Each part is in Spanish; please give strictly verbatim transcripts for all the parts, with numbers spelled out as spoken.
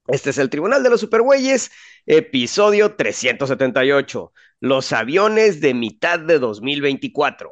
Este es el Tribunal de los Supergüeyes, episodio trescientos setenta y ocho. Los aviones de mitad de dos mil veinticuatro.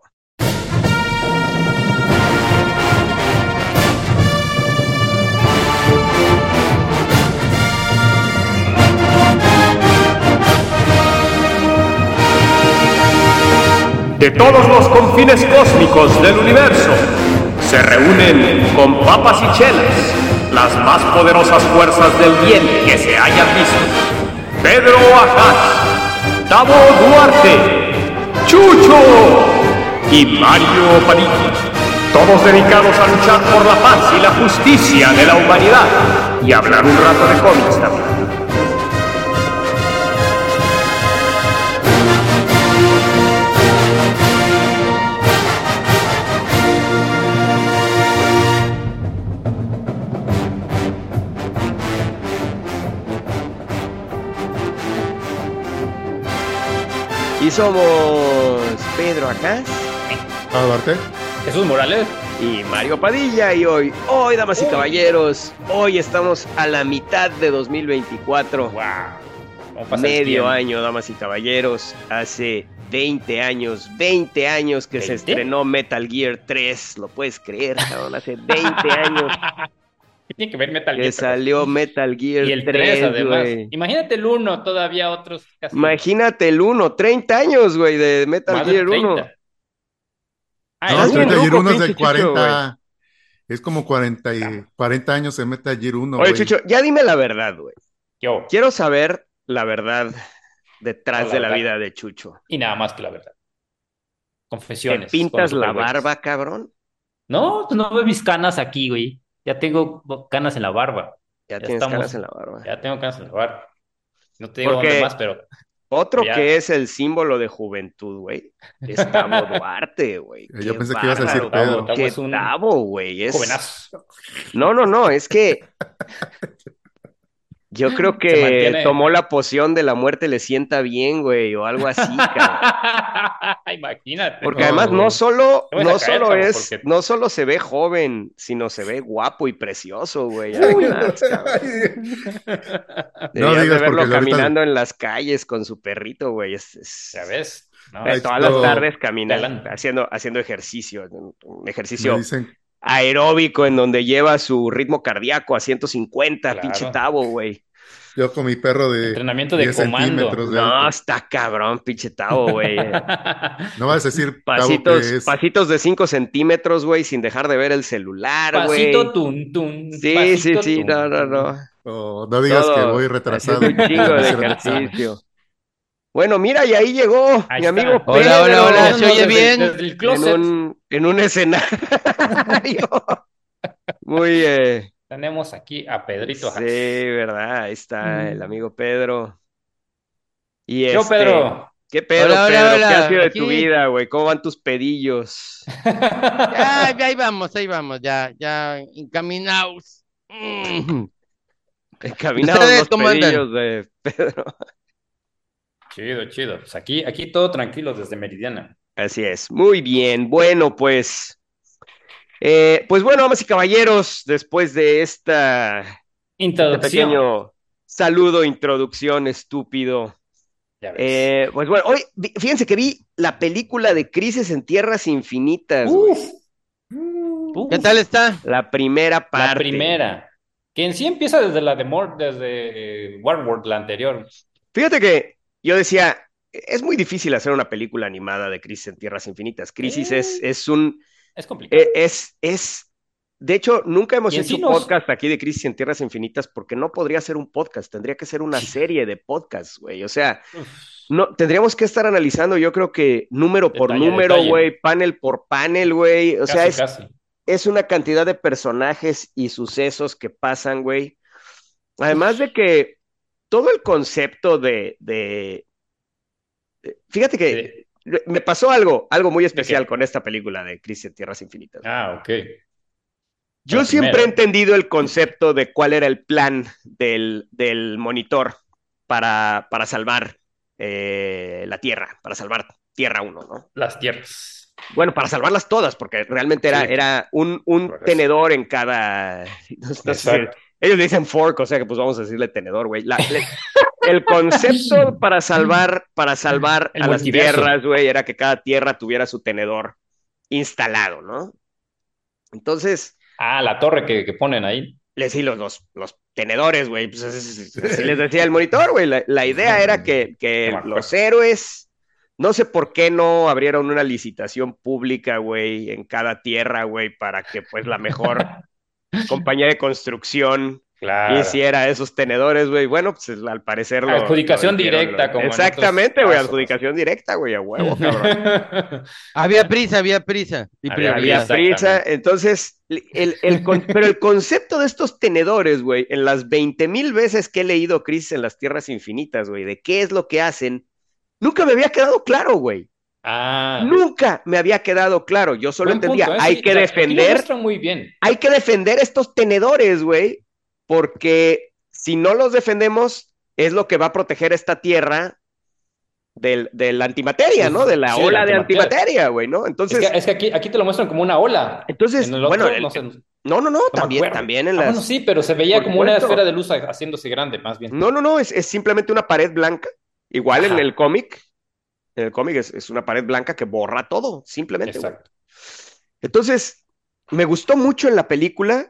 De todos los confines cósmicos del universo, se reúnen con papas y chelas las más poderosas fuerzas del bien que se hayan visto. Pedro Ajaz, Tavo Duarte, Chucho y Mario Padilla. Todos dedicados a luchar por la paz y la justicia de la humanidad y hablar un rato de cómics también. Y somos Pedro Acás Ah, Duarte. Jesús Morales. y Mario Padilla. Y hoy, hoy, damas y caballeros, hoy estamos a la mitad de dos mil veinticuatro. Wow. ¿Cómo pasa el Medio tiempo? año, damas y caballeros. Hace veinte años, veinte años que se ¿veinte? estrenó Metal Gear tres. ¿Lo puedes creer, cabrón? Hace veinte años ¿Qué tiene que ver Metal que Gear? salió Metal Gear Y el tres, tres, además. güey. Imagínate el uno, todavía otros casi. Imagínate el uno, treinta años, güey, de Metal Más de Gear uno. treinta. Ah, No, Estás el bien Metal uno. Gear ruco, uno es pinche del Chucho, cuarenta. Es como cuarenta, y, cuarenta años en Metal Gear uno, Oye, güey. Chucho, ya dime la verdad, güey. Yo. Quiero saber la verdad detrás No, la de la verdad. vida de Chucho. Y nada más que la verdad. ¿Te Confesiones. con pintas los la supergüeyes. barba, cabrón? No, pues no veo mis canas aquí, güey. Ya tengo bo- canas en la barba. Ya Ya tienes estamos. canas en la barba. Ya tengo canas en la barba. No te digo Porque dónde más, pero otro ya. que es el símbolo de juventud, güey, es Tavo Duarte, güey. Eh, Yo Qué pensé que ibas a decir bárbaro, Tavo, Pedro. Tavo qué es un Tavo, güey. Es... jovenazo. No, no, no, es que yo creo Se que mantiene. tomó la poción de la muerte, le sienta bien, güey, o algo así, cabrón. Imagínate. Porque además no Oh, solo, Te vas no a caer, solo Tavo, es, porque. no solo se ve joven, sino se ve guapo y precioso, güey. Uy. Además, cabrón. No Deberías de digas verlo porque ahorita caminando en las calles con su perrito, güey. Es, es- Ya ves, no, eh, ahí es todas las todo todo tardes camina, galán. haciendo, haciendo ejercicio, un un me ejercicio dicen, aeróbico en donde lleva su ritmo cardíaco a ciento cincuenta, pinche Claro. Tavo, güey. yo con mi perro de Entrenamiento de diez comando. centímetros de No, alto. está cabrón, pinche Tavo, güey. Eh, No vas a decir, Tavo, Pasitos, que es. pasitos de cinco centímetros, güey, sin dejar de ver el celular, Pasito güey. tun tun, Sí, sí, pasito sí, no, tun no, tun. no. Oh, no digas que Todo voy haciendo retrasado un en chingo la de misión de examen. ejercicio. Bueno, mira, y ahí llegó Ahí mi amigo está. Hola, hola, hola, Pedro ¿se Saliéndonos oye desde, bien? desde el en closet. un, en un escenario muy, eh, Tenemos aquí a Pedrito sí, Haas. ¿verdad? Ahí está el Mm. amigo Pedro. Y Yo, este, Pedro. ¿qué pedo, Hola, hola, Pedro? ¿Qué ha hola. sido de tu Aquí. vida, güey? ¿Cómo van tus pedillos? Ya, ya ahí vamos, ahí vamos, ya, ya encaminados. Mm. Encaminados ¿Ustedes los cómo andan? pedillos de Pedro. Chido, chido. Pues aquí, aquí todo tranquilo desde Meridiana. Así es, muy bien. Bueno, pues, eh, pues bueno, damas y caballeros, después de esta, este Introducción. pequeño saludo, introducción estúpido, Ya ves. eh, pues bueno, hoy, vi- fíjense que vi la película de Crisis en Tierras Infinitas, güey. Uf. ¿Qué Uf. tal está? La primera La parte. primera. Que en sí empieza desde la de Mor desde eh, Warworld, la anterior. Fíjate que yo decía, es muy difícil hacer una película animada de Crisis en Tierras Infinitas. Crisis es, Eh, es un, es complicado. eh, es, es, de hecho, nunca hemos Y en hecho sí nos. podcast aquí de Crisis en Tierras Infinitas porque no podría ser un podcast, tendría que ser una serie de podcasts, güey. O sea, Uf, no, tendríamos que estar analizando, yo creo que número por detalle a número, detalle. güey, panel por panel, güey. O sea, Casi, es, casi. es una cantidad de personajes y sucesos que pasan, güey. Además Uf. de que todo el concepto de, de fíjate que ¿De, me pasó algo, algo muy de especial qué? con esta película de Crisis en Tierras Infinitas. Ah, ok. Con Yo la siempre he primera. entendido el concepto de cuál era el plan del, del monitor para, para salvar eh, la Tierra, para salvar Tierra uno, ¿no? Las tierras. Bueno, para salvarlas todas, porque realmente era, Sí, era un, un progreso. tenedor en cada, no, no sé si Exacto. Ellos le dicen fork, o sea que pues vamos a decirle tenedor, güey. La, le- el concepto para salvar, para salvar El a las multiverso. tierras, güey, era que cada tierra tuviera su tenedor instalado, ¿no? Entonces, Ah, la torre que, que ponen ahí. les di los, los, los tenedores, güey. Pues así, así les decía el monitor, güey. La, la idea era que, No que me los acuerdo. héroes, no sé por qué no abrieron una licitación pública, güey, en cada tierra, güey, para que pues la mejor compañía de construcción Claro. hiciera esos tenedores, güey. Bueno, pues al parecer lo, lo Adjudicación hicieron. directa, Lo... como en otros Exactamente, güey, casos. adjudicación directa, güey, a huevo, cabrón. Había prisa, había prisa y Había Había prioridad. prisa. prisa, Exactamente. entonces, el, el con- pero el concepto de estos tenedores, güey, en las veinte mil veces que he leído Crisis en las Tierras Infinitas, güey, de qué es lo que hacen, nunca me había quedado claro, güey. Ah, Nunca me había quedado claro. Yo solo buen entendía, punto, ¿eh? hay Sí, o que sea, aquí lo defender, muestran muy bien. hay que defender estos tenedores, güey, porque si no los defendemos, es lo que va a proteger esta tierra del, de la antimateria, ¿no? Uf, De la sí, de la ola de antimateria. antimateria, güey, ¿no? Es que, Entonces, es que aquí, aquí te lo muestran como una ola. entonces, En el bueno, otro, el, no sé, no no, no, no, me también, acuerdo. también en Ah, bueno, las, sí, pero se veía por como una esfera supuesto. de luz ha- haciéndose grande, más bien. No, no, no, es, es simplemente una pared blanca. Igual en el Ajá, cómic, en el cómic es, es una pared blanca que borra todo, simplemente, güey. exacto. Entonces, me gustó mucho en la película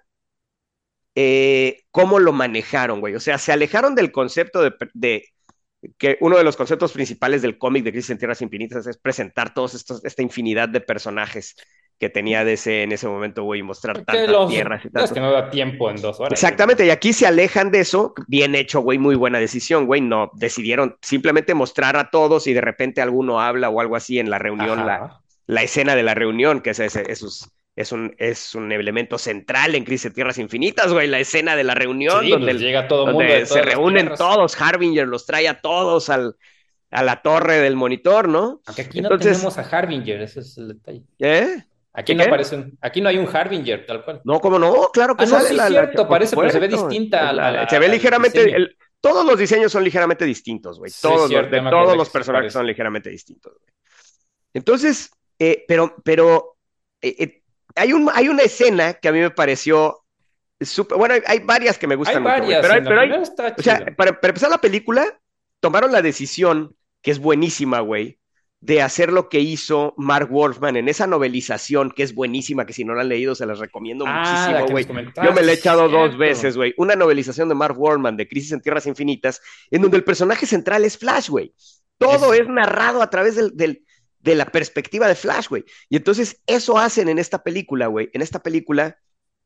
eh, cómo lo manejaron, güey. O sea, se alejaron del concepto de, de que uno de los conceptos principales del cómic de Crisis en Tierras Infinitas es presentar todos estos, esta infinidad de personajes que tenía D C en ese momento, güey, y mostrar Que tantas los, tierras y es tanto. que no da tiempo en dos horas, güey. Exactamente, y aquí se alejan de eso, bien hecho, güey, muy buena decisión, güey, no, decidieron simplemente mostrar a todos y de repente alguno habla o algo así en la reunión, la, Ajá. la escena de la reunión, que es, es, es, es, un, es un elemento central en Crisis de Tierras Infinitas, güey, la escena de la reunión Sí, donde, pues el, llega todo el mundo de donde se todas las reúnen tierras. todos, Harbinger los trae a todos al, a la torre del monitor, ¿no? Aunque aquí no Entonces, tenemos a Harbinger, ese es el detalle. ¿eh? Aquí ¿Qué no qué? aparece un, aquí no hay un Harbinger, tal cual. No, ¿cómo no? Claro que Ah, no, sale sí, la, la cierto, por parece, pero se ve supuesto. distinta a, a La- la- se ve al ligeramente, diseño. el, todos los diseños son ligeramente distintos, güey. Sí, Todos los, cierto, de ya me todos acordé que los sí personajes parece. son ligeramente distintos, güey. Entonces, eh, pero, pero eh, eh, hay, un, hay una escena que a mí me pareció súper, bueno, hay, hay varias que me Hay gustan mucho, güey, varias, pero hay, en la pero hay, primera está o sea, chido. para, para empezar la película, tomaron la decisión, que es buenísima, güey, de hacer lo que hizo Mark Wolfman en esa novelización, que es buenísima, que si no la han leído se las recomiendo Ah, la muchísimo, que nos güey. Yo me comentaste, la he sí, echado dos cierto. veces, güey. Una novelización de Mark Wolfman de Crisis en Tierras Infinitas, en donde el personaje central es Flash, güey. Todo Es, es narrado a través del, del, de la perspectiva de Flash, güey. Y entonces eso hacen en esta película, güey. En esta película,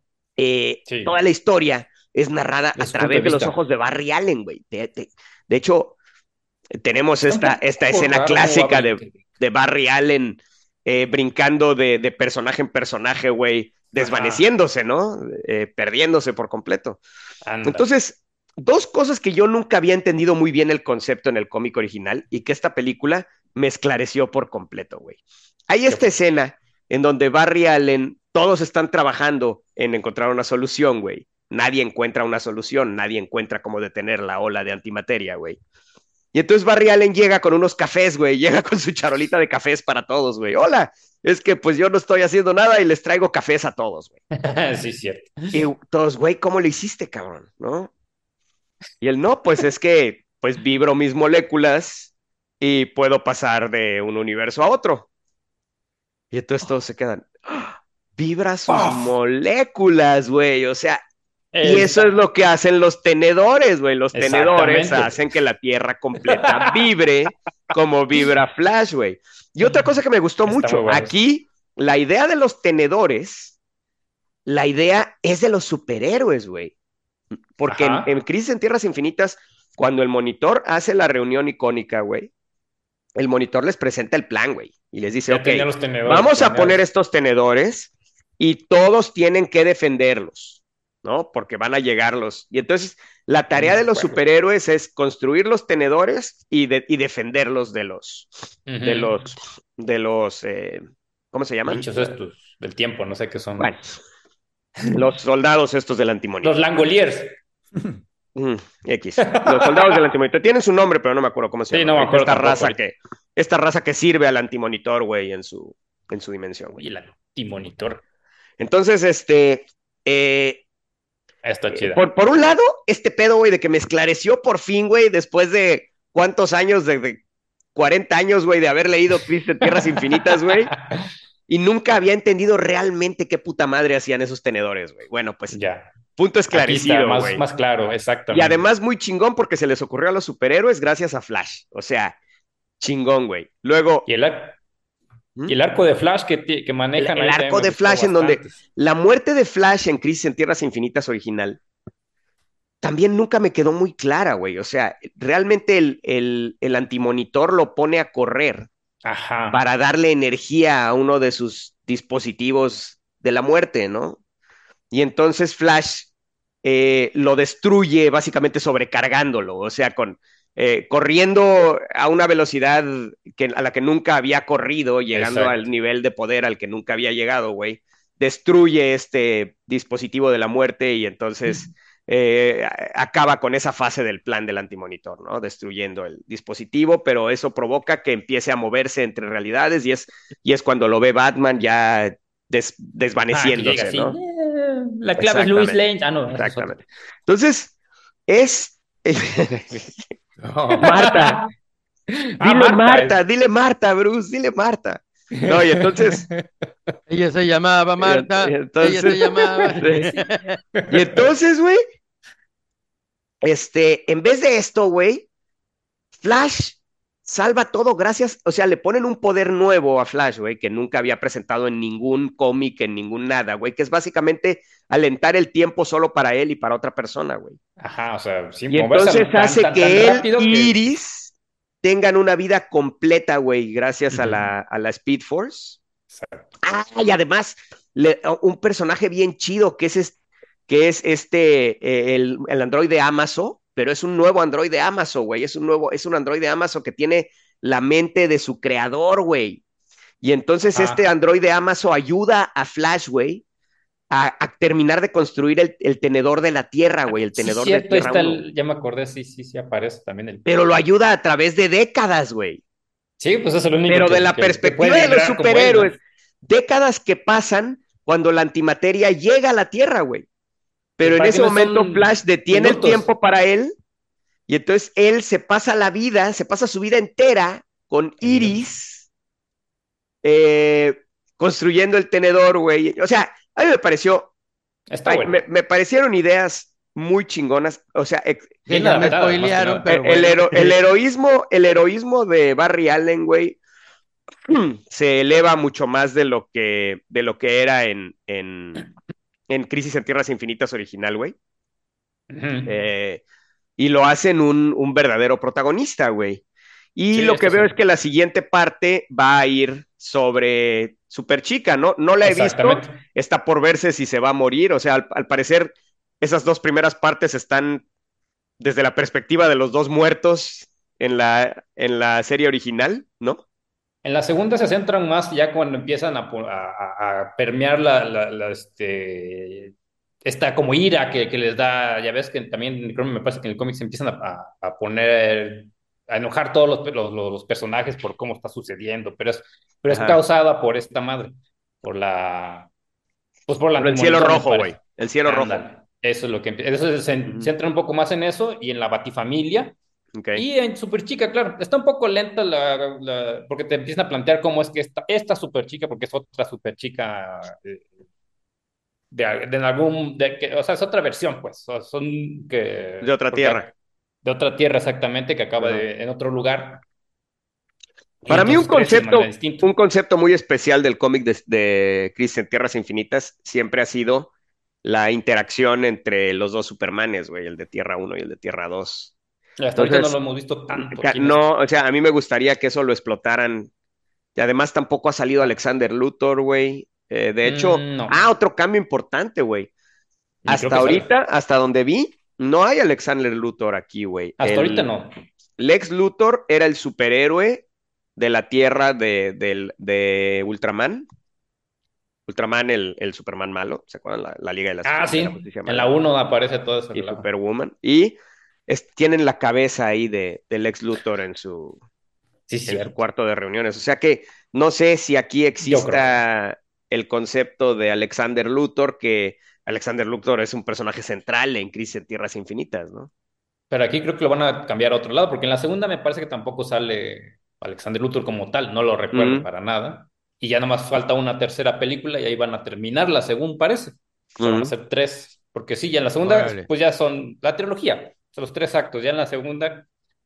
eh, sí, toda la historia es narrada de a su punto de través de los vista. ojos de Barry Allen, güey. De, de, de hecho, tenemos Está un esta, esta poco escena raro cómo va a clásica de, brincar. de Barry Allen eh, brincando de, de, personaje en personaje, güey, Ajá, desvaneciéndose, ¿no? Eh, perdiéndose por completo. ándale. Entonces, dos cosas que yo nunca había entendido muy bien el concepto en el cómic original y que esta película me esclareció por completo, güey. Hay ¿Qué esta fue? escena en donde Barry Allen, todos están trabajando en encontrar una solución, güey. Nadie encuentra una solución, nadie encuentra cómo detener la ola de antimateria, güey. Y entonces Barry Allen llega con unos cafés, güey, llega con su charolita de cafés para todos, güey. Hola, es que pues yo no estoy haciendo nada y les traigo cafés a todos, güey. Sí, cierto. Y todos, güey, ¿cómo lo hiciste, cabrón? ¿No? Y él, no, pues es que pues vibro mis moléculas y puedo pasar de un universo a otro. Y entonces todos se quedan, ¡ah! Vibra sus ¡Paf! moléculas, güey. O sea, y eso es Esa- lo que hacen los tenedores, güey. Los tenedores Exactamente. hacen que la Tierra completa vibre como vibra Flash, güey. Y otra cosa que me gustó Está muy mucho, bueno eso. aquí la idea de los tenedores, la idea es de los superhéroes, güey. Porque en, en Ajá. Crisis en Tierras Infinitas, cuando el monitor hace la reunión icónica, güey, el monitor les presenta el plan, güey, y les dice, Ya ok, tenía los tenedores vamos a poner planeados. estos tenedores y todos tienen que defenderlos, ¿no? Porque van a llegar los... Y entonces la Ni tarea me de los acuerdo. superhéroes es construir los tenedores y, de, y defenderlos de los... de Ujú. los... de los... Eh, ¿cómo se llaman? Bichos estos del tiempo, no sé qué son. Bueno, los soldados estos del Los antimonitor. Langoliers. Mm, X. Los soldados del antimonitor. Tienen su nombre, pero no me acuerdo cómo se Sí, llaman, no me güey. acuerdo Esta tampoco raza ahorita. que, esta raza que sirve al antimonitor, güey, en su, en su dimensión, güey. Y el antimonitor. Entonces, este, eh, Está Eh, chida. por, por un lado, este pedo, güey, de que me esclareció por fin, güey, después de cuántos años, de, de cuarenta años, güey, de haber leído Crisis en Tierras Infinitas, güey, y nunca había entendido realmente qué puta madre hacían esos tenedores, güey. Bueno, pues, Ya. punto Aquí está esclarecido, más, güey. más claro, Y exactamente. además muy chingón porque se les ocurrió a los superhéroes gracias a Flash. O sea, chingón, güey. Luego, Y el, ar- ¿hmm? y el arco de Flash que, ti- que el, manejan el ahí también arco me de gustó Flash en donde bastante. la muerte de Flash en Crisis en Tierras Infinitas original también nunca me quedó muy clara, güey. O sea, realmente el, el, el antimonitor lo pone a correr Ajá. para darle energía a uno de sus dispositivos de la muerte, ¿no? Y entonces Flash eh, lo destruye básicamente sobrecargándolo, o sea, con eh, corriendo a una velocidad que, a la que nunca había corrido, llegando al Exacto. nivel de poder al que nunca había llegado, güey. Destruye este dispositivo de la muerte y entonces eh, acaba con esa fase del plan del antimonitor, ¿no? Destruyendo el dispositivo, pero eso provoca que empiece a moverse entre realidades y es, y es cuando lo ve Batman ya des, Ah, que llega desvaneciéndose, así. ¿no? "Eh, la clave es Louis Exactamente, Lane. Ah, no, ese es otro. exactamente. Entonces, es... No. Marta, Ah, dile Marta. Marta, es- dile Marta, Bruce, dile Marta. No, y entonces, Ella se llamaba y en- y Marta, ella se entonces, llamaba. sí. Y entonces, güey, este, en vez de esto, güey, Flash salva todo gracias, o sea, le ponen un poder nuevo a Flash, güey, que nunca había presentado en ningún cómic, en ningún nada, güey, que es básicamente alentar el tiempo solo para él y para otra persona, güey. Ajá, o sea, sí, Y moverse entonces tan, hace tan, tan que él rápido y que. Iris tengan una vida completa, güey, gracias a Ujú. la, a la Speed Force. Exacto. Ah, y además, le- un personaje bien chido que es, es- que es este, eh, el, el androide Amazon, pero es un nuevo androide Amazon, güey. Es un nuevo, es un androide Amazon que tiene la mente de su creador, güey. Y entonces este Ah, androide Amazon ayuda a Flash, güey, a, a terminar de construir el, el tenedor de la Tierra, güey, el sí, tenedor de cierto, ahí Tierra está uno. el, ya me acordé, sí, sí, sí aparece también el. Pero lo ayuda a través de décadas, güey. Sí, pues es el único Pero de que, la que, que perspectiva puede de los vibrar como él, ¿no? superhéroes, décadas que pasan cuando la antimateria llega a la Tierra, güey. Que Pero en para ese que no momento son Flash detiene el minutos. tiempo para él y entonces él se pasa la vida, se pasa su vida entera con En minutos. Iris eh, construyendo el tenedor, güey. O sea, a mí me pareció, Está ay, bueno. me, me parecieron ideas muy chingonas. O sea, ex- Que Bien ya me adaptadas, más que spoilearon, nada. el, pero el bueno. hero- el heroísmo, el heroísmo de Barry Allen, güey, se eleva mucho más de lo que, de lo que era en, en, en Crisis en Tierras Infinitas original, güey. Ujú. Eh, y lo hacen un, un verdadero protagonista, güey. Y Sí, lo que esto sí. veo es que la siguiente parte va a ir sobre Superchica, ¿no? No la he visto, Exactamente. está por verse si se va a morir, o sea, al, al parecer esas dos primeras partes están desde la perspectiva de los dos muertos en la, en la serie original, ¿no? En la segunda se centran más ya cuando empiezan a, po- a- a- a permear la, la- la, este, esta como ira que, que les da, ya ves que también creo que me parece que en el cómic se empiezan a, a- a poner, a enojar todos los, los, los personajes por cómo está sucediendo, pero es, pero es Ajá. causada por esta madre, por la, pues por el Por el cielo antimonitor me rojo, güey, parece. el cielo rojo. Ándale, eso es lo que, empie- eso se Ujú. centra un poco más en eso y en la batifamilia. Ok. Y en Super Chica, claro, está un poco lenta la, la- porque te empiezan a plantear cómo es que esta, esta Super Chica, porque es otra Super Chica eh, de, de algún, de que, o sea, es otra versión, pues, o son De que, otra porque tierra. de otra tierra exactamente, que acaba Ajá. de, en otro lugar, y Para mí un entonces crece de manera concepto, distinta. un concepto muy especial del cómic de, de Crisis en Tierras Infinitas siempre ha sido la interacción entre los dos Supermanes, güey, el de Tierra uno y el de Tierra dos. Hasta ahorita no lo Entonces, hemos visto tanto ca- aquí en esto. no, o sea, a mí me gustaría que eso lo explotaran. Y además tampoco ha salido Alexander Luthor, güey. Eh, de hecho, Mm, no, ah, otro cambio importante, güey. ni creo Hasta que salga. ahorita, hasta donde vi, no hay Alexander Luthor aquí, güey. Hasta ahorita El no. Lex Luthor era el superhéroe de la Tierra de, del- de Ultraman. Ultraman, el, el Superman malo, ¿se acuerdan? La, la Liga de la, Ah, de la sí, Justicia en la mala. uno aparece todo ese Y relajo. Superwoman. Y es- tienen la cabeza ahí de, de Lex Luthor en su, Sí, en su cierto. cuarto de reuniones. O sea que no sé si aquí Yo creo que no. exista el concepto de Alexander Luthor, que Alexander Luthor es un personaje central en Crisis en Tierras Infinitas, ¿no? Pero aquí creo que lo van a cambiar a otro lado, porque en la segunda me parece que tampoco sale Alexander Luthor como tal, no lo recuerdo Mm, para nada. Y ya nomás falta una tercera película y ahí van a terminarla, según parece. O sea, van a mm. ser tres, porque sí, ya en la segunda, Órale. pues ya son la trilogía, son los tres actos. Ya en la segunda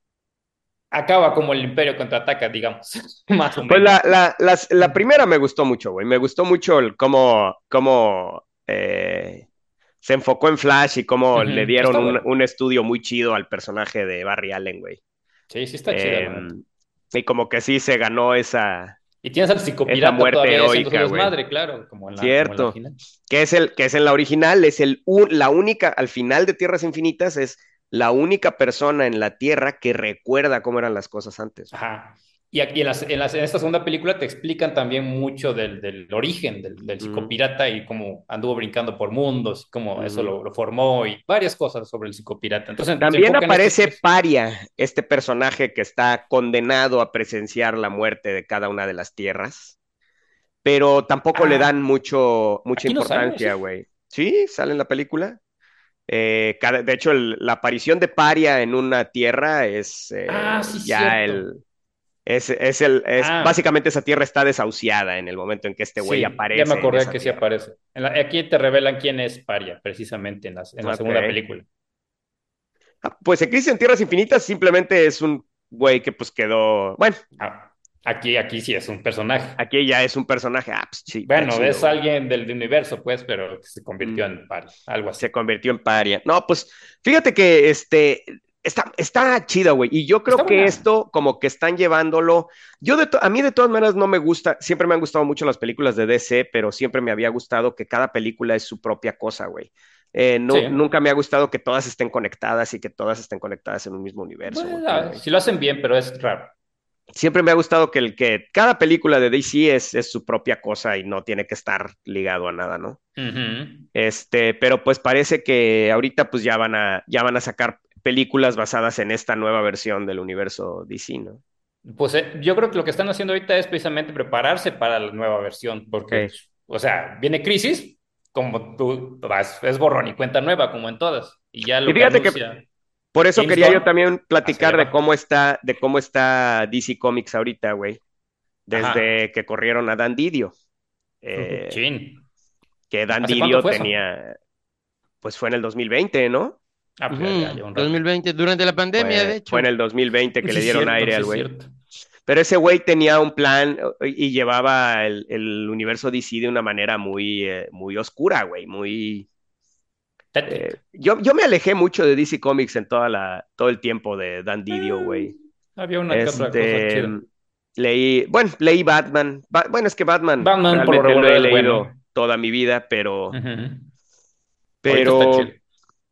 acaba como el Imperio contraataca, digamos, más o Pues menos. la, la, las- la primera me gustó mucho, güey. Me gustó mucho el cómo, cómo eh, se enfocó en Flash y cómo le Ujú, dieron está un, bueno. un estudio muy chido al personaje de Barry Allen, güey. Sí, sí está chida, Eh, la neta. y como que sí se ganó esa, Y tienes al esa psicopirata muerte todavía ahí haciendo su heroica, güey. desmadre, claro, como en la, como en la Cierto. original. Que es el, que es en la original, es el, u- la única, al final de Tierras Infinitas, es la única persona en la Tierra que recuerda cómo eran las cosas antes. Ajá. Y aquí en, las- en, las- en esta segunda película te explican también mucho del, del origen del, del Mm, psicopirata y cómo anduvo brincando por mundos, y cómo eso ujú. lo, lo formó y varias cosas sobre el psicopirata. Entonces se También enfocan en estos aparece tres. Paria, este personaje que está condenado a presenciar la muerte de cada una de las tierras, pero tampoco le dan Ah, mucho, mucha aquí no sale, importancia, ¿sí? güey. Sí, sale en la película. Eh, cada- de hecho, el- la aparición de Paria en una tierra es Ah, eh, sí, ya cierto. el, es, es el, es, Ah, básicamente esa tierra está desahuciada en el momento en que este güey sí, ya me aparece en acordé esa que sí tierra. aparece. En la- aquí te revelan quién es Paria, precisamente en la, en la Ok. segunda película. Ah, pues en Crisis en Tierras Infinitas simplemente es un güey que pues quedó, bueno, Ah, aquí, aquí sí es un personaje. aquí ya es un personaje, ah, pues sí, está Bueno, chido, es güey. alguien del universo, pues, pero que se Mm, convirtió en Paria, algo así. se convirtió en paria. No, pues fíjate que este está, está chido, güey. Y yo Está creo que buena. esto, como que están llevándolo. Yo, de to- a mí, de todas maneras, no me gusta. Siempre me han gustado mucho las películas de D C, pero siempre me había gustado que cada película es su propia cosa, güey. Eh, Sí. no, nunca me ha gustado que todas estén conectadas y que todas estén conectadas en un mismo universo, güey. Bueno, ah, si lo hacen bien, pero es raro. Siempre me ha gustado que, el, que cada película de D C es, es su propia cosa y no tiene que estar ligado a nada, ¿no? Ujú. Este, pero pues parece que ahorita pues ya van a, ya van a sacar películas basadas en esta nueva versión del universo D C, ¿no? Pues eh, yo creo que lo que están haciendo ahorita es precisamente prepararse para la nueva versión, porque, Eh, o sea, viene Crisis, como tú vas, es borrón y cuenta nueva, como en todas, y ya Y lo que fíjate que anuncia por eso James quería yo Gunn, también hacia allá platicar de va. cómo está, de cómo está D C Comics ahorita, güey, Ajá, desde que corrieron a Dan Didio. Eh, chin. que Dan ¿Hace cuánto Didio fue eso? tenía, pues fue en el dos mil veinte, ¿no? Ah, pues ya, ya Ujú, lleva un rato. dos mil veinte, durante la pandemia, de Fue, fue en hecho. el dos mil veinte que Sí, le es dieron cierto, aire sí, al es güey. cierto. Pero ese güey tenía un plan eh, y llevaba el, el universo D C de una manera muy, eh, muy oscura, güey, muy... Tétrica. eh, yo, yo me alejé mucho de D C Comics en toda la, todo el tiempo de Dan Didio, Eh, güey. había una que otra cosa Este, chida. leí, bueno, leí Batman. Ba- bueno, es que Batman Batman por lo realmente lo he regular es leído bueno. toda mi vida, pero, Ujú. Ahorita está pero, chido.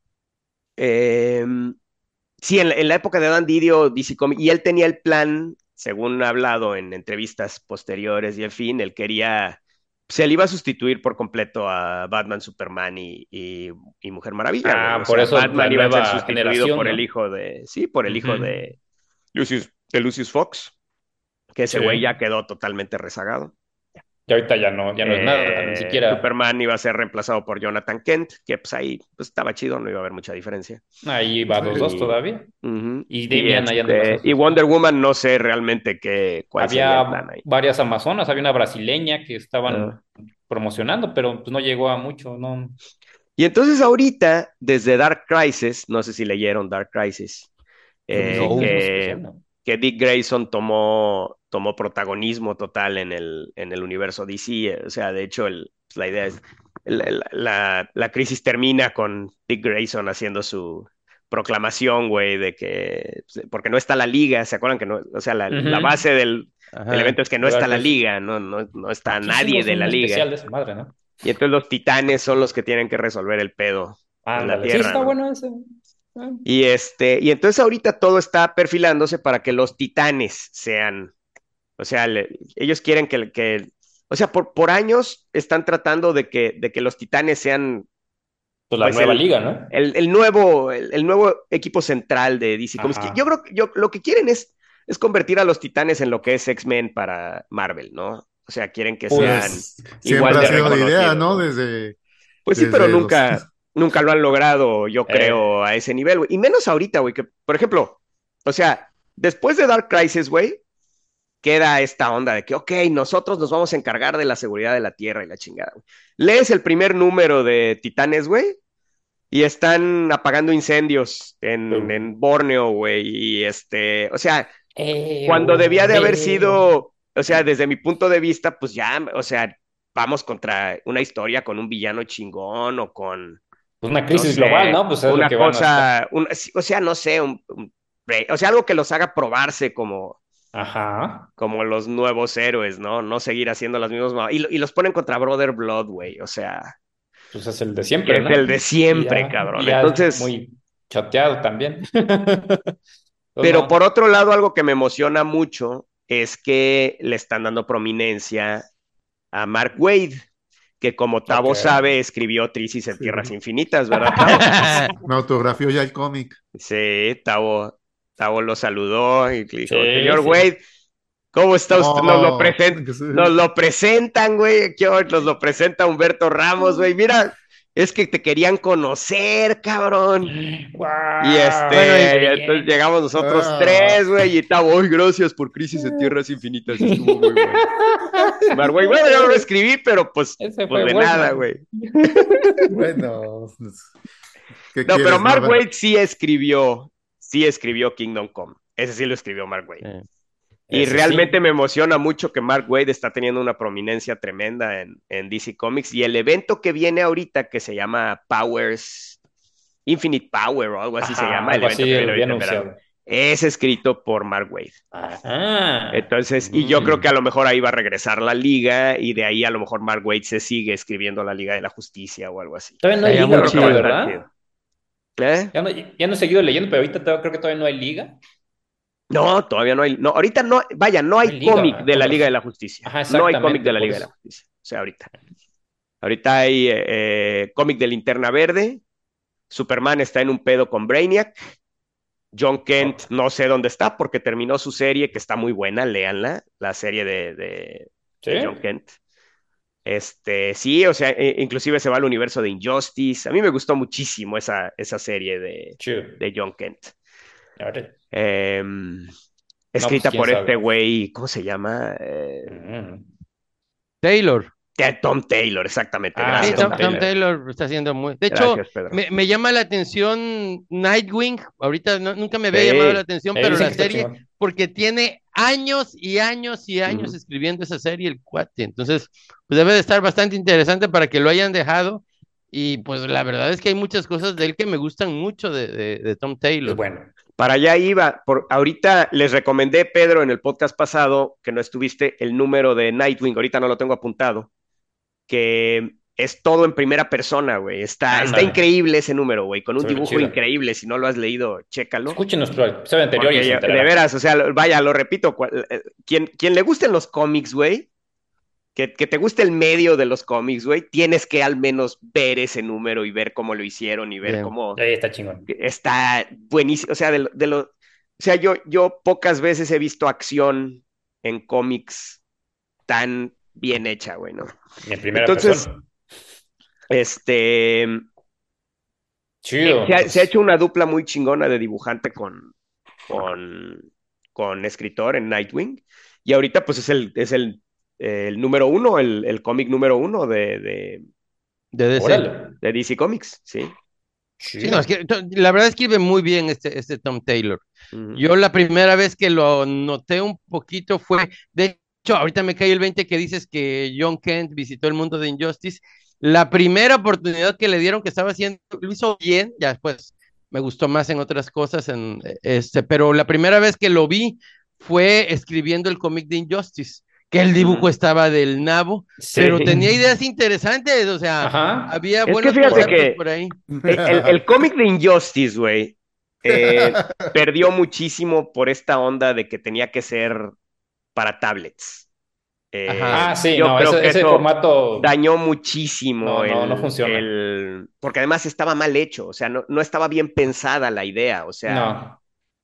eh, sí, en la, en la época de Dan Didio, D C Comics, y él tenía el plan, según ha hablado en entrevistas posteriores y en fin, él quería, se le iba a sustituir por completo a Batman, Superman y, y, y Mujer Maravilla, güey. Ah, O por sea, eso la Batman iba a ser nueva sustituido generación, por el ¿no? hijo de, sí, por el hijo Ujú. de Lucius, de Lucius Fox, que ese Sí. güey ya quedó totalmente rezagado. Y ahorita ya no, ya no es nada, ni Eh, siquiera Superman iba a ser reemplazado por Jonathan Kent, que pues ahí pues, estaba chido, no iba a haber mucha diferencia. ahí va dos dos Y, todavía. ujú, Y y, Damian ahí anda este, haciendo y sus Wonder cosas. Woman, no sé realmente qué, cuál sería el plan Había ahí. varias amazonas, había una brasileña que estaban Ah. promocionando, pero pues no llegó a mucho, ¿no? Y entonces ahorita, desde Dark Crisis, no sé si leyeron Dark Crisis, Creo que eh, sí, es No. un que, especial, ¿no? que Dick Grayson tomó, tomó protagonismo total en el, en el universo D C. eh, O sea, de hecho, el, pues, la idea es, la, la, la crisis termina con Dick Grayson haciendo su proclamación, güey, de que, porque no está la liga, ¿se acuerdan que no? O sea, la, la Ujú. base del, del Ajá. evento es que no De está Dark la Crisis. liga, no, no, no está Aquí nadie hicimos de un la liga. especial de esa madre, ¿no? Y entonces los titanes son los que tienen que resolver el pedo en la Ándale. Sí, Tierra, está ¿no? bueno ese. Ah, Y este, y entonces ahorita todo está perfilándose para que los titanes sean, o sea, le- ellos quieren que, que, o sea, por, por años están tratando de que, de que los titanes sean, pues la pues, nueva el, liga, ¿no? el, el nuevo, el, el nuevo equipo central de D C Comics. Yo Ajá. creo que yo, lo que quieren es, es convertir a los titanes en lo que es X-Men para Marvel, ¿no? O sea, quieren que sean Pues siempre igual ha de sido la idea, reconocidos, ¿no? ¿no? Desde, Pues sí, pero Desde los... nunca, nunca lo han logrado, yo Eh, creo, a ese nivel, güey. Y menos ahorita, güey, que, por ejemplo, o sea, después de Dark Crisis, güey, queda esta onda de que, ok, nosotros nos vamos a encargar de la seguridad de la Tierra y la chingada, güey. Lees el primer número de Titanes, güey, y están apagando incendios en, uh, en Borneo, güey, y este, o sea, eh, cuando debía de haber eh, sido, o sea, desde mi punto de vista, pues ya, o sea, vamos contra una historia con un villano chingón o con, pues una no crisis global, sé, ¿no? Pues es lo una que van a estar. cosa, un- o sea, no sé, un, un- o sea, algo que los haga probarse como, Ajá. como los nuevos héroes, ¿no? No seguir haciendo las mismas, ma- y, lo- y los ponen contra Brother Blood, güey, o sea, Pues es el de que siempre, es ¿no? el de Y siempre, ya, y cabrón. ya es Entonces, muy chateado también. Pues pero por no. otro lado, algo que me emociona mucho es que le están dando prominencia a Mark Wade, que como Ok. Tavo sabe, escribió Trisis en Tierras Sí. Infinitas, ¿verdad, Tavo? Me autografió ya el cómic. Sí, Tavo, Tavo lo saludó y le dijo, Sí, señor sí. Wade, ¿cómo está usted? Nos lo No, present, tiene que ser. nos lo presentan, güey. Aquí hoy nos lo presenta Humberto Ramos, güey. Mira, es que te querían conocer, cabrón. Y ¡Guau! Bueno, y, ¡Qué este, entonces bien! llegamos nosotros Ah. tres, güey, y Tavo, "Ay, gracias por Crisis en Tierras Infinitas, estuvo muy bueno. Mar, güey, bueno, yo no lo escribí, pero pues, Ese pues fue de nada, bueno. güey. Bueno, pues, ¿qué No, pero quieres? No, Mark bueno, Waid sí escribió, sí escribió Kingdom Come. Ese sí lo escribió Mark Waid. eh, Y Ese realmente sí. me emociona mucho que Mark Waid está teniendo una prominencia tremenda en, en D C Comics. Y el evento que viene ahorita, que se llama Powers, Infinite Power o algo así se Ajá, llama, el algo evento así que viene lo había ahorita en verano, anunciado. es escrito por Mark Waid. Ajá. Entonces, y yo creo que a Mm. lo mejor ahí va a regresar la liga y de ahí a lo mejor Mark Waid se sigue escribiendo la Liga de la Justicia o algo así. Todavía no hay estaría liga Yo muy creo que va ahorita, a chido. estar chido. ¿verdad? ¿Eh? Ya no, ya no he seguido leyendo, pero ahorita to- creo que todavía no hay liga. No, todavía no hay. No, ahorita no, vaya, no No hay hay liga, cómic ¿verdad? de Con la Liga de razón. la Justicia. Ajá, No hay cómic exactamente, de la por Liga de la eso. Justicia. O sea, ahorita. Ahorita hay eh, eh, cómic de Linterna Verde. Superman está en un pedo con Brainiac. John Kent Ok. no sé dónde está porque terminó su serie, que está muy buena, léanla, la serie de, de, ¿Sí? de John Kent. Este, sí, o sea, e- inclusive se va al universo de Injustice. A mí me gustó muchísimo esa, esa serie de, Chido. de John Kent. A ver. Eh, No, pues escrita quién por este sabe. güey, ¿cómo se llama? Eh, Mm. Taylor. Tom Taylor, exactamente. Ah, Sí, Gracias, Tom Tom, Pedro. Tom Taylor. Taylor está haciendo muy. De hecho, Gracias, Pedro. me, me llama la atención Nightwing. Ahorita no- nunca me había llamado la Sí, atención, Eh, pero dicen la que está serie, chingón. porque tiene años y años y años ujú. escribiendo esa serie, el cuate. Entonces, pues debe de estar bastante interesante para que lo hayan dejado. Y pues la verdad es que hay muchas cosas de él que me gustan mucho de, de, de Tom Es Taylor. bueno. Para allá iba. Por, ahorita les recomendé, Pedro, en el podcast pasado, que no estuviste, el número de Nightwing. Ahorita no lo tengo apuntado. Que es todo en primera persona, güey. Está, está Ándale. increíble ese número, güey. Con un Se ve dibujo chido. increíble. Si no lo has leído, chécalo. Escuchen nuestro episodio anterior y Porque se ya- de enterarán. veras, o sea, lo- vaya, lo repito. cua- eh, Quien, quien le gusten los cómics, güey, que, que te guste el medio de los cómics, güey, tienes que al menos ver ese número y ver cómo lo hicieron y ver Bien. cómo Ahí está chingón. está buenísimo. O sea, de lo, de lo- o sea, yo, yo pocas veces he visto acción en cómics tan bien hecha, güey, ¿no? En primera Entonces, persona. este, eh, Chido. se ha, se ha Pues, hecho una dupla muy chingona de dibujante con, con, con escritor en Nightwing. Y ahorita, pues, es el, es el, eh, el número uno, el, el cómic número uno de, de, De D C. órale. de D C Comics, ¿sí? Sí, no, es Chido. que to- la verdad escribe muy bien este, este Tom Taylor. Ujú. Yo la primera vez que lo noté un poquito fue, de hecho, ahorita me cae el veinte que dices que John Kent visitó el mundo de Injustice. La primera oportunidad que le dieron que estaba haciendo, lo hizo bien, ya después me gustó más en otras cosas, en, este, pero la primera vez que lo vi fue escribiendo el cómic de Injustice, que el dibujo Ujú. estaba del nabo, Sí. pero tenía ideas interesantes, o sea, Ajá. había Es que buenos fíjate conceptos que por ahí. el, el- el cómic de Injustice, güey, eh, perdió muchísimo por esta onda de que tenía que ser para tablets. Eh, Ajá. Ah, sí, yo no, creo ese, que ese eso formato dañó muchísimo no, no, no el, funciona. el- porque además estaba mal hecho, o sea, no, no estaba bien pensada la idea, o sea, No.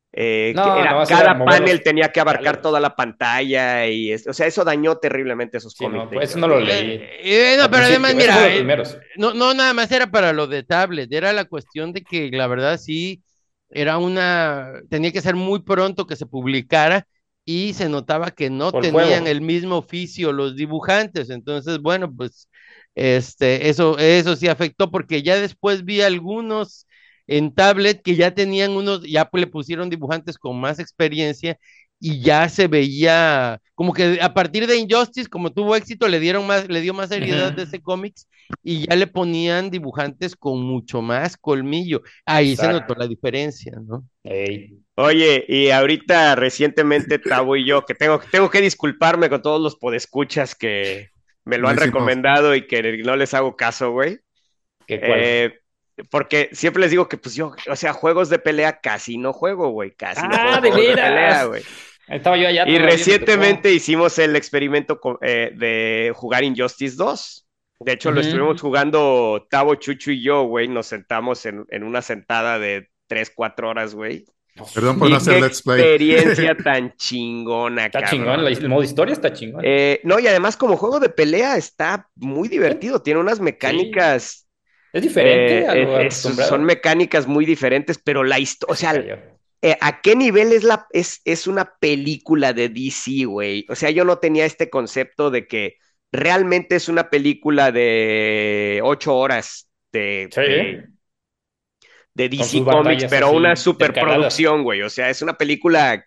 Eh, que No, era, nomás era cada mover panel los tenía que abarcar diálogos. toda la pantalla y, es- o sea, eso dañó terriblemente esos Sí, cómics no, de pues eso no lo Injustice. leí. Eh, eh, no, Al pero además, principio, ese fue de mira, los eh, primeros. no, no nada más era para lo de tablet, era la cuestión de que la verdad sí era una, tenía que ser muy pronto que se publicara y se notaba que no Por el tenían el juego. mismo oficio los dibujantes. Entonces, bueno, pues este, eso, eso sí afectó porque ya después vi algunos en tablet que ya tenían unos, ya le pusieron dibujantes con más experiencia y ya se veía como que a partir de Injustice, como tuvo éxito, le dieron más, le dio más seriedad de Ujú. ese cómics y ya le ponían dibujantes con mucho más colmillo. Ahí se notó Exacto. la diferencia, ¿no? Ey. Oye, y ahorita recientemente Tavo y yo, que tengo, tengo que disculparme con todos los podescuchas que me lo No han hicimos. recomendado y que no les hago caso, güey. ¿Qué cuál? Eh, porque siempre les digo que, pues yo, o sea, juegos de pelea casi no juego, güey. Casi no juego ¡Ah, de juegos de pelea, veras! güey. Estaba yo allá Y todavía, me recientemente tocó. hicimos el experimento co- eh, de jugar Injustice dos. De hecho, lo estuvimos Ujú. jugando Tavo, Chucho y yo, güey. Nos sentamos en, en una sentada de tres cuatro horas, güey. Perdón por no Y qué hacer Let's Play. experiencia tan chingona, Está chingón, la- cabrón. el modo historia está chingón. Eh, no, y además como juego de pelea está muy Sí, divertido. Tiene unas sí. mecánicas, Es diferente eh, a es- lo es- son acostumbrado. mecánicas muy diferentes, pero la historia, o Se sea, cayó. eh, ¿a qué nivel es, la, es, es una película de D C, güey? O sea, yo no tenía este concepto de que realmente es una película de ocho horas de, Sí, de, de con sus D C Comics, batallas pero una así intercaladas. superproducción, güey. O sea, es una película,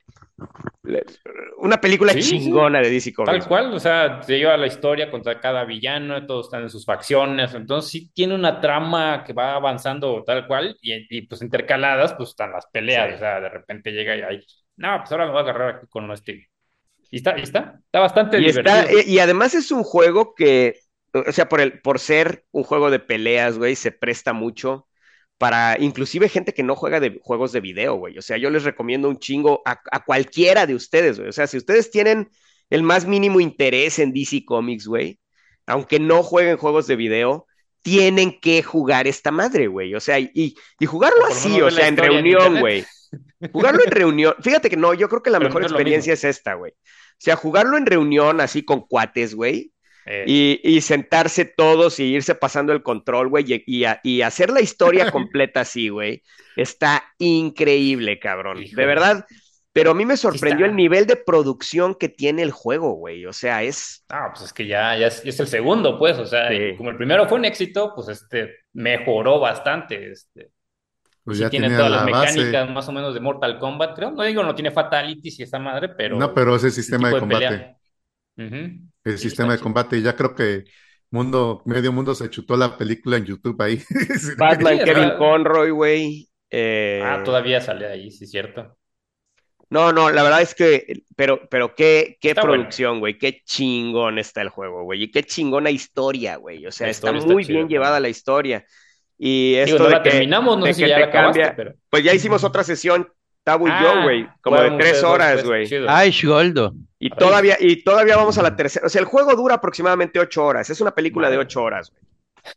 una película Sí, sí, chingona de D C tal Comics, güey. cual. O sea, te lleva la historia contra cada villano, todos están en sus facciones. Entonces, sí tiene una trama que va avanzando tal cual. Y, y, pues intercaladas, pues están las Sí. peleas. O sea, de repente llega y ahí. No, pues ahora me voy a agarrar aquí con este. Y está, y está, está bastante Y está, divertido. eh, y además es un juego que, o sea, por el, por ser un juego de peleas, güey, se presta mucho para inclusive gente que no juega de juegos de video, güey. O sea, yo les recomiendo un chingo a, a cualquiera de ustedes, güey. O sea, si ustedes tienen el más mínimo interés en D C Comics, güey, aunque no jueguen juegos de video, tienen que jugar esta madre, güey. O sea, y, y jugarlo O por lo así, menos o ver la sea, en historia en reunión, internet, güey. Jugarlo en reunión. Fíjate que no, yo creo que la pero mejor no es lo experiencia mismo. es esta, güey. O sea, jugarlo en reunión así con cuates, güey. Eh, Y, y sentarse todos y irse pasando el control, güey, y, y, a- y hacer la historia completa así, güey. Está increíble, cabrón. De híjole, verdad. Pero a mí me sí sorprendió el está. nivel de producción que tiene el juego, güey. O sea, es... Ah, pues es que ya, ya es, ya es el segundo, pues. O sea, y Sí. como el primero fue un éxito, pues este mejoró bastante. Este, y Pues sí ya tiene tenía todas las la base. mecánicas más o menos de Mortal Kombat, creo. No digo, no tiene fatalities y esa madre, No, pero pero ese el sistema tipo de de combate. pelea. Ujú. El Sí, sistema está de chido. combate. Ya creo que mundo, medio mundo se chutó la película en YouTube ahí. Sí, Batman, Kevin está. Conroy, güey. Ah, Eh, todavía sale ahí, sí, cierto. No, no, la verdad es que, pero, pero qué, qué Está bueno. producción, güey, qué chingón está el juego, güey, y qué chingona historia, güey, o sea, La está historia está muy bien chida llevada también. la historia, y Digo, esto no de la que, terminamos, no sé de si que ya la te acabaste, cambia, pero. pues ya hicimos otra sesión, Tabu y yo, güey, Ah, como de jugaron tres ustedes dos, horas, pues, güey, chido. Ay, Goldo. y Ay, todavía, y todavía vamos a la tercera, o sea, el juego dura aproximadamente ocho horas, es una película de madre. ocho horas, güey,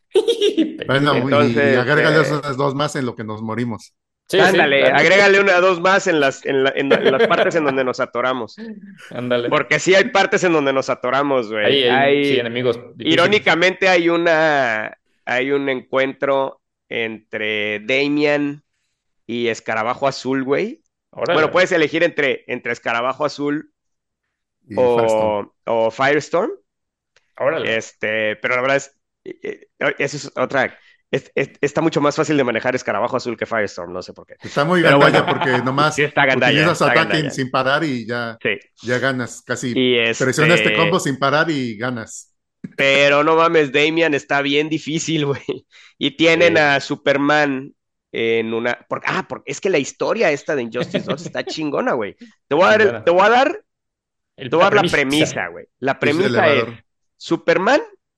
Bueno, Película. y entonces, agrégale eh, esas dos más en lo que nos morimos. Sí, sí, ándale, la neta. agrégale una o dos más en las, en la- en la- en las partes en donde nos atoramos. Ándale. Porque sí hay partes en donde nos atoramos, güey. Ahí hay, sí, Hay, enemigos difíciles. irónicamente hay una, hay un encuentro entre Damian y Escarabajo Azul, güey. Bueno, Órale, puedes elegir entre, entre Escarabajo Azul Y Firestorm. o, o Firestorm. órale. Este, pero la verdad es, eh, eh, eso es otra, es- es- está mucho más fácil de manejar Escarabajo Azul que Firestorm, no sé por qué. Está muy Pero bueno, gandalla porque sí nomás está gandalla, utilizas está ataque gandalla. sin parar y ya, Sí. ya ganas. Casi Y presiona este combo este, sin parar y ganas. pero no mames, Damian está bien difícil, güey. Y tienen a Sí. Superman en una. Porque, ah, porque es que la historia esta de Injustice dos está chingona, güey. Te voy a dar, el- te Chingona. voy a dar, El- te voy a la dar la premisa. premisa, güey. La Es el premisa es: elevador. Superman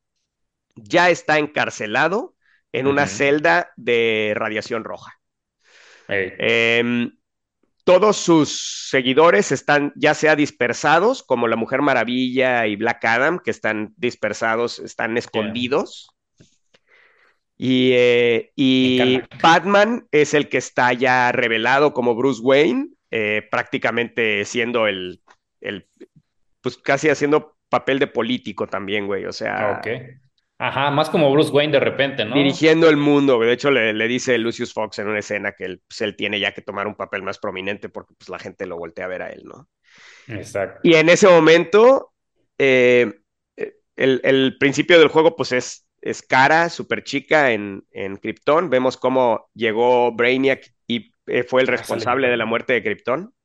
ya está encarcelado en una Ujú. celda de radiación roja. Ey, Em, todos sus seguidores están ya sea dispersados, como la Mujer Maravilla y Black Adam, que están dispersados, están sí, escondidos. Y, eh, en y cana. Batman es el que está ya revelado como Bruce Wayne, eh, prácticamente siendo el, el, pues casi haciendo papel de político también, güey, o sea, Ok. Ajá, más como Bruce Wayne de repente, ¿no? dirigiendo el mundo, güey. De hecho, le, le dice Lucius Fox en una escena que él, pues, él tiene ya que tomar un papel más prominente porque pues la gente lo voltea a ver a él, ¿no? Exacto. Y en ese momento, eh, el, el, principio del juego, pues es, es Kara, súper chica en, en Krypton. Vemos cómo llegó Brainiac y eh, fue el Ah, sale responsable de la muerte de Krypton.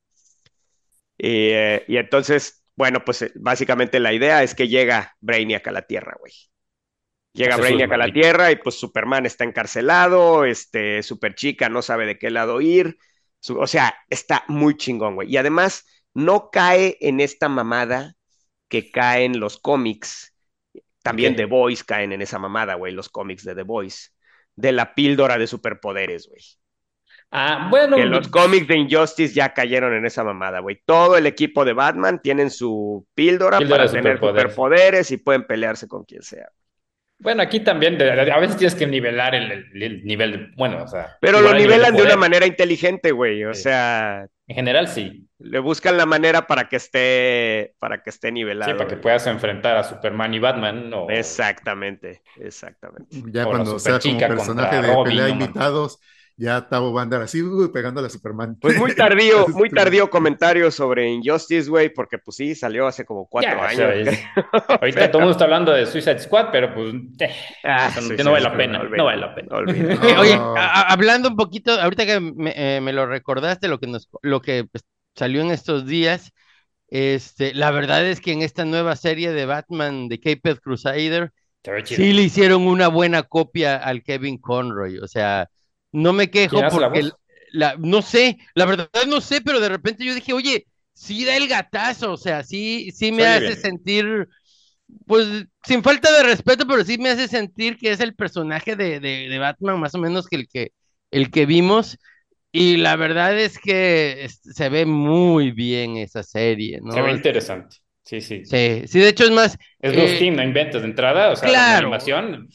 Y, eh, y entonces, bueno, pues eh, básicamente la idea es que llega Brainiac a la Tierra, güey. Llega Hace sus Brainiac a la malditos. Tierra y pues Superman está encarcelado, este, super chica, no sabe de qué lado ir. Su, o sea, está muy chingón, güey. Y además, no cae en esta mamada que caen los cómics. También The Ok. Boys caen en esa mamada, güey, los cómics de The Boys. De la píldora de superpoderes, güey. Ah, Que bueno, los cómics de Injustice ya cayeron en esa mamada, güey. Todo el equipo de Batman tienen su píldora píldora de para tener superpoder. superpoderes y pueden pelearse con quien sea. Bueno, aquí también de- de- a veces tienes que nivelar el, el- el nivel, de- bueno, o sea, Pero lo igual el nivel de nivelan de una poder. manera inteligente, güey. O Sí. sea, En general sí. le buscan la manera para que esté, para que esté Sí, nivelado. para que güey. puedas enfrentar a Superman y Batman o, Exactamente, exactamente. Ya o la cuando sea como Superchica personaje contra de Robin, pelea no mames. invitados, ya Tavo va a andar así, uy, pegándole a Superman. Pues muy tardío, muy tardío comentario sobre Injustice, güey, porque pues sí, salió hace como cuatro Ya, o años. sea, es- ahorita todo el Pero, mundo está hablando de Suicide Squad, pero pues eh, ah, eso no, no Suicide vale la Squad, pena, no vale olvídalo, la pena. olvídalo. Eh, oye, No, a- a- hablando un poquito, ahorita que me, eh, me lo recordaste, lo que nos, lo que pues, salió en estos días, este, la verdad es que en esta nueva serie de Batman de Caped Crusader, Se ve chido. sí le hicieron una buena copia al Kevin Conroy. O sea, no me ¿Quién quejo hace la porque el- voz? la, no sé, la verdad no sé, pero de repente yo dije, oye, sí da el gatazo, o sea, sí, sí Se me oye hace bien. sentir, pues, sin falta de respeto, pero sí me hace sentir que es el personaje de, de, de Batman, más o menos que el que, el que vimos. Y la verdad es que es- se ve muy bien esa serie, Se ve ¿no? interesante. Sí, sí. Sí, sí, de hecho es más, Es Bruce eh, Timm, no inventes de entrada, o sea, la, la claro, animación,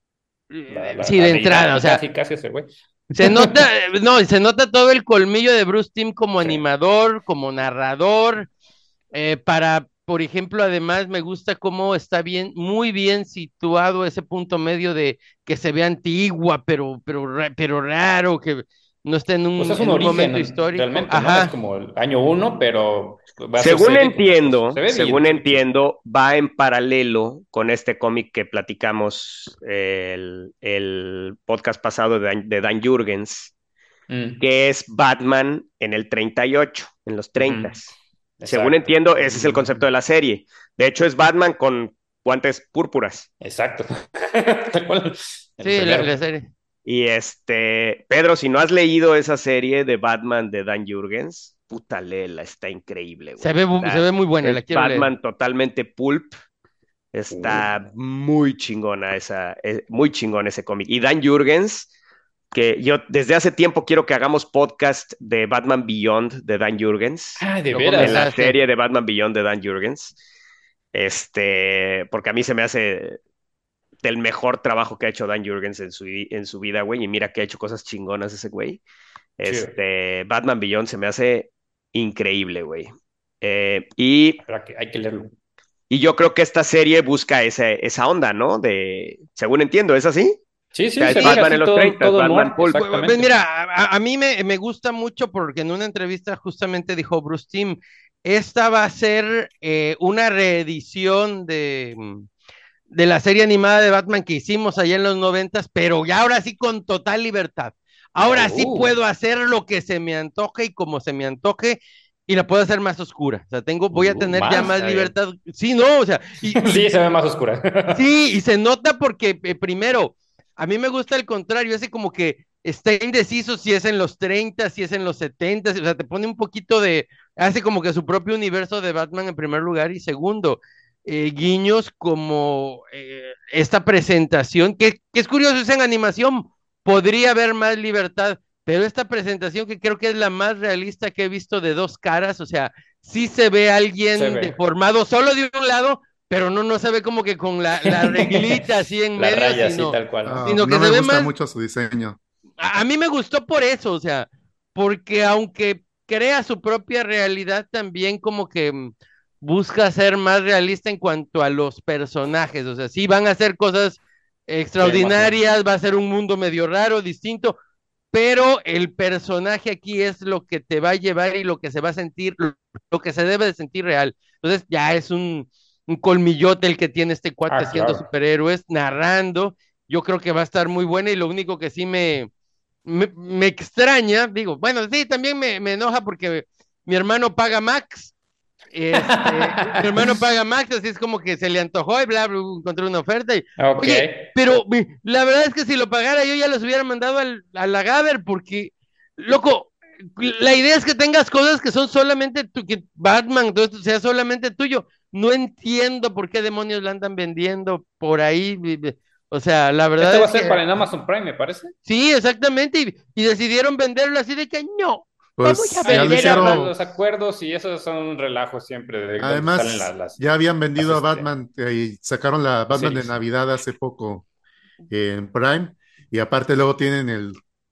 la, eh, la, sí, la de deidad, entrada, o sea, casi, casi ese güey. se nota, eh, no, se nota todo el colmillo de Bruce Timm como Sí. animador, como narrador, eh, para, por ejemplo, además me gusta cómo está bien, muy bien situado ese punto medio de que se ve antigua, pero, pero, ra- pero raro, que no está en Pues un, es un en un momento origen histórico. realmente, ¿no? Es Ajá, como el año uno, pero va a ser Según serie como pues, se entiendo, ve bien, según se ve chido. entiendo, va en paralelo con este cómic que platicamos eh, el, el podcast pasado de Dan, de Dan Jurgens, Mm, que es Batman en el treinta y ocho, en los treinta. ujú, Según exacto, entiendo, ese es el concepto de la serie. De hecho, es Batman con guantes púrpuras. exacto. Tal cual, el sí, la, primero. la serie. Y este, Pedro, si no has leído esa serie de Batman de Dan Jurgens, puta lela, está increíble, Se güey. ve, bu- se Está- ve muy buena, es la quiero leer. Batman totalmente pulp. Uh, Está muy chingona esa, eh, muy chingón ese cómic. Y Dan Jurgens, que yo desde hace tiempo quiero que hagamos podcast de Batman Beyond de Dan Jurgens, ah, de Lo de veras. la comentaste. serie de Batman Beyond de Dan Jurgens. Este, porque a mí se me hace del mejor trabajo que ha hecho Dan Jurgens en su, en su vida, güey. Y mira que ha hecho cosas chingonas ese güey. Chido. Este, Batman Beyond se me hace increíble, güey. Eh, y, Habrá que, hay que leerlo. y yo creo que esta serie busca esa, esa onda, ¿no? De, según entiendo, ¿es así? Sí, O sí, sea, es se ve Batman en así los todo, treinta, es todo Batman noir, Pulp. Pues, pues, exactamente. mira, a, a mí me, me gusta mucho porque en una entrevista justamente dijo Bruce Timm, esta va a ser eh, una reedición de, mm, de la serie animada de Batman que hicimos allá en los noventas, pero ya ahora sí con total libertad. Ahora sí Uh, puedo hacer lo que se me antoje y como se me antoje y la puedo hacer más oscura. O sea, tengo, voy a uh, tener ya más. más Está bien. libertad. Sí, no, o sea, y, Sí, y se ve más oscura. sí, y se nota porque eh, primero, a mí me gusta el contrario, ese como que está indeciso si es en los treinta, si es en los setenta, o sea, te pone un poquito de, hace como que su propio universo de Batman en primer lugar y segundo, eh, guiños como eh, esta presentación, que, que es curioso, es en animación, podría haber más libertad, pero esta presentación que creo que es la más realista que he visto de dos caras, o sea, sí se ve Se alguien ve. deformado solo de un lado, pero no, no se ve como que con la, la reglita así en La medio, raya así, sino, tal cual, ¿no? ah, sino que no me se ve gusta más, mucho su diseño. a, a mí me gustó por eso, o sea, porque aunque crea su propia realidad también como que mm, busca ser más realista en cuanto a los personajes, o sea, sí van a hacer cosas extraordinarias, va a ser un mundo medio raro, distinto, pero el personaje aquí es lo que te va a llevar y lo que se va a sentir, lo, lo que se debe de sentir real. Entonces ya es un, un colmillote el que tiene este cuate Ah, haciendo claro. superhéroes, narrando. Yo creo que va a estar muy buena y lo único que sí me, me, me extraña, digo, bueno, sí, también me, me enoja porque mi hermano paga Max. Este, mi hermano paga Max, así es como que se le antojó y bla, bla, encontró una oferta y, Ok. oye, pero mi- la verdad es que si lo pagara yo ya los hubiera mandado al, a la Gaber porque, loco, la idea es que tengas cosas que son solamente tu, que Batman, todo esto sea solamente tuyo. No entiendo por qué demonios la andan vendiendo por ahí. vi- vi- O sea, la verdad Esto va a es ser que para en Amazon Prime, me parece. sí, exactamente, y, y decidieron venderlo así de que no, vamos a Pues ya lo Ahí vender a ya Batman. hicieron. los acuerdos y eso son un relajo siempre de dónde salen las, Además, las, ya habían las, vendido a este, Batman eh, y sacaron la las Batman de series. Navidad hace poco en Prime. Y aparte luego tienen el...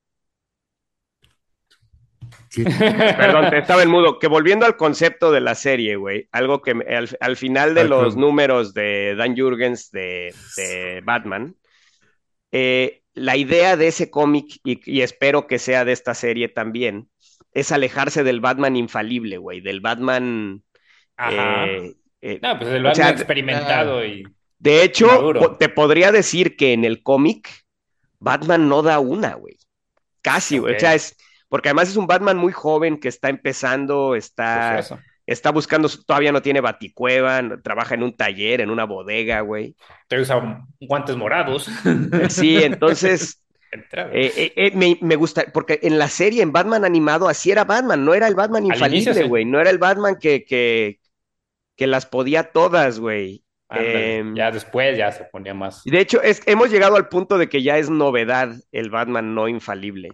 ¿Qué? Perdón, te estaba en mudo. Que volviendo al concepto de la serie, güey, algo que me- al, al final de Ay, los perdón. números de Dan Jurgens de, de Batman, eh, la idea de ese cómic, y, y espero que sea de esta serie también, es alejarse del Batman infalible, güey, del Batman... Ajá. eh, eh, No, pues el o Batman sea, Claro. experimentado y, de y hecho, po- maduro. te podría decir que en el cómic Batman no da una, güey. Casi, Ok, güey. O sea, es, porque además es un Batman muy joven que está empezando, pues está, eso. está buscando, su- todavía no tiene baticueva, no- trabaja en un taller, en una bodega, güey. Te usa guantes morados. Eh, sí, entonces, Entrada. eh, eh, eh, me, me gusta, porque en la serie, en Batman animado, así era Batman, no era el Batman Al inicio infalible, güey, sí. no era el Batman que, que, que las podía todas, güey. Ándale. Eh, Ya después ya se ponía y más. de hecho, es, hemos llegado al punto de que ya es novedad el Batman no infalible,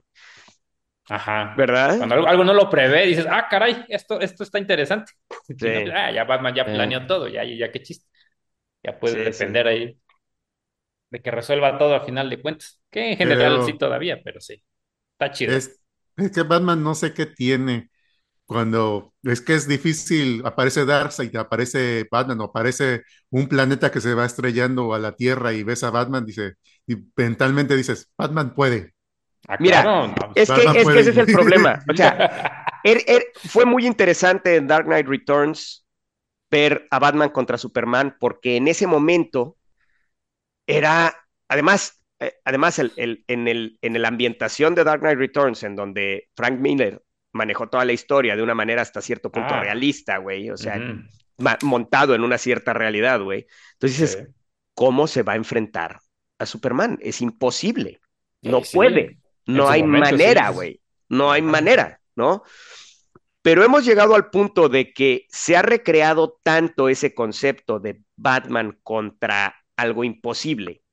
Ajá. ¿verdad? Cuando algo, algo no lo prevé, dices, ah, caray, esto, esto está interesante. Si no, pues, Sí, ah, ya Batman ya Eh, planeó todo, ya, ya qué chiste. Ya puede sí, sí. depender ahí de que resuelva todo al final de cuentas. Que en general sí Pero todavía, pero sí. Está chido. es, es que Batman no sé qué tiene. Cuando es que es difícil, aparece Darkseid, aparece Batman, o aparece un planeta que se va estrellando a la Tierra y ves a Batman, dice, y mentalmente dices, Batman puede, Ah, Mira, claro. No, es pues. que, Batman es que puede. ese es el problema. O sea, er- er- fue muy interesante en Dark Knight Returns ver a Batman contra Superman, porque en ese momento era, además, eh, además el, el- en el, en la ambientación de Dark Knight Returns, en donde Frank Miller manejó toda la historia de una manera hasta cierto punto Ah, realista, güey, o sea, ujú, ma- montado en una cierta realidad, güey. Entonces sí. dices, ¿cómo se va a enfrentar a Superman? Es imposible, Sí, no sí. puede, En no su hay momento, sí. manera, güey, no hay Ajá. manera, ¿no? Pero hemos llegado al punto de que se ha recreado tanto ese concepto de Batman contra algo imposible,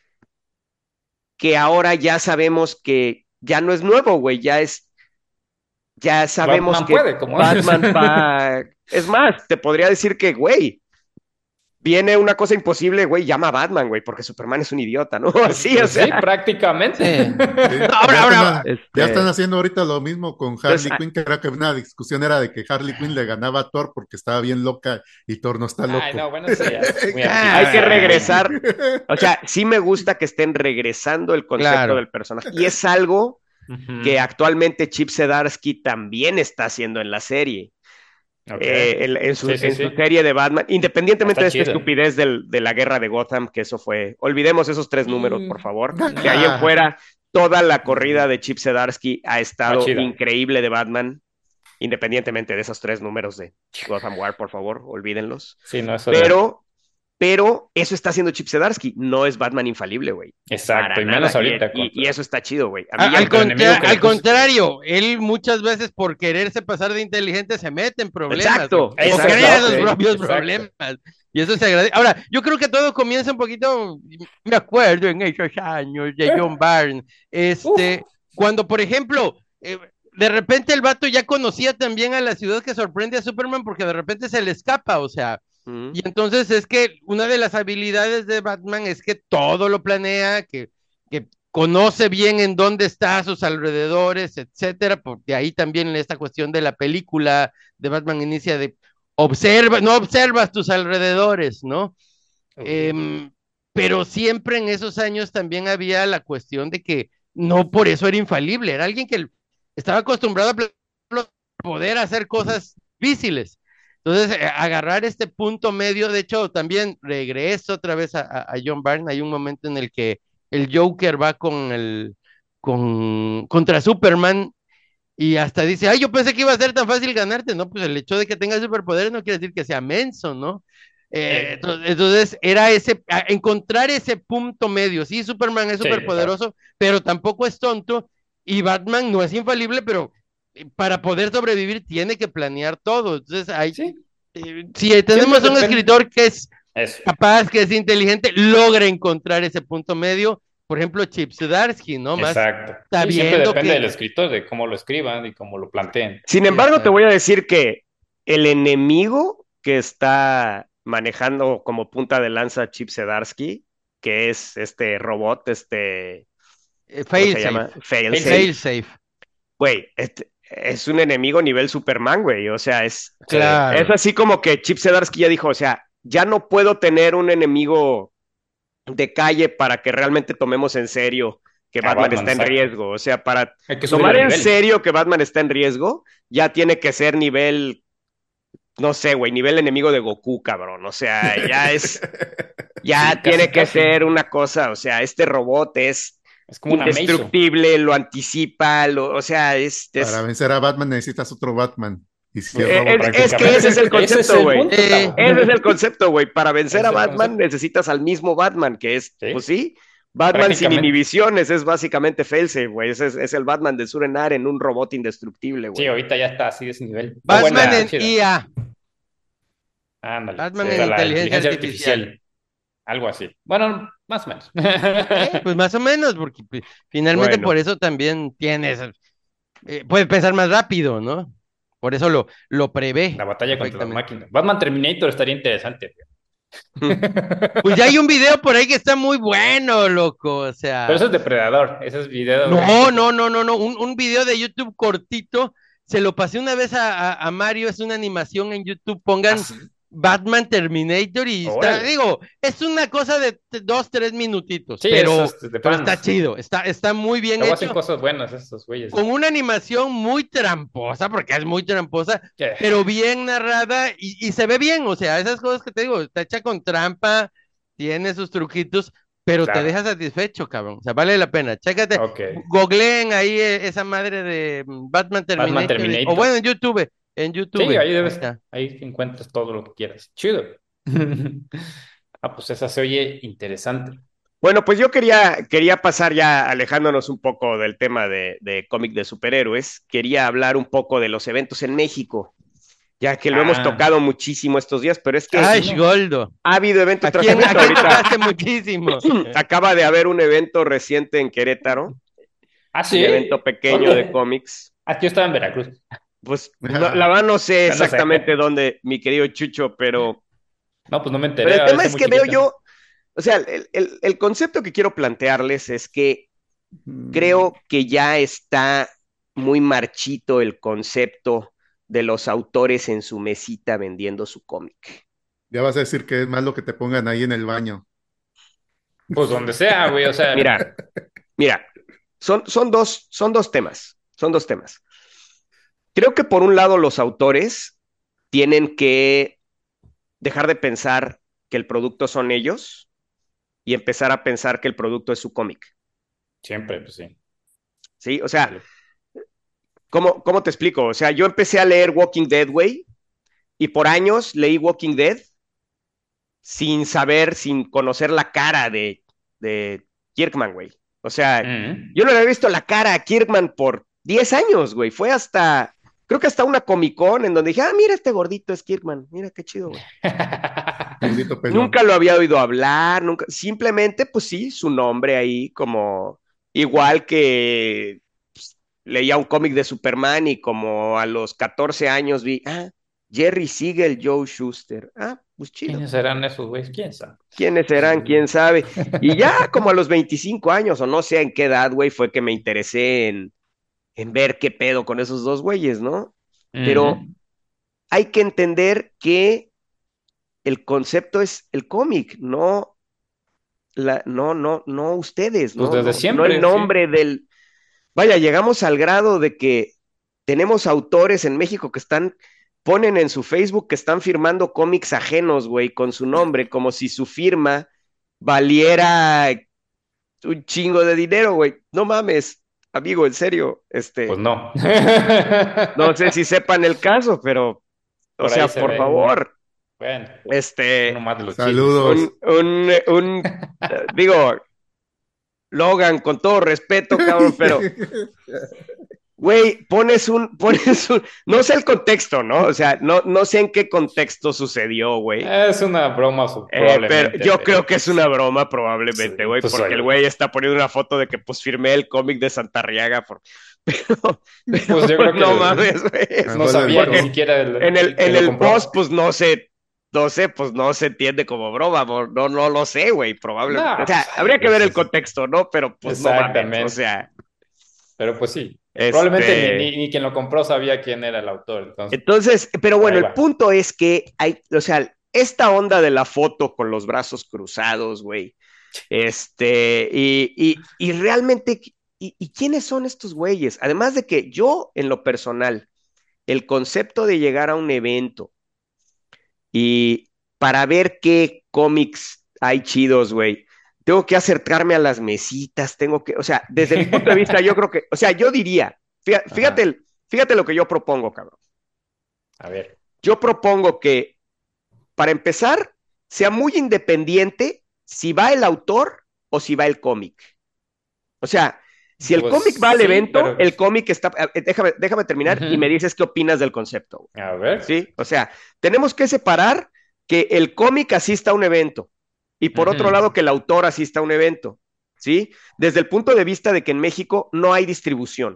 que ahora ya sabemos que ya no es nuevo, güey, ya es, ya sabemos Batman que puede, como es. Batman va, es más, te podría decir que, güey, viene una cosa imposible, güey, llama a Batman, güey, porque Superman es un idiota, ¿no? Pues, Así, o pues sí, sea, sí. prácticamente. Sí, No, ya ahora, están, ahora, ha- ya están este, haciendo ahorita lo mismo con entonces, Harley Quinn, que era que una discusión era de que Harley Quinn le ganaba a Thor porque estaba bien loca y Thor no está Ay, loco. no, bueno, eso ya es muy hay que artificial, ah, muy. regresar, o sea, sí me gusta que estén regresando el concepto claro. del personaje, y es algo que Ujú. actualmente Chip Zdarsky también está haciendo en la serie. Ok. Eh, en, en, su, Sí, sí, en, su, sí. serie de Batman, independientemente Está de esta chido. estupidez del, de la guerra de Gotham, que eso fue, olvidemos esos tres números, por Mm, favor. De ahí en nah, fuera, toda la corrida de Chip Zdarsky ha va estado chida. increíble de Batman, independientemente de esos tres números de Gotham War, por favor, olvídenlos. Sí, no, eso no. Pero, pero eso está haciendo Chip Zdarsky, no es Batman infalible, güey. Exacto, Para y nada. menos Y, ahorita y, y contra, eso está chido, güey. A mí A- ya Al, me... contra el enemigo contra- que le al puso. contrario, él muchas veces por quererse pasar de inteligente se mete en problemas, güey, Exacto, o exacto, crea ok. sus Exacto, propios exacto. problemas. Y eso se agradece. Ahora, yo creo que todo comienza un poquito, me acuerdo en esos años de John Byrne, Uf, este, cuando, por ejemplo, eh, de repente el vato ya conocía también a la ciudad que sorprende a Superman porque de repente se le escapa, o sea, Mm. y entonces es que una de las habilidades de Batman es que todo lo planea, que, que conoce bien en dónde está a sus alrededores, etcétera, porque ahí también esta cuestión de la película de Batman inicia de observa, no observas tus alrededores, ¿no? Ok. Em, pero siempre en esos años también había la cuestión de que no por eso era infalible, era alguien que estaba acostumbrado a pl- poder hacer cosas difíciles. Entonces, eh, agarrar este punto medio, de hecho, también regreso otra vez a, a- a John Byrne. Hay un momento en el que el Joker va con el con contra Superman y hasta dice, ay, yo pensé que iba a ser tan fácil ganarte, ¿no? Pues el hecho de que tenga superpoderes no quiere decir que sea menso, ¿no? Eh, Eh, ento- entonces, era ese, a- encontrar ese punto medio. Sí, Superman es sí, claro. superpoderoso, pero tampoco es tonto, y Batman no es infalible, pero eh, para poder sobrevivir tiene que planear todo. Entonces, hay, Sí, eh, si siempre tenemos un depende. escritor que es Eso. capaz, que es inteligente, logra encontrar ese punto medio. Por ejemplo, Chip Zdarsky, ¿no? Más Exacto. Sí, siempre sabiendo depende del que... escritor, de cómo lo escriban y cómo lo planteen. Sin embargo, te Exacto. voy a decir que el enemigo que está manejando como punta de lanza Chip Zdarsky, que es este robot, este, Eh, ¿cómo fail se safe, llama? Failsafe. fail safe, Güey, este, es un enemigo nivel Superman, güey. O sea, es, Sí, es claro. así como que Chip Zdarsky ya dijo, o sea, ya no puedo tener un enemigo de calle para que realmente tomemos en serio que a Batman Batman, está en exacto. riesgo. O sea, para Hay que subirle tomar el en nivel. serio que Batman está en riesgo, ya tiene que ser nivel, no sé, güey, nivel enemigo de Goku, cabrón. O sea, ya es, Sí, ya casi, tiene que casi. ser una cosa, o sea, este robot es Es como una Meizo. indestructible, lo anticipa, lo, o sea, es, Para es, vencer a Batman necesitas otro Batman. Y si es Pues es, robot, es que ese es el prácticamente. Ese es concepto, el güey. punto, Eh, Tavo. Ese es el concepto, güey. Para vencer Es a el Batman concepto. necesitas al mismo Batman, que es, pues Sí, sí, Batman sin prácticamente. inhibiciones, es básicamente Failsafe, güey. Ese es, es el Batman de Surenar en un robot indestructible, Sí, güey. ahorita ya está así de ese nivel. Está buena, Batman está en chida. I A, Ándale. Batman Sí. en Está la inteligencia inteligencia artificial. artificial. Algo así. Bueno, más o menos. Eh, pues más o menos, porque pues, finalmente por Bueno, eso también tienes, eh, puede pensar más rápido, ¿no? Por eso lo, lo La prevé batalla contra las perfectamente. máquinas. Batman Terminator estaría interesante. Pues ya hay un video por ahí que está muy bueno, loco. O Pero sea, eso es depredador. Ese es video de no, nosotros. no, no, no, no. Un, un video de YouTube cortito. Se lo pasé una vez a, a, a Mario. Es una animación en YouTube. Pongan Así. Batman Terminator y está, Órale. digo, es una cosa de t- dos, tres minutitos, Sí, eso pero, es de pero está fans. chido. Está, está muy bien Luego hacen hecho. cosas buenas estos güeyes. Con una animación muy tramposa, porque es muy tramposa, Que- pero bien narrada y, y se ve bien, o sea, esas cosas que te digo, está hecha con trampa, tiene sus truquitos, pero te Claro. deja satisfecho, cabrón, o sea, vale la pena. Chécate, Ok. googleen ahí eh, esa madre de mm, Batman Batman Terminator, y- o Terminator. bueno, en YouTube, en Sí, YouTube, ahí ahí debes. está. Ahí encuentras todo lo que quieras. Chido. Ah, pues esa se oye interesante. bueno, pues yo quería, quería pasar ya alejándonos un poco del tema de, de cómic de superhéroes. Quería hablar un poco de los eventos en México, ya que lo hemos Ah, tocado muchísimo estos días, pero es que Ay, casi no. Goldo, ha habido evento ¿a tras quién, a evento. quién Ahorita tocaste muchísimo? acaba de haber un evento reciente en Querétaro, Ah, un evento sí. pequeño de ¿Dónde? cómics. Aquí yo estaba en Veracruz. Pues no, la verdad no sé No, no sé. exactamente dónde, mi querido Chucho, pero, No, pues no me pero enteré. el Ha de tema ser es muy que veo chiquita. yo, o sea, el, el, el concepto que quiero plantearles es que mm, creo que ya está muy marchito el concepto de los autores en su mesita vendiendo su cómic. ya vas a decir que es más lo que te pongan ahí en el baño. Pues donde sea, güey. O sea, Mira, mira, son, son dos, son dos temas, son dos temas. Creo que por un lado los autores tienen que dejar de pensar que el producto son ellos y empezar a pensar que el producto es su cómic, siempre, pues sí. ¿sí? O sea, ¿cómo, ¿cómo te explico? O sea, yo empecé a leer Walking Dead, güey, y por años leí Walking Dead sin saber, sin conocer la cara de, de Kirkman, güey. O sea, Mm. yo no le había visto la cara a Kirkman por diez años, güey. Fue hasta, creo que hasta una Comic Con en donde dije, ah, mira, este gordito es Kirkman. Mira qué chido, güey. Gordito pelón. Nunca lo había oído hablar, nunca, simplemente, pues sí, su nombre ahí como, igual que pues, leía un cómic de Superman y como a los catorce años vi, ah, Jerry Siegel, Joe Shuster. Ah, pues chido. ¿Quiénes serán esos güeyes? ¿Quién sabe? ¿Quiénes serán? ¿Quién sabe? Y ya como a los veinticinco años, o no sé en qué edad, güey, fue que me interesé en, en ver qué pedo con esos dos güeyes, ¿no? Pero Ujú. hay que entender que el concepto es el cómic, no, la, no, no, no ustedes, Pues no, desde no, no el siempre, sí. nombre del. Vaya, llegamos al grado de que tenemos autores en México que están, ponen en su Facebook que están firmando cómics ajenos, güey, con su nombre, como si su firma valiera un chingo de dinero, güey. No mames, amigo, en serio, Pues este, no. no sé si sepan el caso, pero, o Por ahí sea, se por ve. favor, Bueno, uno este, más de los chismes. un, Saludos. un, un, eh, digo, Logan, con todo respeto, cabrón, pero güey, pones un, pones un, no sé el contexto, ¿no? O sea, no, no sé en qué contexto sucedió, güey. Es una broma, su- Eh, pero probablemente, yo creo pero que es pues, una broma sí, probablemente, güey, pues porque el oye, güey está poniendo una foto de que pues firmé el cómic de Santarriaga, por... pero, pero pues yo creo no que mames, güey. A lo no mejor le sabía ni dijo, Porque siquiera en el- el, que en lo el post, compró. pues no sé, no sé, pues no se entiende como broma, bo- no, no lo sé, güey, probablemente. O No, sea, pues ay, habría que pues ver el es- contexto, ¿no? Pero pues no mames, o exactamente. sea, Pero pues sí, probablemente ni, este. ni, ni quien lo compró sabía quién era el autor, entonces Entonces, pero por bueno, ahí el va. punto es que hay, o sea, esta onda de la foto con los brazos cruzados, güey, este, y, y, y realmente, y, ¿y quiénes son estos güeyes? Además de que yo, en lo personal, el concepto de llegar a un evento y para ver qué cómics hay chidos, güey, tengo que acercarme a las mesitas, tengo que, o sea, desde mi punto de vista, yo creo que, o sea, yo diría, fíjate, fíjate, Ajá, el- fíjate lo que yo propongo, cabrón. a ver. Yo propongo que para empezar, sea muy independiente si va el autor o si va el cómic. O sea, si el cómic va Pues al sí, evento, pero el cómic está. eh, Déjame, déjame terminar y me ujú. dices qué opinas del concepto. A ver. ¿Sí? O sea, tenemos que separar que el cómic asista a un evento y por otro Ujú. lado que el autor asista a un evento. ¿Sí? Desde el punto de vista de que en México no hay distribución.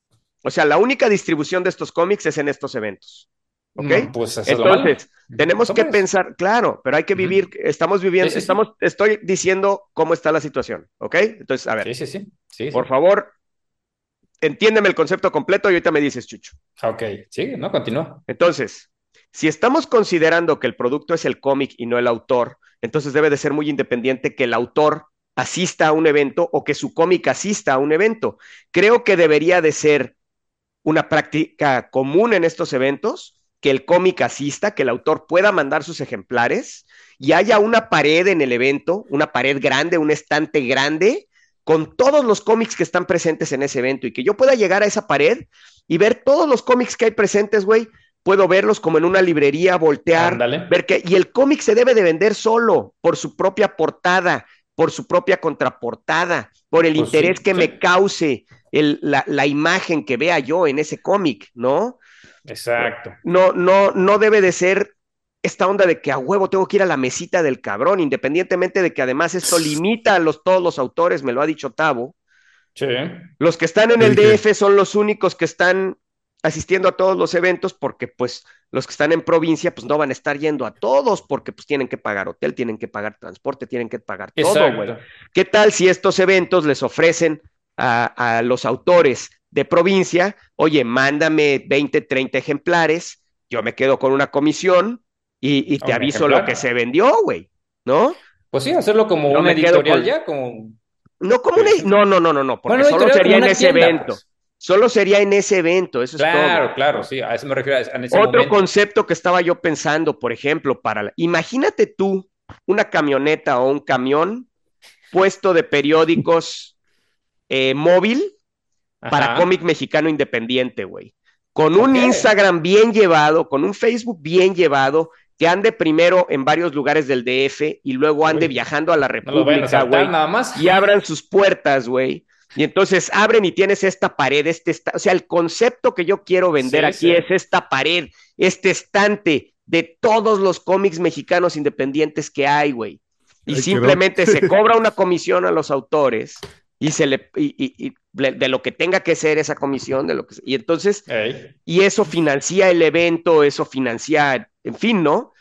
O sea, la única distribución de estos cómics es en estos eventos. ¿Ok? No, pues eso es lo malo. Entonces, tenemos Más o que menos. pensar, claro, pero hay que Ujú. vivir, estamos Sí, viviendo, sí, sí. estamos, estoy diciendo cómo está la situación, ¿ok? Entonces, a Sí, ver, sí, sí. Sí, por sí. favor, entiéndeme el concepto completo y ahorita me dices, Chucho. Ok, sí, no, continúa. Entonces, si estamos considerando que el producto es el cómic y no el autor, entonces debe de ser muy independiente que el autor asista a un evento o que su cómic asista a un evento. Creo que debería de ser una práctica común en estos eventos, que el cómic asista, que el autor pueda mandar sus ejemplares y haya una pared en el evento, una pared grande, un estante grande, con todos los cómics que están presentes en ese evento y que yo pueda llegar a esa pared y ver todos los cómics que hay presentes, güey. Puedo verlos como en una librería, voltear, Ándale. ver que. Y el cómic se debe de vender solo, por su propia portada, por su propia contraportada, por el Pues interés sí, que sí. me cause el, la, la, imagen que vea yo en ese cómic, ¿no? Exacto. No, no, no debe de ser esta onda de que a huevo tengo que ir a la mesita del cabrón, independientemente de que además esto limita a los, todos los autores, me lo ha dicho Tavo. Sí. Los que están en te el dije, D F son los únicos que están asistiendo a todos los eventos porque pues los que están en provincia pues no van a estar yendo a todos porque pues tienen que pagar hotel, tienen que pagar transporte, tienen que pagar todo, güey. Exacto. ¿Qué tal si estos eventos les ofrecen a, a los autores de provincia, oye, mándame veinte, treinta ejemplares, yo me quedo con una comisión y, y te Un aviso lo que ejemplar. se vendió, güey, ¿no? Pues sí, hacerlo como Yo una me quedo editorial con, ya, como. no como una, Pues, sí. no, no, no, no, no, porque Bueno, una solo editorial como sería en una ese tienda, evento, pues. solo sería en ese evento, eso es todo, Claro, claro, ¿no? sí, a eso me refiero a- en ese Otro momento. concepto que estaba yo pensando, por ejemplo, para la, imagínate tú una camioneta o un camión puesto de periódicos eh, móvil para cómic Ajá. mexicano independiente, güey. Con un Ok. Instagram bien llevado, con un Facebook bien llevado, que ande primero en varios lugares del D F y luego ande Uy, viajando a la no los vayan a República, saltar güey, nada más. y abran sus puertas, güey. Y entonces abren y tienes esta pared, este, esta, o sea, el concepto que yo quiero vender Sí, aquí sí. es esta pared, este estante de todos los cómics mexicanos independientes que hay, güey. Y ay, quedó. simplemente se cobra una comisión a los autores y se le y, y, y de lo que tenga que ser esa comisión, de lo que y entonces Ey. y eso financia el evento, eso financia, en fin, ¿no?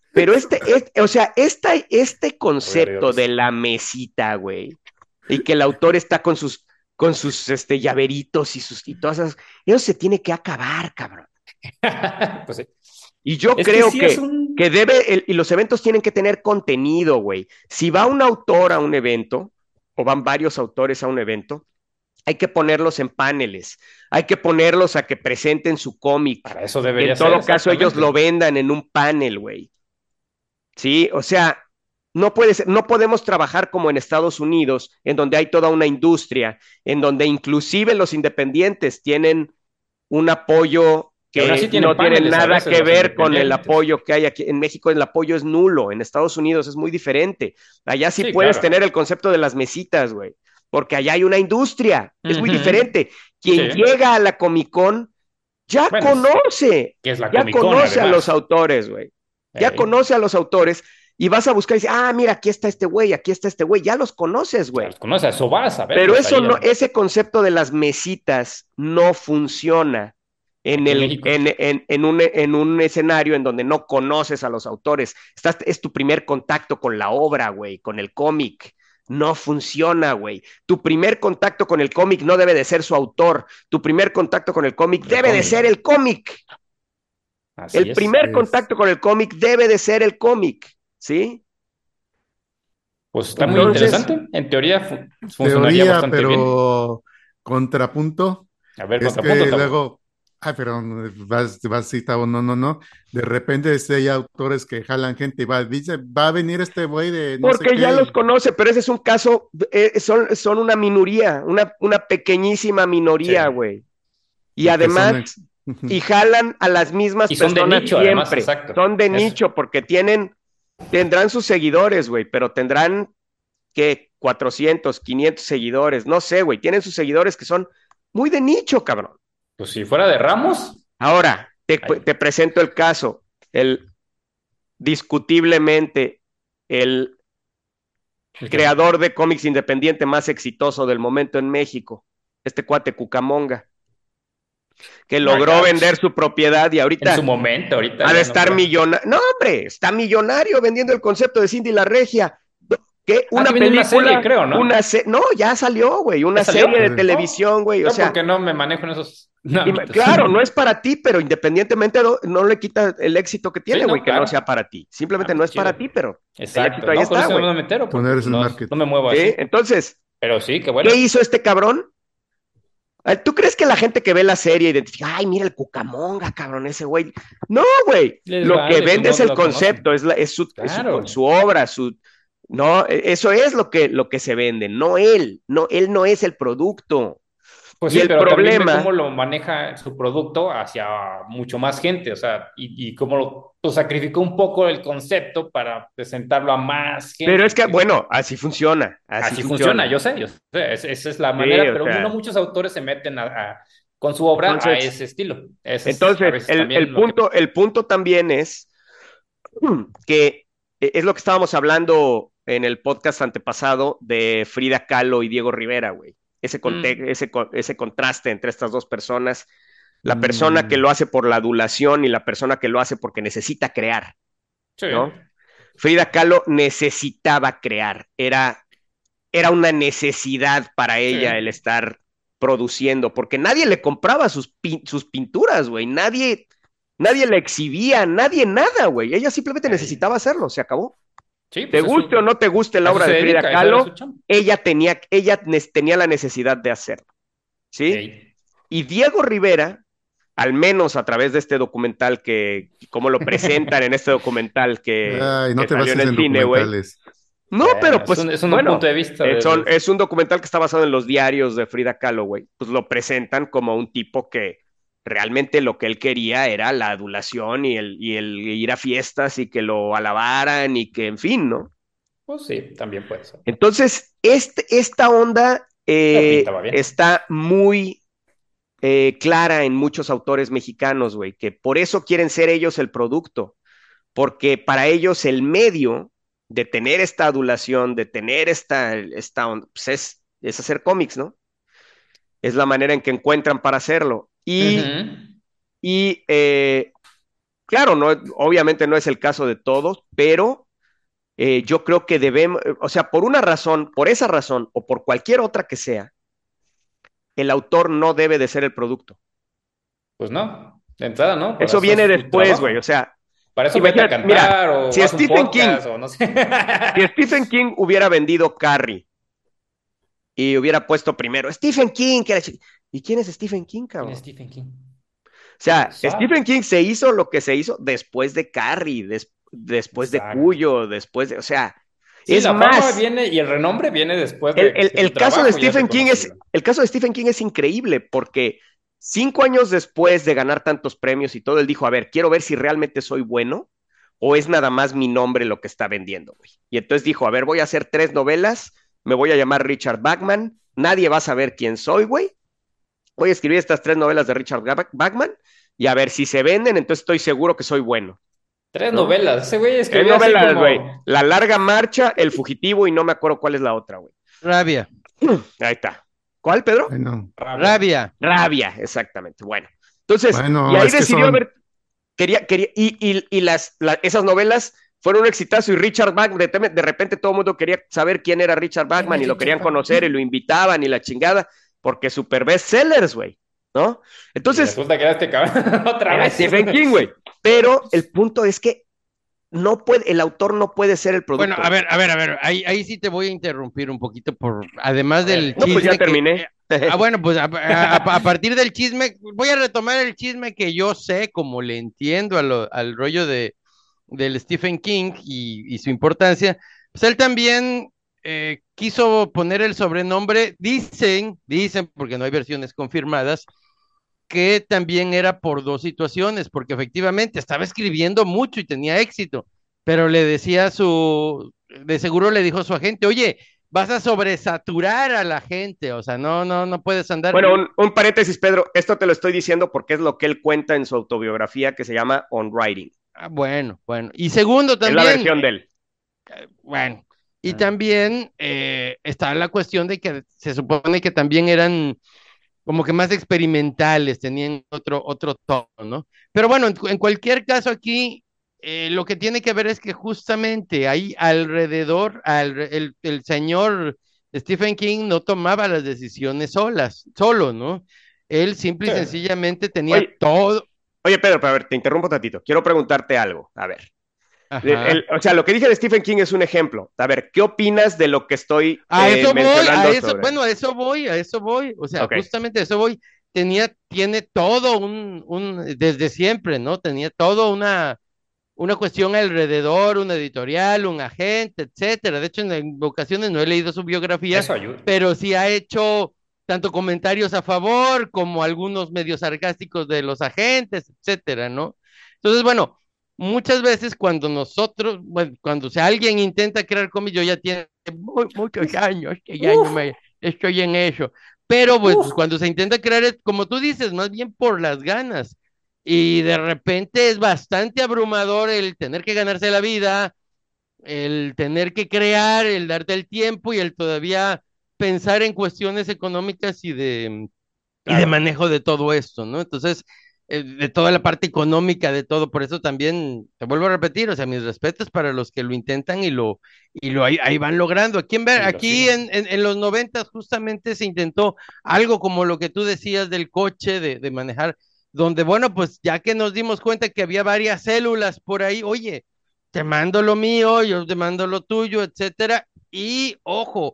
Pero este, este- o sea, esta, este Hubiera habido concepto risa. de la mesita, güey, y que el autor está con sus, con sus este, llaveritos y sus y todas esas, eso se tiene que acabar, cabrón. Pues sí. Y yo Es que creo sí es que, un. que debe, el- y los eventos tienen que tener contenido, güey. Si va un autor a un evento, o van varios autores a un evento, hay que ponerlos en paneles, hay que ponerlos a que presenten su cómic, Para eso que debería en ser, todo caso ellos lo exactamente. vendan en un panel, güey. Sí, o sea, no puede ser, no podemos trabajar como en Estados Unidos, en donde hay toda una industria, en donde inclusive los independientes tienen un apoyo Y aún así que tienen no tiene paneles a nada veces que los ver con el independientes. apoyo que hay aquí. En México el apoyo es nulo, en Estados Unidos es muy diferente. Allá sí Sí, puedes claro. tener el concepto de las mesitas, güey, porque allá hay una industria, es muy Ujú. diferente. Quien Sí. llega a la Comic Con ya Bueno, es conoce, que es la ya Comic Con, conoce a los además. autores, güey, ya Ey, conoce a los autores y vas a buscar y dices, ah, mira, aquí está este güey, aquí está este güey, ya los conoces, ya güey. los conoces, a eso vas a Pero verlos eso ahí no, a- ese concepto de las mesitas no funciona en, aquí en el, México. en, en, en, un, en un escenario en donde no conoces a los autores. Estás, es tu primer contacto con la obra, güey, con el cómic. No funciona, güey. Tu primer contacto con el cómic no debe de ser su autor. Tu primer contacto con el cómic El debe de ser cómic. el cómic. Así El es. primer Es, contacto con el cómic debe de ser el cómic, ¿sí? Pues está muy Entonces, interesante. En teoría fu- funcionaría teoría, bastante bien. pero contrapunto A ver, es contrapunto, que Tabo. luego, ay, perdón, vas, vas citado, no, no, no. De repente este, hay autores que jalan gente y va, dice, va a venir este güey de no sé porque ya qué, los y conoce, pero ese es un caso, eh, son, son una minoría, una, una pequeñísima Sí. minoría, güey. Y y que son, además, ex- y jalan a las mismas Y son de personas nicho, además, siempre. exacto. Son de Eso. nicho porque tienen, tendrán sus seguidores, güey, pero tendrán, ¿qué? cuatrocientos, quinientos seguidores, no sé, güey. Tienen sus seguidores que son muy de nicho, cabrón. Pues si fuera de Ramos, Ahora, te, ay, te presento el caso, el discutiblemente el ¿el qué? creador de cómics independiente más exitoso del momento en México, este cuate Cucamonga, que No, logró ya, vender pues, su propiedad y en su ahorita momento, ahorita ha de ya no estar creo. millonario. No, hombre, está millonario vendiendo el concepto de Cindy la Regia. Que Ah, que una viene una serie, película, creo, una ¿no? se no, ya salió, güey, ¿Ya una serie de salió? eh, Oh, televisión, güey, o yo sea, porque no me manejo en esos ámbitos. claro, no es para ti, pero independientemente no, no le quita el éxito que Sí, tiene, güey, no, que no claro. sea para ti. Ah, Simplemente no pues es para chido. ti, pero el Exacto. éxito ahí No, con está, eso güey. no me entero tú no porque eres pues, el no, market. no me muevo ¿Sí? así. Entonces, Pero sí, qué ¿qué bueno. hizo este cabrón? ¿Tú crees que la gente que ve la serie identifica, ay, mira el Cucamonga, cabrón, ese güey? No, güey. Les Lo que vale, pues vende no es el lo concepto, conocen. es, la, es, su, es su, Claro. su, obra, su. No, eso es lo que, lo que se vende, no él. No, él no es el producto. Pues Y sí, el pero también ve cómo problema, lo maneja su producto hacia mucho más gente, o sea, y, y cómo lo pues, sacrificó un poco el concepto para presentarlo a más pero es gente. que, bueno, así funciona, así Así funciona, funciona. yo sé, yo sé, es- esa es la Sí, manera, o pero no sea, muchos autores se meten a, a- con su obra a entonces, ese estilo. Ese es a entonces, veces el, el también lo que... punto, el punto también es que eh, es lo que estábamos hablando en el podcast antepasado de Frida Kahlo y Diego Rivera, güey. Ese, Mm, ese, ese contraste entre estas dos personas, la persona que Mm, lo hace por la adulación y la persona que lo hace porque necesita crear, sí, ¿no? Frida Kahlo necesitaba crear, era, era una necesidad para sí, ella el estar produciendo, porque nadie le compraba sus, pin sus pinturas, güey, nadie, nadie la exhibía, nadie nada, güey, ella simplemente ahí. necesitaba hacerlo, se acabó. Sí, Te pues guste o eso, no te guste la a eso obra se de Frida dedica, esa era su Kahlo, chamba. ella tenía, ella tenía la necesidad de hacerlo, ¿sí? Ey. Y Diego Rivera, al menos a través de este documental que, como lo presentan en este documental que, ay, no que te salió en bases el en cine, güey. documentales. No, Bueno, pero es pues, un, es un punto bueno, de vista es, de, son- de- es un documental que está basado en los diarios de Frida Kahlo, güey. Pues lo presentan como un tipo que realmente lo que él quería era la adulación y el, y el ir a fiestas y que lo alabaran y que, en fin, ¿no? Pues sí, también puede ser. Entonces, este, esta onda Me eh, pintaba bien. está muy eh, clara en muchos autores mexicanos, güey, que por eso quieren ser ellos el producto, porque para ellos el medio de tener esta adulación, de tener esta, esta onda, pues es, es hacer cómics, ¿no? Es la manera en que encuentran para hacerlo. Y, Ujú. y eh, claro, no, obviamente no es el caso de todos, pero eh, yo creo que debemos, o sea, por una razón, por esa razón o por cualquier otra que sea, el autor no debe de ser el producto. Pues no, de entrada no, para Eso eso viene es tu después, güey, o trabajo. sea, Para eso vete a imagínate, mira, cantar o si haz un Stephen King, podcast o no sé. si Stephen King hubiera vendido Carrie y hubiera puesto primero Stephen King, que era chi- ¿y quién es Stephen King, ¿Quién es cabrón? Stephen King? O sea, Stephen Exacto, King se hizo lo que se hizo después de Carrie, des- después de exacto. Cuyo, después de, o sea, Sí, es la fama más, viene y el renombre viene después el, de el- que tu el caso de trabajo ya es Stephen King es, reconocido. el caso de Stephen King es increíble porque cinco años después de ganar tantos premios y todo, él dijo, a ver, quiero ver si realmente soy bueno o es nada más mi nombre lo que está vendiendo, güey. Y entonces dijo, a ver, voy a hacer tres novelas, me voy a llamar Richard Bachman, nadie va a saber quién soy, güey. Voy a escribir estas tres novelas de Richard Bachman y a ver si se venden, entonces estoy seguro que soy bueno, Tres ¿no? novelas. Ese güey Tres escribía así novelas, güey. como La larga marcha, El fugitivo y no me acuerdo cuál es la otra, güey. Rabia, Ahí está. ¿Cuál, Pedro? Bueno, rabia. rabia. Rabia, exactamente. Bueno, entonces, y bueno, ahí es que decidió son, ver, quería, quería, y, y, y las, la, esas novelas fueron un exitazo y Richard Bachman, de, de repente todo el mundo quería saber quién era Richard ¿Quién Bachman es y lo Richard querían conocer y Bachman? lo invitaban y la chingada, porque super bestsellers, güey, ¿no? Y Entonces, resulta que era este cabrón otra era vez. Stephen King, güey. Pero el punto es que no puede, el autor no puede ser el Bueno, producto. a ver, a ver, a ver, ahí, ahí sí te voy a interrumpir un poquito por, además A del ver, No, pues ya chisme que, eh, terminé. ah, bueno, pues a, a- a partir del chisme, voy a retomar el chisme que yo sé, como le entiendo a lo- al rollo de, del Stephen King y, y su importancia, pues él también eh, quiso poner el sobrenombre, dicen, dicen, porque no hay versiones confirmadas, que también era por dos situaciones, porque efectivamente estaba escribiendo mucho y tenía éxito, pero le decía a su, de seguro le dijo a su agente, oye, vas a sobresaturar a la gente, o sea, no, no, no puedes andar. Bueno, un, un, paréntesis, Pedro. Esto te lo estoy diciendo porque es lo que él cuenta en su autobiografía que se llama On Writing. Ah, bueno, bueno. Y segundo Es la también, versión de él. bueno, y también eh, está la cuestión de que se supone que también eran como que más experimentales, tenían otro, otro tono, ¿no? Pero bueno, en, en cualquier caso aquí, eh, lo que tiene que ver es que justamente ahí alrededor, al, el, el señor Stephen King no tomaba las decisiones solas, solo, ¿no? Él simple y sí. sencillamente tenía Oye, todo. oye, Pedro, a ver, te interrumpo un tantito. Quiero preguntarte algo. A ver. El, Ajá. el, o sea, lo que dije de Stephen King es un ejemplo. A ver, ¿qué opinas de lo que estoy A eh, eso voy, a mencionando eso, sobre él? bueno, a eso voy, a eso voy, o sea, Ok. justamente a eso voy. Tenía, tiene todo un, un, desde siempre, ¿no? Tenía todo una, una cuestión alrededor, un editorial, un agente, etcétera. De hecho, en, en ocasiones no he leído su biografía, Eso ayuda. pero sí ha hecho tanto comentarios a favor como algunos medios sarcásticos de los agentes, etcétera, ¿no? Entonces, bueno, muchas veces cuando nosotros, bueno, cuando o sea, alguien intenta crear cómics, yo ya tiene mu- muchos años que ya no Uf, me estoy en eso. Pero pues uf. cuando se intenta crear, es, como tú dices, más bien por las ganas. Y de repente es bastante abrumador el tener que ganarse la vida, el tener que crear, el darte el tiempo y el todavía pensar en cuestiones económicas y de, y de Claro. manejo de todo esto, ¿no? Entonces, eh, de toda la parte económica de todo, por eso también, te vuelvo a repetir, o sea, mis respetos para los que lo intentan y lo, y lo ahí, ahí van logrando. Aquí en, ver, Y lo aquí en, siguen. en, en los noventas justamente se intentó algo como lo que tú decías del coche, de, de manejar, donde, bueno, pues ya que nos dimos cuenta que había varias células por ahí, oye, te mando lo mío, yo te mando lo tuyo, etcétera, y ojo,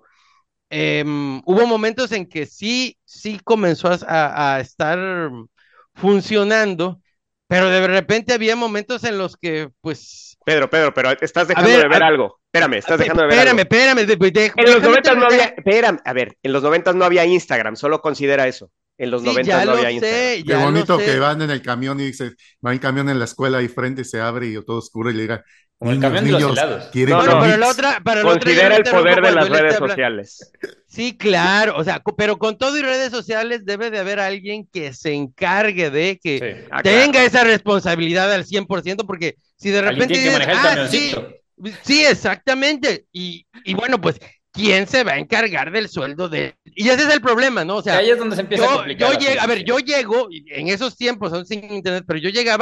em, hubo momentos en que sí, sí comenzó a, a- a estar funcionando, pero de repente había momentos en los que, pues, Pedro, Pedro, pero estás a dejando ver, de a- ver algo. Espérame, a- estás pe- dejando de ver espérame, algo. espérame, de- de- En los déjame noventas no había, terminar. espérame, a ver, en los noventas no había Instagram, solo considera eso. En los Sí, noventas ya no lo había Instagram. sé, qué ya lo bonito que sé. van en el camión y dice, va en camión en la escuela y frente se abre y todo oscuro y le diga, Como el niños, camión de los niños, helados. ¿quieren No, Bueno, no, para la cómics? otra, para la otra yo lo considera el interrumpo poder de cuando las él esté redes hablando. sociales. Sí, claro, o sea, co- pero con todo y redes sociales debe de haber alguien que se encargue de que Sí. Ah, tenga claro. esa responsabilidad al cien por ciento, porque si de Alguien repente tiene que dices, manejar el ah, sí, camioncito. sí, exactamente, y, y bueno, pues, ¿quién se va a encargar del sueldo de él? Y ese es el problema, ¿no? O Y sea, ahí es donde se empieza a yo, complicar yo el llego, a asunto, ver, sí. yo llego, y en esos tiempos, aún sin internet, pero yo llegaba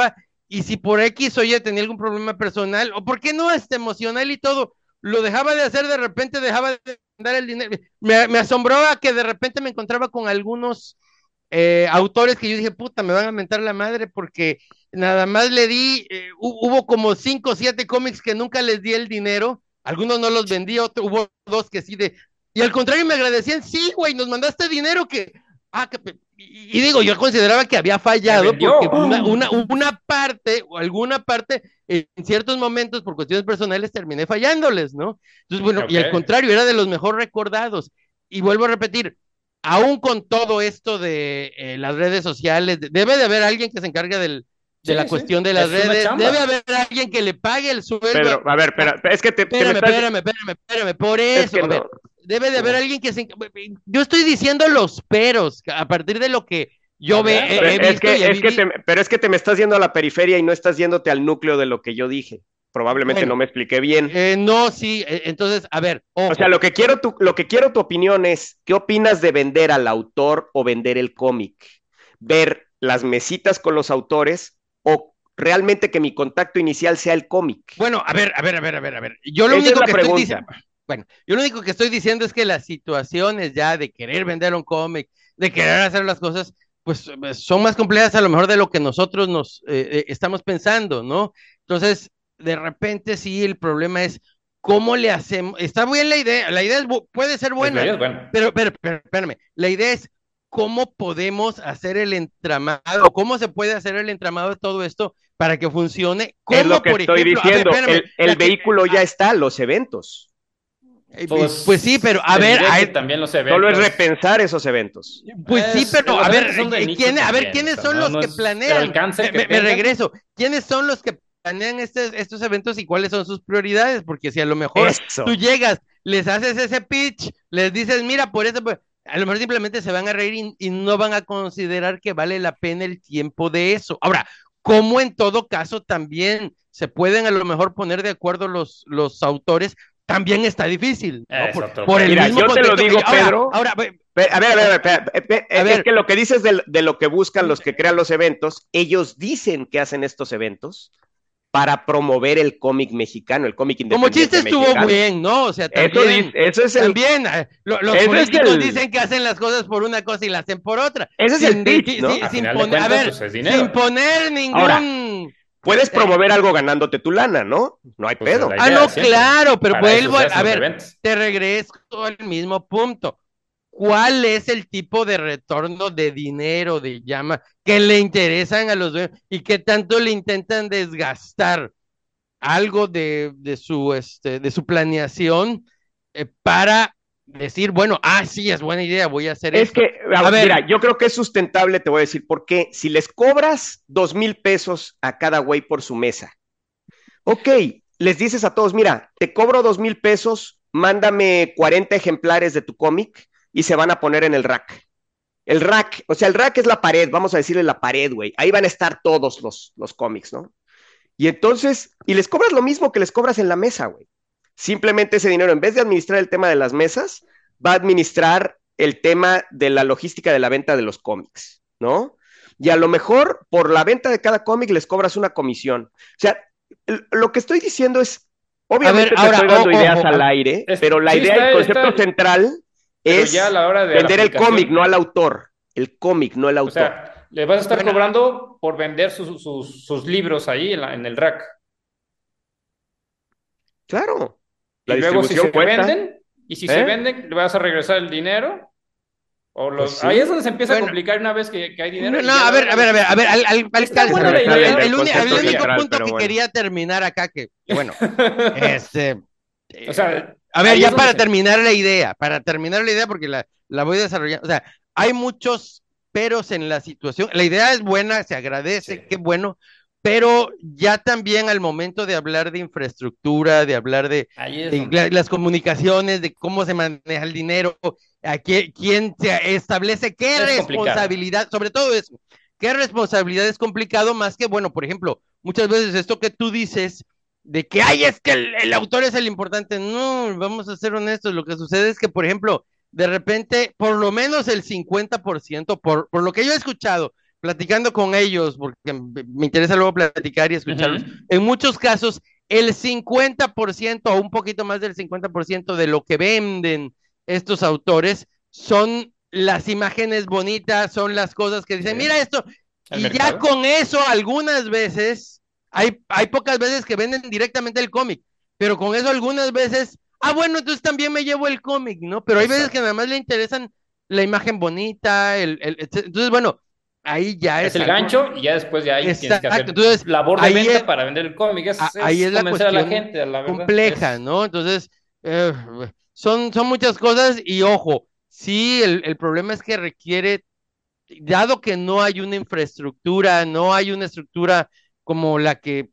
y si por X o Y tenía algún problema personal, o por qué no, hasta emocional y todo, lo dejaba de hacer, de repente dejaba de dar el dinero. Me, me asombró a que de repente me encontraba con algunos eh, autores que yo dije, puta, me van a mentar la madre porque nada más le di, eh, hubo como cinco o siete cómics que nunca les di el dinero, algunos no los vendí, otro, hubo dos que sí de, y al contrario me agradecían, sí, güey, nos mandaste dinero que, ah, que, y, y digo, yo consideraba que había fallado porque una, una, una parte o alguna parte en ciertos momentos por cuestiones personales terminé fallándoles, ¿no? Entonces, bueno, okay. Y al contrario, era de los mejor recordados. Y vuelvo a repetir, aún con todo esto de eh, las redes sociales, debe de haber alguien que se encargue del, de sí, la sí. cuestión de las es redes, debe haber alguien que le pague el sueldo. Pedro, a ver, espera, es que te... Espérame, te estás... espérame, espérame, espérame, por eso, es que a ver, no. Debe de haber no. alguien que se... Yo estoy diciendo los peros, a partir de lo que yo ve, he, he visto es que, y he es que te, Pero es que te me estás yendo a la periferia y no estás yéndote al núcleo de lo que yo dije. Probablemente bueno, no me expliqué bien. Eh, no, sí, eh, entonces, a ver. Ojo. O sea, lo que, quiero tu, lo que quiero tu opinión es, ¿qué opinas de vender al autor o vender el cómic? ¿Ver las mesitas con los autores o realmente que mi contacto inicial sea el cómic? Bueno, a ver, a ver, a ver, a ver, a ver. Yo lo Esa único es la que pregunta. estoy diciendo, bueno, yo lo único que estoy diciendo es que las situaciones ya de querer vender un cómic, de querer hacer las cosas, pues son más complejas a lo mejor de lo que nosotros nos eh, eh, estamos pensando, ¿no? Entonces, de repente sí, el problema es cómo le hacemos, está bien la idea, la idea es, puede ser buena, es buena. Pero, pero, pero, espérame, la idea es cómo podemos hacer el entramado, cómo se puede hacer el entramado de todo esto para que funcione. ¿Cómo, es lo que por estoy ejemplo, diciendo, a ver, espérame, el, el que, vehículo ah, ya está, los eventos. Pues, pues sí, pero a ver, a, también los eventos. Solo es repensar esos eventos. Pues es, sí, pero a ver, ¿quién, a ver, ¿quiénes son los no que planean? Me, que me regreso. ¿Quiénes son los que planean estos, estos eventos y cuáles son sus prioridades? Porque si a lo mejor eso. Tú llegas, les haces ese pitch, les dices, mira, por eso, pues, a lo mejor simplemente se van a reír y, y no van a considerar que vale la pena el tiempo de eso. Ahora, ¿cómo en todo caso también se pueden a lo mejor poner de acuerdo los, los autores? También está difícil, ¿no? Por, por el Mira, mismo yo te lo digo, que... Pedro. Ahora, ahora, a ver, a ver, a ver, a ver, a ver. Es que lo que dices de, de lo que buscan los que crean los eventos, ellos dicen que hacen estos eventos para promover el cómic mexicano, el cómic independiente. Como chiste estuvo mexicano. Bien, ¿no? O sea, también, eso, eso es el, también eh, lo, los políticos es el, dicen que hacen las cosas por una cosa y las hacen por otra. Ese sin, es el pitch, ¿no? Sin, sin poner, cuentas, a ver, pues sin poner ningún... Ahora, puedes promover algo ganándote tu lana, ¿no? No hay pues pedo. Ah, no, siempre. Claro, pero vuelvo, a ver, eventos. Te regreso al mismo punto. ¿Cuál es el tipo de retorno de dinero, de llama, que le interesan a los dueños y que tanto le intentan desgastar algo de, de, su, este, de su planeación eh, para decir, bueno, ah, sí, es buena idea, voy a hacer es esto? Es que, a, a ver, mira, yo creo que es sustentable, te voy a decir por qué. Si les cobras dos mil pesos a cada güey por su mesa, ok, les dices a todos, mira, te cobro dos mil pesos, mándame cuarenta ejemplares de tu cómic y se van a poner en el rack. El rack, o sea, el rack es la pared, vamos a decirle la pared, güey. Ahí van a estar todos los, los cómics, ¿no? Y entonces, y les cobras lo mismo que les cobras en la mesa, güey. Simplemente ese dinero, en vez de administrar el tema de las mesas, va a administrar el tema de la logística de la venta de los cómics, ¿no? Y a lo mejor, por la venta de cada cómic, les cobras una comisión. O sea, lo que estoy diciendo es, obviamente ver, te ahora, estoy dando oh, ideas oh, al aire, es, pero la sí, idea, está, el concepto está, central es ya a la hora de vender el cómic, no al autor. El cómic, no el autor. O sea, le vas a estar bueno, cobrando por vender sus, sus, sus libros ahí en, la, en el rack. Claro. La y luego si se cuesta, venden, y si ¿eh? se venden, le vas a regresar el dinero. O los, pues sí. Ahí es donde se empieza bueno, a complicar una vez que, que hay dinero. No, no a, ver, a ver, a ver, a ver, al, al, al, al el, el, el, único, el único central, punto que bueno. quería terminar acá, que, bueno, este, o sea, a ver, ya para se... terminar la idea, para terminar la idea, porque la, la voy desarrollando, o sea, hay muchos peros en la situación, la idea es buena, se agradece, sí. qué bueno, pero ya también al momento de hablar de infraestructura, de hablar de, de la, las comunicaciones, de cómo se maneja el dinero, a quién, quién se establece qué es responsabilidad, complicado. Sobre todo eso, qué responsabilidad es complicado, más que, bueno, por ejemplo, muchas veces esto que tú dices, de que, ay, es que el, el autor es el importante, no, vamos a ser honestos, lo que sucede es que, por ejemplo, de repente, por lo menos el cincuenta por ciento, por, por lo que yo he escuchado, platicando con ellos, porque me me interesa luego platicar y escucharlos, Ujú. en muchos casos, el cincuenta por ciento o un poquito más del cincuenta por ciento de lo que venden estos autores son las imágenes bonitas, son las cosas que dicen, Sí. mira esto, El y ya mercado. con eso algunas veces, hay, hay pocas veces que venden directamente el cómic, pero con eso algunas veces, ah, bueno, entonces también me llevo el cómic, ¿no? Pero hay veces que Exacto. nada más le interesan la imagen bonita, el, el, etc. Entonces, bueno, ahí ya Es es el algo, gancho y ya después de ahí tienes que exacto, hacer entonces labor de ahí venta es, para vender el cómic. Es, a- ahí es es la convencer a la cuestión gente, la verdad. compleja, Es, ¿no? Entonces, eh, son, son muchas cosas y ojo, sí, el, el problema es que requiere, dado que no hay una infraestructura, no hay una estructura como la que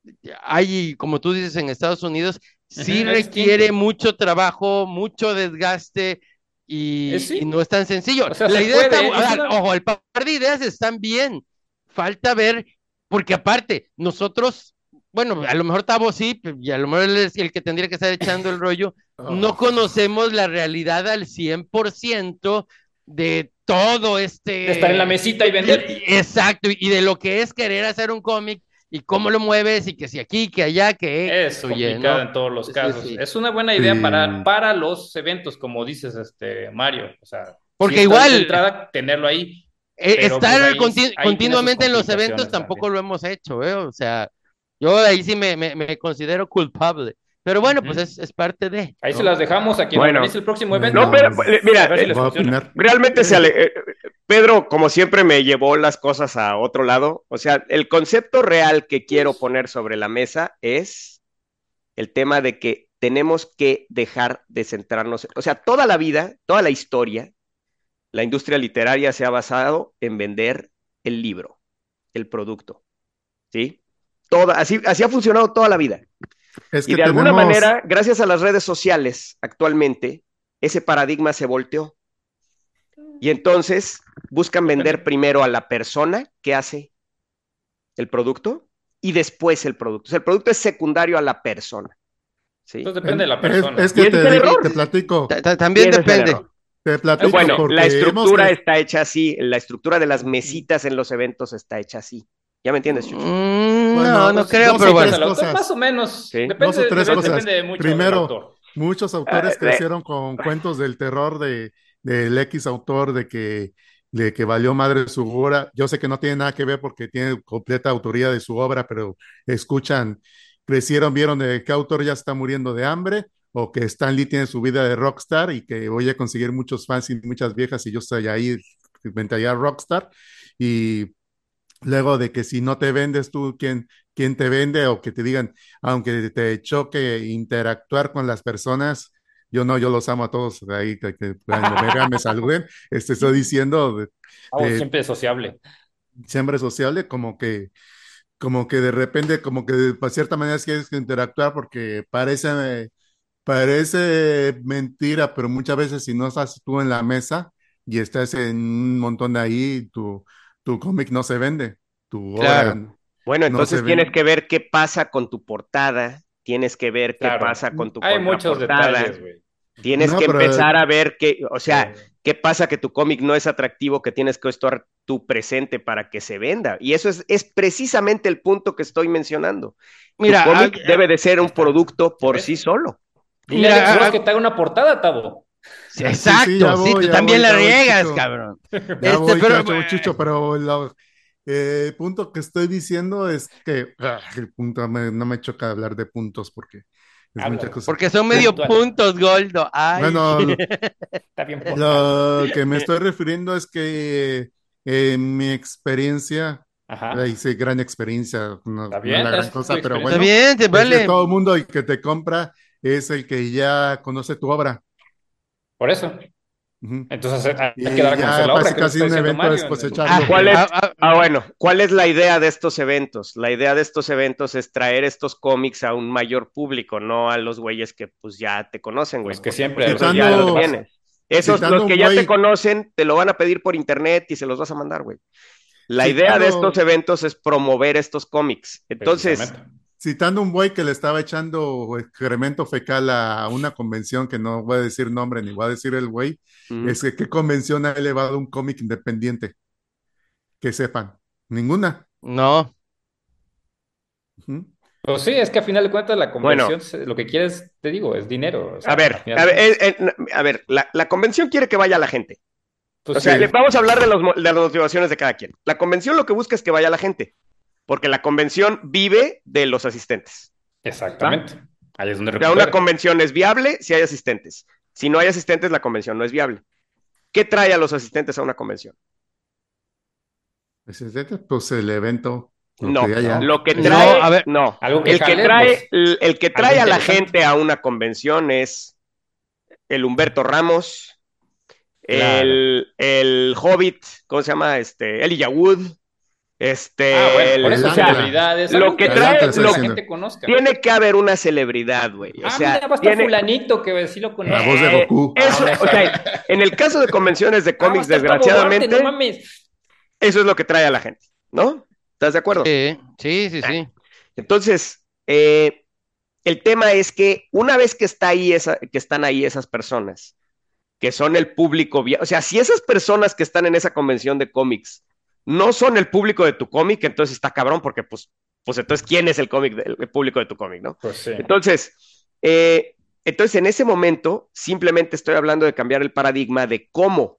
hay, como tú dices, en Estados Unidos, ujú, sí es requiere distinto. mucho trabajo, mucho desgaste Es y, y sí. no es tan sencillo. O sea, La se idea está, puede. a Y es ver, una. ojo, el par de ideas están bien. Falta ver, porque aparte, nosotros, bueno, a lo mejor Tavo sí, y a lo mejor él es el que tendría que estar echando el rollo, no Oh, conocemos la realidad al cien por ciento de todo De estar en la este, mesita y vender. exacto, y de lo que es querer hacer un cómic y cómo lo mueves y que si aquí, que allá, que Es X o Y, complicado ¿no? en todos los Sí, casos. sí. Es una buena idea para, sí. para los eventos, como dices, este, Mario. O sea, sí Porque está de igual, entrada tenerlo ahí, eh, pero pues estar ahí, conti- ahí tiene sus continuamente en los eventos complicaciones tampoco también. lo hemos hecho, ¿eh? O sea, yo ahí sí me, me, me considero culpable. Pero bueno, pues Ujú. es, es parte de, Ahí se ¿no? las dejamos a quien organice Bueno, el próximo no, evento. pero Bueno, eh, A mira, ver si eh, les voy a funciona. opinar. realmente se ale- Eh, eh, Pedro, como siempre, me llevó las cosas a otro lado. O sea, el concepto real que quiero Pues, poner sobre la mesa es el tema de que tenemos que dejar de centrarnos, o sea, toda la vida, toda la historia, la industria literaria se ha basado en vender el libro, el producto, ¿sí? Toda, así, así ha funcionado toda la vida. es Y que de alguna tenemos, manera, gracias a las redes sociales actualmente, ese paradigma se volteó. Y entonces buscan vender depende. primero a la persona que hace el producto y después el producto. O sea, el producto es secundario a la persona, ¿sí? Entonces depende de en- la es, es persona. Y que ese es te el digo, Sí, te error. platico, ta- ta- Y también ese es el depende. error. te Eso platico Bueno, sí. la porque hemos estructura que, está hecha así, la estructura de las mesitas en los eventos está hecha así. ¿Ya me entiendes, Chucho? Mm, no, bueno, no Pues creo, dos pero o citas bueno. tres al autor, más cosas, o menos. ¿Sí? dos o Depende, tres debe- cosas. Entonces, depende mucho del Primero, autor. muchos ah, autores eh, crecieron con cuentos del terror de, del X autor de que, de que valió madre su obra. Yo sé que no tiene nada que ver porque tiene completa autoría de su obra, pero escuchan, crecieron, vieron de qué autor ya está muriendo de hambre o que Stan Lee tiene su vida de rockstar y que voy a conseguir muchos fans y muchas viejas y yo estoy ahí, vente allá rockstar. Y luego de que si no te vendes tú, ¿quién, quién te vende? O que te digan, aunque te choque interactuar con las personas, yo no, yo los amo a todos, ahí que, que cuando me vean me saluden, este, estoy diciendo de, Oh, de siempre es sociable. siempre sociable, como que, como que de repente, como que de cierta manera quieres interactuar porque parece, parece mentira, pero muchas veces si no estás tú en la mesa y estás en un montón de ahí, tu, tu cómic no se vende, tu obra Claro. bueno, no se entonces tienes vende. que ver qué pasa con tu portada, tienes que ver qué Claro. pasa con tu Hay muchos contraportada, detalles, güey. tienes No, que pero empezar a ver qué, o Sí. sea, qué pasa que tu cómic no es atractivo, que tienes que estar tú presente para que se venda. Y eso es, es precisamente el punto que estoy mencionando. Tu Mira, a- cómic debe de ser Ahí un está. producto ¿Sí por sí ves? solo. Dile a mira, Alex a- Ross a- que te haga una portada, Tavo. sí, sí, sí, ya exacto, sí, voy, tú ya también voy, la ya voy, riegas, Chucho, cabrón. ya Este, voy, pero, cacho, Chucho, pero lo- eh, el punto que estoy diciendo es que ah, el punto me- no me choca hablar de puntos porque es mucha Háblalo. cosa. porque son Eh, medio Puntual. puntos, Goldo. Ay, bueno, Está bien portado. lo que me estoy refiriendo es que eh, en mi experiencia, eh, Ajá. hice gran experiencia, no, Está no es bien, la gran es tu cosa, pero está experiencia. bueno, bien, te es que vale. todo el mundo el que te compra es el que ya conoce tu obra. Por eso. Ujú. Entonces hay hay que dar Y a conocer ya la obra, casi que es lo que casi está un diciendo evento es Mario en el, cosechar Ah, lo ¿Cuál que... es? ah, ah, Ah, bueno, ¿cuál es la idea de estos eventos? La idea de estos eventos es traer estos cómics a un mayor público, no a los güeyes que pues ya te conocen, güey, los que porque siempre, pues a los esos que ya siempre los te Citando, pasa. tienes. Esos, los citando un que ya te güey, conocen, te lo van a pedir por internet y se los vas a mandar, güey. La idea de estos citando, eventos es promover estos cómics. Entonces, Precisamente. citando un güey que le estaba echando excremento fecal a una convención que no voy a decir nombre ni voy a decir el güey, mm, es que qué convención ha elevado un cómic independiente. que sepan. Ninguna. No. Ujú. Pues sí, es que a final de cuentas la Bueno, convención, se- lo que quieres, te digo, es dinero. O sea, a a ver, final a de ver, eh, cuentas. eh, a ver, la, la convención quiere que vaya la gente. Pues O sea, sí, le- Sí, vamos a hablar de, los mo- de las motivaciones de cada quien. La convención lo que busca es que vaya la gente, porque la convención vive de los asistentes. ¿Va? exactamente. Ahí es donde O sea, una recupera. convención es viable si hay asistentes. Si no hay asistentes, la convención no es viable. ¿Qué trae a los asistentes a una convención? pues, es- pues el evento, lo que No, haya. No, lo que es No, a trae, ver, no. algo que El que jale, trae, pues, el, el que algo trae a la interesante. gente a una convención es el Humberto Ramos, Claro. el, el Hobbit, ¿cómo se llama? Este, Elijah Wood, Ah, este, bueno, por el- El eso o sea, ancla. celebridades, lo algo que que El trae, ancla jale, está que lo, la diciendo. gente conozca. tiene que haber una celebridad, güey. O Ah, sea, mira, va a estar tiene, fulanito que sí lo La conozco. voz de eh, Goku. Ah, eso, va a o sea, estar, en el caso de convenciones de ah, va a cómics, estar Tomo Duarte, no desgraciadamente, mames. eso es lo que trae a la gente, ¿no? ¿Estás de acuerdo? sí, sí, sí, Ah, sí. entonces, eh, el tema es que una vez que está ahí esa, que están ahí esas personas, que son el público, o sea, si esas personas que están en esa convención de cómics no son el público de tu cómic, entonces está cabrón, porque pues, pues entonces, ¿quién es el cómic, el, el público de tu cómic, no? Pues sí. Entonces, eh, entonces, en ese momento, simplemente estoy hablando de cambiar el paradigma de cómo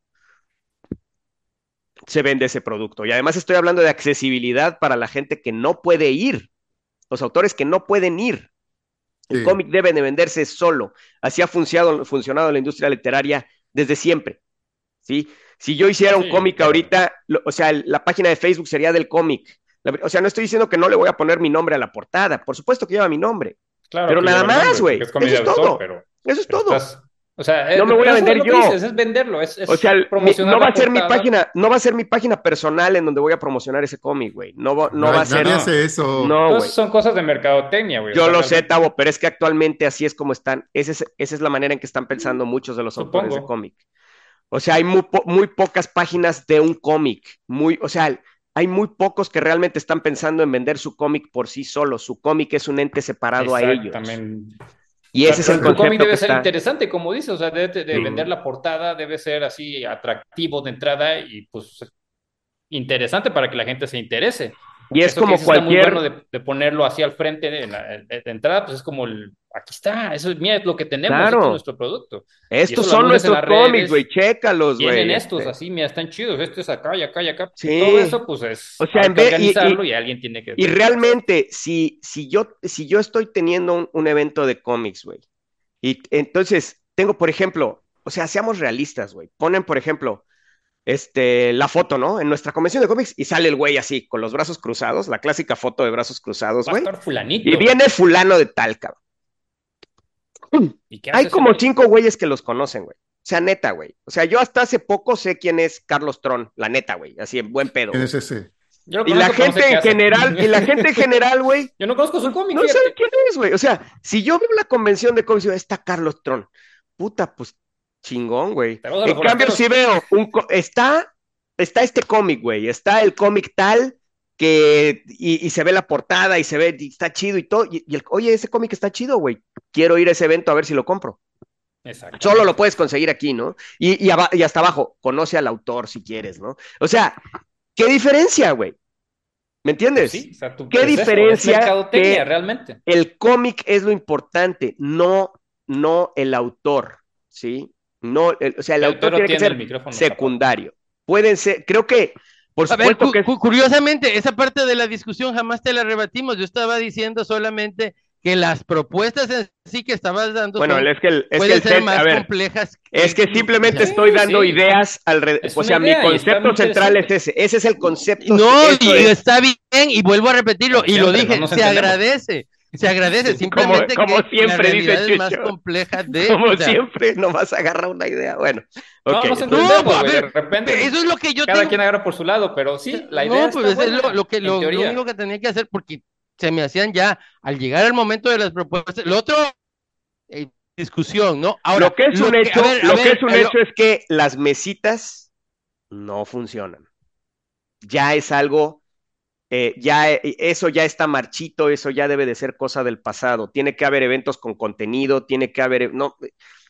se vende ese producto. Y además estoy hablando de accesibilidad para la gente que no puede ir, los autores que no pueden ir. El Sí. cómic debe de venderse solo. Así ha funcionado, funcionado la industria literaria desde siempre. ¿Sí? Si yo hiciera un Sí, cómic pero ahorita, lo, o sea, la página de Facebook sería del cómic. O sea, no estoy diciendo que no le voy a poner mi nombre a la portada. Por supuesto que lleva mi nombre. claro Pero que nada lleva el más, nombre, porque güey. es comida Eso de es autor, todo. pero, Eso es pero todo. estás, o sea, No eh, me voy a pero eso es vender lo que yo. dices, es venderlo, es, O sea, es mi, promocionar no va la a ser mi portada. página, no va a ser mi página personal en donde voy a promocionar ese cómic, güey. No, va- no va a Ay, nadie ser, No, hace eso. no, entonces güey. son cosas de mercadotecnia, güey, o Yo sea, lo sé, realmente, Tavo, pero es que actualmente así es como están. Esa es, esa es la manera en que están pensando muchos de los autores de supongo. cómic. O sea, hay muy, po muy pocas páginas de un cómic. Muy, o sea, hay muy pocos que realmente están pensando en vender su cómic por sí solo. Su cómic es un ente separado a ellos. Exactamente. O Y ese sea, es el pero tu cómic concepto que debe ser está. interesante, como dices, o sea, debe de, de vender Mm. la portada, debe ser así atractivo de entrada y pues interesante para que la gente se interese. Y es Eso que como dices está muy bueno cualquier. de, de ponerlo así al frente de, la, de entrada, pues es como el, aquí está, eso es, mira, es lo que tenemos, este es Claro, nuestro producto. Y estos eso lo son anuncias en nuestros las cómics, güey. redes, Chécalos, vienen güey. estos Este. así, mira, están chidos, este es acá y acá y acá. Todo Sí. eso, pues O es, sea, hay en que vez. Y, organizarlo y, y alguien tiene que y dedicarse. realmente, si, si, yo, si yo estoy teniendo un, un evento de cómics, güey. Y entonces, tengo, por ejemplo, o sea, seamos realistas, güey. Ponen, por ejemplo, este, la foto, ¿no? En nuestra convención de cómics y sale el güey así, con los brazos cruzados, la clásica foto de brazos cruzados, Va a güey. estar Y fulanito. viene fulano de tal, cabrón. ¿Y qué Hay hace ese como güey? cinco güeyes que los conocen, güey. O sea, neta, güey. O sea, yo hasta hace poco sé quién es Carlos Tron, la neta, güey. Así en buen pedo, ¿Quién güey. es ese? Yo lo Y la conozco, pero no sé gente qué en hace. general, y la gente en general, güey, Yo no conozco su pues cómic, no sabe fíjate. quién es, güey. O sea, si yo veo la convención de cómics, digo, está Carlos Tron. Puta, pues chingón, güey. Saludos a los En cambio, si forasteros. veo un está, está este cómic, güey. Está el cómic tal que y, y se ve la portada y se ve y está chido y todo. Y, y el, oye, ese cómic está chido, güey. Quiero ir a ese evento a ver si lo compro. Solo lo Exactamente. puedes conseguir aquí, ¿no? Y, y, aba- y hasta abajo, conoce al autor si quieres, ¿no? O sea, ¿qué diferencia, güey? ¿Me Pues sí, entiendes? o sea, tú, ¿Qué es eso, es diferencia mercadotecnia, que realmente. el cómic es lo importante, no, no el autor, ¿sí? No, el- o sea, el Pe- autor Pedro tiene que tiene el ser micrófono tapado. secundario. Pueden ser, creo que, por A ver, supuesto cu que es, cu curiosamente, esa parte de la discusión jamás te la rebatimos. Yo estaba diciendo solamente que las propuestas en sí que estabas dando bueno, son, es que el, es que pueden el ser set, a más ver, complejas es que, que o simplemente sea, estoy Sí, dando sí, ideas alrededor, es o una sea, mi idea y está concepto muy central es interesante. ese, ese es el concepto, no, eso y es, está bien, y vuelvo a repetirlo, Como y lo siempre, no dije, nos se entendemos. agradece, se agradece, Sí. como, simplemente como que la siempre dice realidad es más Chucho, compleja de, como o sea, siempre, nomás agarra una idea, bueno, ok, No nos no, entonces, pues, entendemos, a güey. De ver, repente, eso es lo que yo cada tengo. quien agarra por su lado, pero sí, la idea No, está pues es lo, lo buena, que en lo, lo único teoría. que tenía que hacer porque se me hacían ya al llegar el momento de las propuestas. Lo otro, eh, discusión, ¿no? Ahora, lo que es lo un que, a hecho, ver, a lo que ver, es un a lo- hecho es que las mesitas no funcionan. Ya es algo, eh, ya eh, eso ya está marchito, eso ya debe de ser cosa del pasado. Tiene que haber eventos con contenido, tiene que haber, no,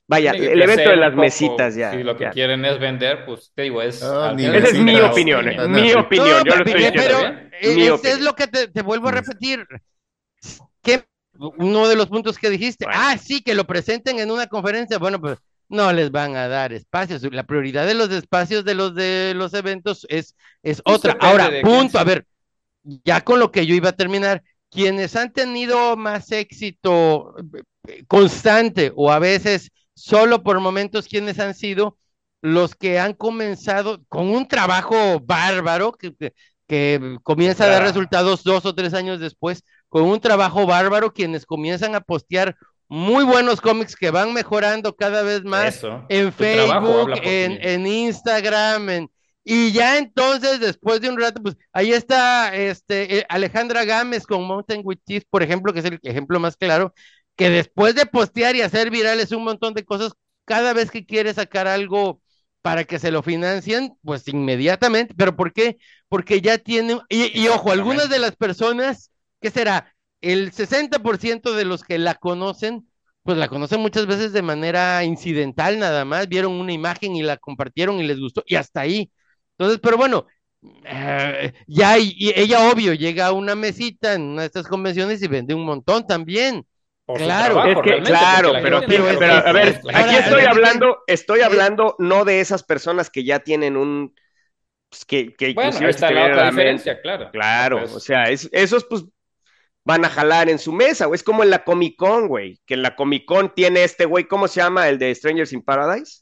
Vaya, Tiene que el evento crecer de un las poco. mesitas ya. Si lo que ya. quieren es vender, pues te digo, es. Ah, al ni final Esa es del mi día, opinión, ¿eh? Ah, Mi no, opinión, No, yo lo pe- estoy pe- diciendo. pero bien. eh, Mi es, es opinión. lo que te, te vuelvo a Yes. repetir. ¿Qué? Uno de los puntos que dijiste, Bueno. ah, sí, que lo presenten en una conferencia, bueno, pues no les van a dar espacios. La prioridad de los espacios de los de los eventos es, es Pues otra. depende Ahora, de quién punto, a sea. ver, ya con lo que yo iba a terminar, quienes han tenido más éxito eh, constante o a veces solo por momentos, quienes han sido los que han comenzado con un trabajo bárbaro que, que, que comienza a dar Entrada. resultados dos o tres años después, con un trabajo bárbaro, quienes comienzan a postear muy buenos cómics que van mejorando cada vez más Eso. en Tu trabajo Facebook, habla por en, ti. en Instagram, en, y ya entonces, después de un rato, pues ahí está este, eh, Alejandra Gámez con Mountain with Teeth, por ejemplo, que es el ejemplo más claro, que después de postear y hacer virales un montón de cosas, cada vez que quiere sacar algo para que se lo financien, pues inmediatamente. ¿Pero por qué? Porque ya tiene, y, y ojo, algunas de las personas, ¿qué será? El sesenta por ciento de los que la conocen, pues la conocen muchas veces de manera incidental nada más, vieron una imagen y la compartieron y les gustó, y hasta ahí. Entonces, pero bueno, eh, ya y, y ella obvio llega a una mesita en una de estas convenciones y vende un montón también. Por su Claro. trabajo, Es que, realmente, porque claro, la pero, gente ¿quién- no lo pero a conoce. ver, Es- aquí Ahora, estoy ahora, hablando, estoy eh, hablando no de esas personas que ya tienen un, pues, que, que Bueno, inclusive ahí se está te la viene a otra la diferencia, mente. claro. Claro, Pues, o sea, es- esos pues van a jalar en su mesa, o es como en la Comic Con, güey, que en la Comic Con tiene este güey, ¿cómo se llama? El de Strangers in Paradise.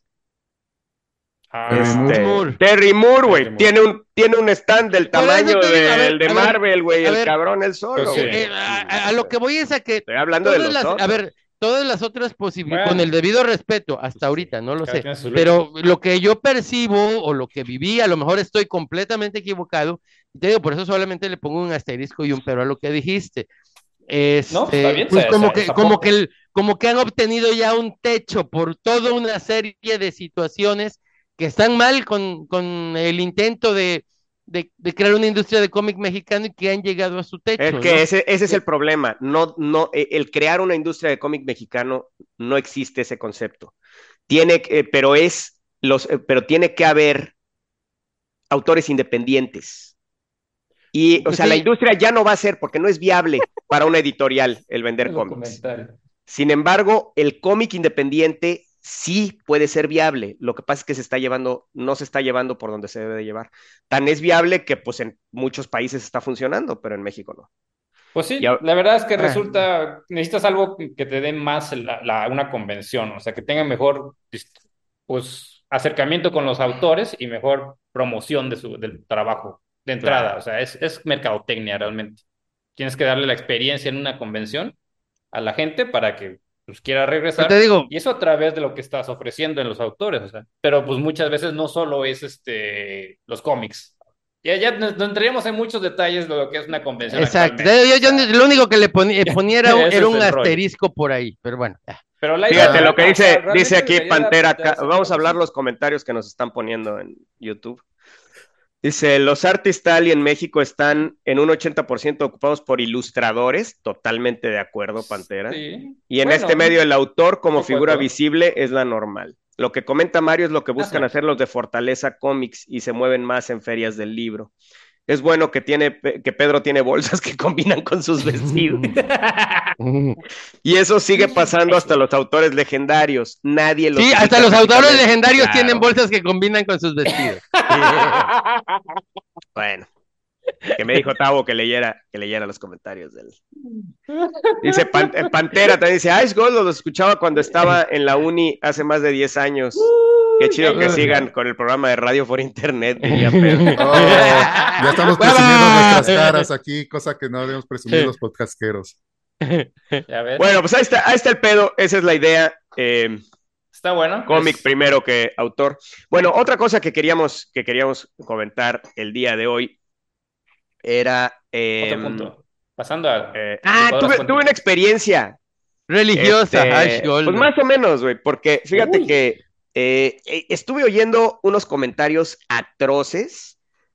Terry ah, Moore. Este, Moore. Terry Moore, Terry güey, Moore. tiene un, tiene un stand del Por eso tamaño te digo, a ver, del de a ver, Marvel, güey, a el ver, cabrón él solo, Pues sí. güey. eh, a, a- a lo que voy es a que Estoy hablando de todas los las, a otros. ver, todas las otras posibilidades, con Bueno, el debido respeto, hasta pues, ahorita, no lo cada sé, quien su lucha. pero lo que yo percibo o lo que viví, a lo mejor estoy completamente equivocado, y te digo, por eso solamente le pongo un asterisco y un pero a lo que dijiste. No, pues está Este, bien, pues se- como se- que, es como que, aporte. el- como que han obtenido ya un techo por toda una serie de situaciones que están mal con, con el intento de, de, de crear una industria de cómic mexicano y que han llegado a su Es techo, que ¿no? ese, ese es Eh, el problema. No, no, eh, el crear una industria de cómic mexicano no existe ese concepto. Tiene, que- eh, pero es los, eh, pero tiene que haber autores independientes. Y, o Pues sea, la sí, industria ya no va a ser porque no es viable para una editorial el vender El cómics. comentario. Sin embargo, el cómic independiente sí puede ser viable. Lo que pasa es que se está llevando, no se está llevando por donde se debe de llevar. Tan es viable que pues en muchos países está funcionando, pero en México no. Pues Y sí, a- la verdad es que ah, resulta, necesitas algo que que te dé más la, la- una convención, o sea, que tenga mejor pues, acercamiento con los autores y mejor promoción de su, del trabajo de entrada, claro. o sea, es, es mercadotecnia realmente. Tienes que darle la experiencia en una convención a la gente para que pues, quiera pero te regresar, digo, y eso a través de lo que estás ofreciendo en los autores, o sea, pero pues muchas veces no solo es este, los cómics. Ya, ya nos nos entraríamos en muchos detalles de lo que es una convención exacto. actualmente. Yo, O yo sea, lo único que le ponía, eh, ponía era un, ese era es un el rollo. asterisco por ahí, pero bueno. ya. Pero la Fíjate idea, lo que no, o sea, dice, realmente dice aquí debería Pantera. de Ca- hacer Vamos a algo hablar así. los comentarios que nos están poniendo en YouTube. Dice, los Artist Alley en México están en un ochenta por ciento ocupados por ilustradores, totalmente de acuerdo, Pantera. Sí. Y en Bueno, este medio el autor como poco de figura todo. visible es la normal. Lo que comenta Mario es lo que Ah, buscan sí. hacer los de Fortaleza Comics y se mueven más en ferias del libro. Es bueno que, tiene, que Pedro tiene bolsas que combinan con sus vestidos. Y eso sigue pasando hasta los autores legendarios. Nadie los Sí, hasta ubica los autores físicamente. legendarios Claro. tienen bolsas que combinan con sus vestidos. Bueno, que me dijo Tavo que leyera, que leyera los comentarios del. Dice Pan- eh, Pantera, también dice, Ice Gold los escuchaba cuando estaba en la uni hace más de diez años. Qué chido que sigan con el programa de radio por internet, diría Pedro. Oh, ya estamos presumiendo nuestras caras aquí, cosa que no debemos presumir los podcasteros. Ya ves. Bueno, pues ahí está, ahí está el pedo, esa es la idea. Eh, Está bueno. cómic Es- primero que autor. Bueno, otra cosa que queríamos, que queríamos comentar el día de hoy era. eh, Otro punto. Pasando a. eh, ah, Podrás tuve, contar. tuve una experiencia. Religiosa, Este, Ash Gold. pues más o menos, güey, porque fíjate Uy. que eh, eh, estuve oyendo unos comentarios atroces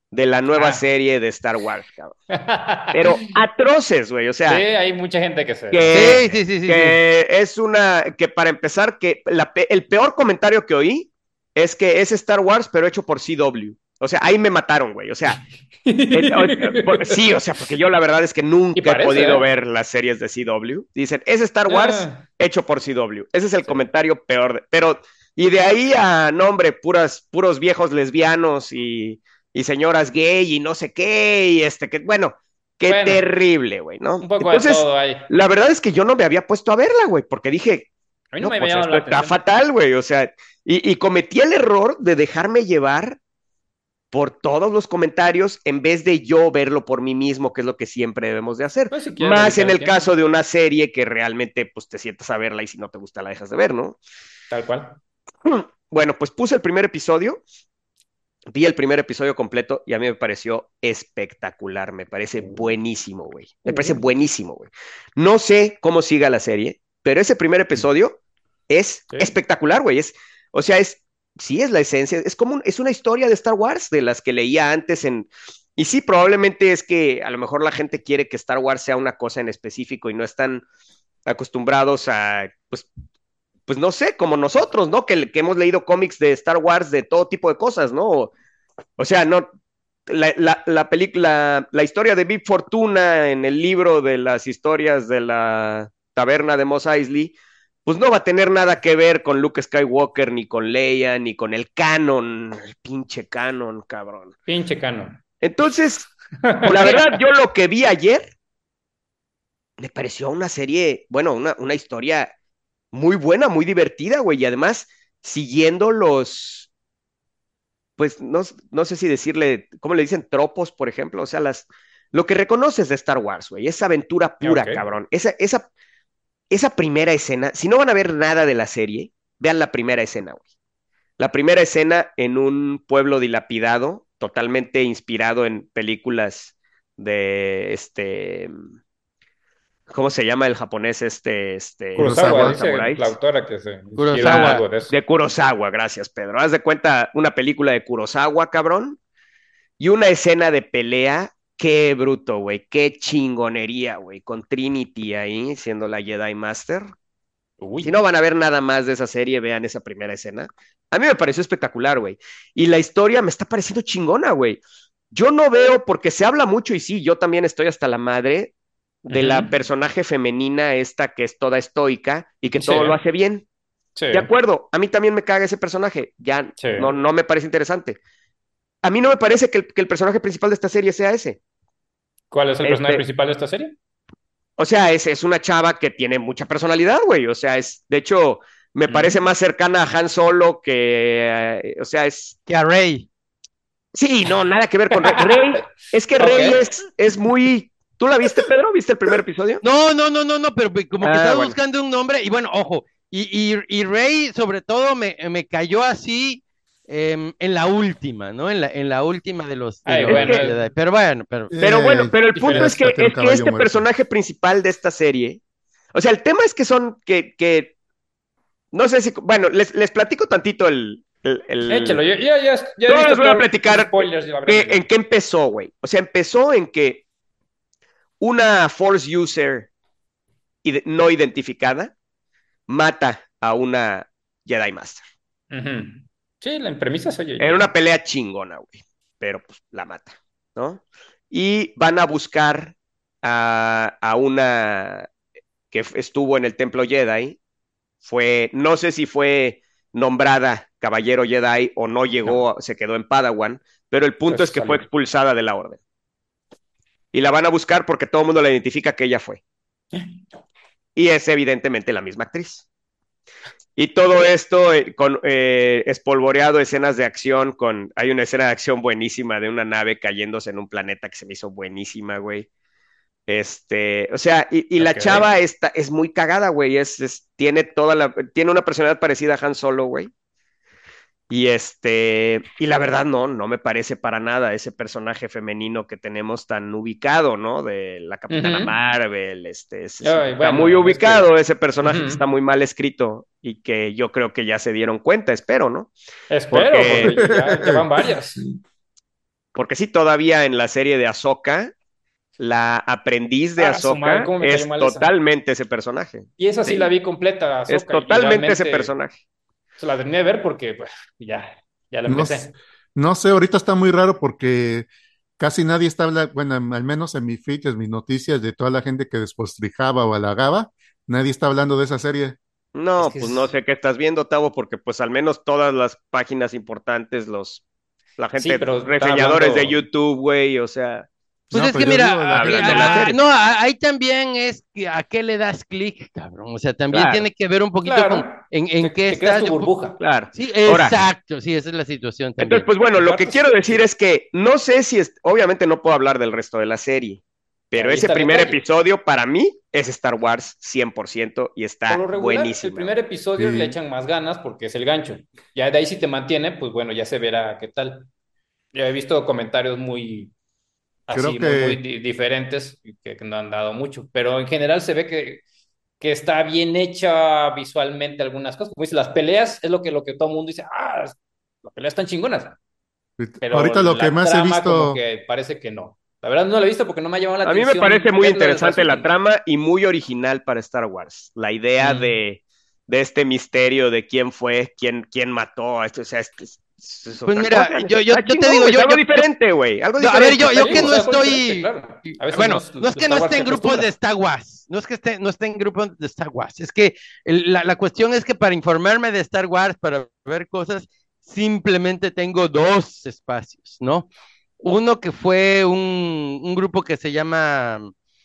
de la nueva Ah. serie de Star Wars, cabrón. Pero atroces, güey, o sea. Sí, hay mucha gente que se... Que, Sí, sí, sí, sí, que es una, que para empezar, que la, el peor comentario que oí es que es Star Wars, pero hecho por C W. O sea, ahí me mataron, güey. O sea, eh, o- por- sí, o sea, porque yo la verdad es que Y nunca he parece, podido ¿eh? ver las series de C W. Dicen, es Star Wars Ah, hecho por C W. Ese es el sí. comentario peor. de- pero, y de ahí a, no, hombre, puras, puros viejos lesbianos y, y señoras gay y no sé qué, y este, que, bueno, qué Bueno, terrible, güey, ¿no? un poco de Entonces, todo hay. la verdad es que yo no me había puesto a verla, güey, porque dije, A mí no no, me había pues llamado esto la está atención. fatal, güey, o sea, y, y cometí el error de dejarme llevar por todos los comentarios en vez de yo verlo por mí mismo, que es lo que siempre debemos de hacer. Pues si quieres Más en dedicar el el tiempo, caso de una serie que realmente pues te sientas a verla y si no te gusta la dejas de ver, ¿no? tal cual. Bueno, pues puse el primer episodio, vi el primer episodio completo y a mí me pareció espectacular, me parece buenísimo, güey. Me parece buenísimo, güey. No sé cómo siga la serie, pero ese primer episodio es Sí. espectacular, güey. Es, o sea, es, sí es la esencia, es como, un- es una historia de Star Wars de las que leía antes en... Y sí, probablemente es que a lo mejor la gente quiere que Star Wars sea una cosa en específico y no están acostumbrados a, pues, pues no sé, como nosotros, ¿no? Que, que hemos leído cómics de Star Wars de todo tipo de cosas, ¿no? O, o sea, no, la, la, la película, la historia de Big Fortuna en el libro de las historias de la taberna de Mos Eisley, pues no va a tener nada que ver con Luke Skywalker, ni con Leia, ni con el canon, el pinche canon, cabrón. Pinche canon. Entonces, la verdad, yo lo que vi ayer me pareció una serie, bueno, una, una historia muy buena, muy divertida, güey, y además siguiendo los, pues no, no sé si decirle, ¿cómo le dicen? Tropos, por ejemplo, o sea, las, lo que reconoces de Star Wars, güey, esa aventura pura, Ok. cabrón, esa, esa, esa primera escena, si no van a ver nada de la serie, vean la primera escena, güey. La primera escena en un pueblo dilapidado, totalmente inspirado en películas de este, ¿cómo se llama el japonés este, este, Kurosawa, Kurosawa. dice la samuráis? autora que se inspiró en Kurosawa. algo de eso. De Kurosawa, gracias, Pedro. Haz de cuenta una película de Kurosawa, cabrón, y una escena de pelea. Qué bruto, güey. Qué chingonería, güey. Con Trinity ahí, siendo la Jedi Master. Si no Uy. van a ver nada más de esa serie, vean esa primera escena. A mí me pareció espectacular, güey. Y la historia me está pareciendo chingona, güey. Yo no veo, porque se habla mucho, y sí, yo también estoy hasta la madre de la Ujú. personaje femenina esta que es toda estoica y que Sí, todo lo hace bien. sí, De acuerdo, a mí también me caga ese personaje, ya sí. no, no me parece interesante. A mí no me parece que el, que el personaje principal de esta serie sea ese. ¿Cuál es el personaje Este, principal de esta serie? o sea, es, es una chava que tiene mucha personalidad, güey. O sea, es, de hecho, me parece Mm. más cercana a Han Solo que, eh, o sea, es, Que a Rey. sí, no, nada que ver con Rey. Rey, es que Ok. Rey es, es muy, ¿tú la viste, Pedro? ¿Viste el primer episodio? No, no, no, no, no, pero como que Ah, estás bueno. buscando un nombre y bueno, ojo, y, y, y Rey sobre todo me, me cayó así em, en la última, ¿no? En la, en la última de los, de Ay, los Es bueno, que, Jedi. Pero bueno, pero pero bueno, Eh, pero el punto es diferente. que, Láscate un es que caballo este muerto. personaje principal de esta serie, o sea, el tema es que son, que, que no sé si, bueno, les, les platico tantito el, el, Échalo, el... yo ya, ya, ya he Yo visto les voy a todos los platicar spoilers y la que- verdad. en qué empezó, güey. O sea, empezó en que una Force user ide- no identificada mata a una Jedi Master. Ujú. Sí, la premisa se oye En bien. una pelea chingona, güey. Pero pues la mata, ¿no? Y van a buscar a, a una que f- estuvo en el templo Jedi. Fue, no sé si fue nombrada caballero Jedi o no No, llegó, se quedó en Padawan, pero el punto es pues que fue salió. expulsada de la orden. Y la van a buscar porque todo el mundo la identifica que ella fue. Y es evidentemente la misma actriz. Y todo esto eh, con eh, espolvoreado escenas de acción con hay una escena de acción buenísima de una nave cayéndose en un planeta que se me hizo buenísima, güey. Este, o sea, y, y la Ok. chava esta es muy cagada, güey, es, es, tiene toda la tiene una personalidad parecida a Han Solo, güey. Y este, y la verdad no, no me parece para nada ese personaje femenino que tenemos tan ubicado, ¿no? De la Capitana Ujú. Marvel, este, es- es- Ay, está muy bueno, es que. ubicado ese personaje que está Ujú. muy mal escrito y que yo creo que ya se dieron cuenta, espero, ¿no? Espero, Porque, porque ya, ya van varias. Porque sí, todavía en la serie de Ahsoka, la aprendiz de Ah, su madre, Ahsoka cómo me cayó es mal esa. totalmente ese personaje. Y esa sí la Sí, vi completa, es Ahsoka, y totalmente ese realmente personaje. se la terminé de ver porque pues, ya, ya la No, s- empecé. no sé, ahorita está muy raro porque casi nadie está hablando, bueno, al menos en mi feed, en mis noticias, de toda la gente que despostricaba o halagaba, nadie está hablando de esa serie. Es No, que pues no es... sé qué estás viendo, Tavo, porque pues al menos todas las páginas importantes, los, la Sí, gente, pero están reseñadores de hablando... YouTube, güey, o sea, Pues No, es que pero yo mira, digo la a- hablan gente, de la a- serie. no, a- ahí también es que a qué le das clic, cabrón. O sea, también Claro, tiene que ver un poquito con Claro, en, en te, qué te creas estás. tu Yo, pu- burbuja. claro. sí, Ahora, exacto, sí, esa es la situación entonces, también. pues bueno, lo que Comparto, quiero sí, decir sí. es que no sé si es, obviamente no puedo hablar del resto de la serie, pero Ahí ese está el primer detalle. episodio para mí es Star Wars cien por ciento y Por está lo regular, el buenísima, primer güey. episodio le sí, echan más ganas porque es el gancho. Ya de ahí si te mantiene, pues bueno, ya se verá qué tal. Ya he visto comentarios muy creo así, muy, muy que, di- diferentes que, que no han dado mucho, pero en general se ve que, que está bien hecha visualmente algunas cosas. Como dice, las peleas es lo que, lo que todo el mundo dice, ah, las peleas están chingonas, pero ahorita lo que la más he trama como visto, que parece que no. La verdad no la he visto porque no me ha llamado la A mí me atención parece muy verlo desde las interesante la últimas. trama y muy original para Star Wars. La idea Mm. de, de este misterio de quién fue, quién, quién mató, esto, o sea, es, es- es Pues otra mira, cosa. yo, yo, Está yo te chingón, digo, güey, es yo, algo yo, yo, diferente, güey, algo yo- a ver, yo, diferente. yo Sí, que o no sea, algo diferente, estoy, claro. A veces no bueno, es no es de que no Star Wars esté que en grupos de acostumbras. Star Wars, no es que esté, no esté en grupos de Star Wars, es que el- la, la cuestión es que para informarme de Star Wars, para ver cosas, simplemente tengo dos espacios, ¿no? Uno que fue un, un grupo que se llama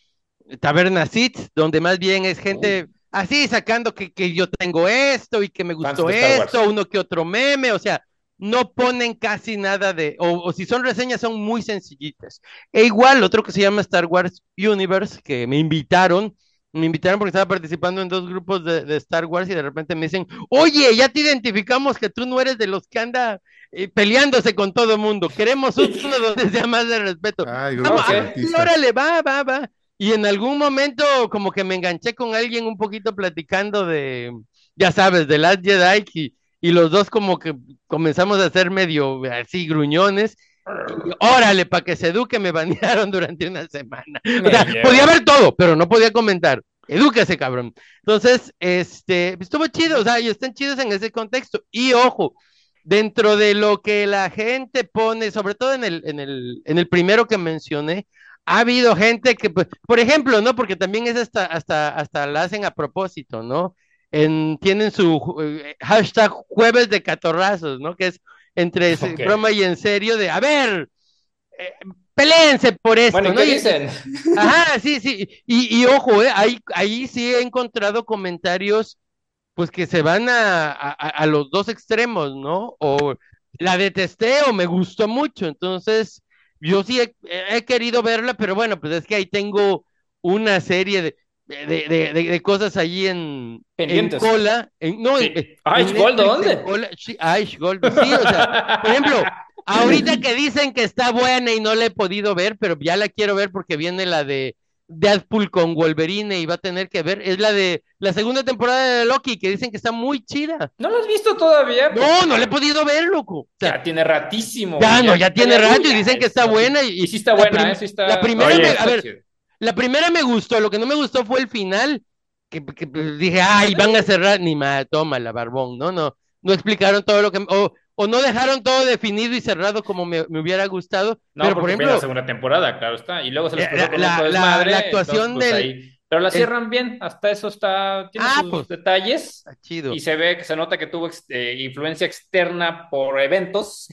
Taberna Sit, donde más bien es gente Uy, así sacando que, que yo tengo esto y que me fans gustó de Star esto, Wars. uno que otro meme, o sea, no ponen casi nada de, o, o si son reseñas son muy sencillitas. E igual, otro que se llama Star Wars Universe, que me invitaron, me invitaron porque estaba participando en dos grupos de, de Star Wars y de repente me dicen, oye, ya te identificamos que tú no eres de los que anda eh, peleándose con todo el mundo, queremos uno donde sea más de respeto. hay Vamos, grupos Ok. ah, elitistas. órale, va, va, va. Y en algún momento como que me enganché con alguien un poquito platicando de, ya sabes, de Last Jedi y, y los dos como que comenzamos a ser medio así gruñones. Y órale, para que se eduque me banearon durante una semana. O Me sea, podía lleva. ver todo, pero no podía comentar. Edúquese, cabrón. Entonces, este, estuvo chido, o sea, y están chidos en ese contexto. Y ojo, dentro de lo que la gente pone, sobre todo en el, en el, en el primero que mencioné, ha habido gente que, pues, por ejemplo, ¿no? Porque también es hasta, hasta, hasta la hacen a propósito, ¿no? En, tienen su eh, hashtag jueves de catorrazos, ¿no? Que es entre se- Ok. broma y en serio de, a ver, eh, peléense por Bueno, esto, ¿y ¿no? qué Y, y- dicen? ajá, sí, sí. Y, y ojo, eh, ahí, ahí sí he encontrado comentarios, pues que se van a, a, a los dos extremos, ¿no? O la detesté o me gustó mucho. Entonces, yo sí he, he querido verla, pero bueno, pues es que ahí tengo una serie de, de, de, de, de cosas allí en, en Pendientes. cola, en, no, en, Sí. Ay, en Gold, Netflix en ¿dónde? cola, sí, Ash Gold, sí, o sea, por ejemplo, ahorita que dicen que está buena y no la he podido ver, pero ya la quiero ver porque viene la de Deadpool con Wolverine y va a tener que ver, es la de la segunda temporada de Loki, que dicen que está muy chida. ¿No lo has visto todavía? Pues No, no le he ya, podido ver, loco. O sea, ya tiene ratísimo, ya güey. no, Ya, ya ya tiene había- uy, rato y ya dicen que es está buena ratísimo. y, Y y sí está la, buena, ¿eh? prim- Sí la está, primera la me, trama Oye, a está ver, chida. la primera me gustó, lo que no me gustó fue el final, que, que, pues, dije, ay, van a cerrar, ni más, toma la barbón, no, no, no explicaron todo lo que, o, o no dejaron todo definido y cerrado como me, me hubiera gustado, No, pero por porque viene la ejemplo, segunda temporada, claro está. Y luego se les eh, cruzó la, con otro la, la, la desmadre, entonces actuación pues del, ahí. Pero la el, cierran bien, hasta eso está, tiene ah, sus pues, detalles está y chido. se ve que se nota que tuvo ex- eh, influencia externa por eventos,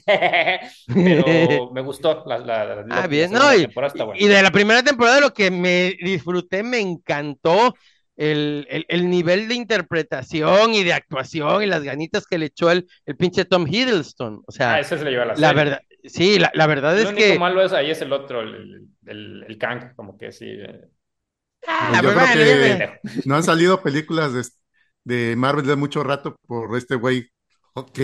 pero me gustó la, la, la Ah, Loki, la bien, no, segunda y, temporada está buena. y de la primera temporada lo que me disfruté, me encantó el, el, el nivel de interpretación y de actuación y las ganitas que le echó el, el pinche Tom Hiddleston. O Ah, sea, ese se le lleva a la la serie. verdad, sí, la, la verdad Lo es único que, malo es ahí es el otro, el, el, el Kang, como que sí, eh, Pues ah, yo pues creo bueno, ya que me, pendejo. no han salido películas de, de Marvel de mucho rato por este güey. Ok,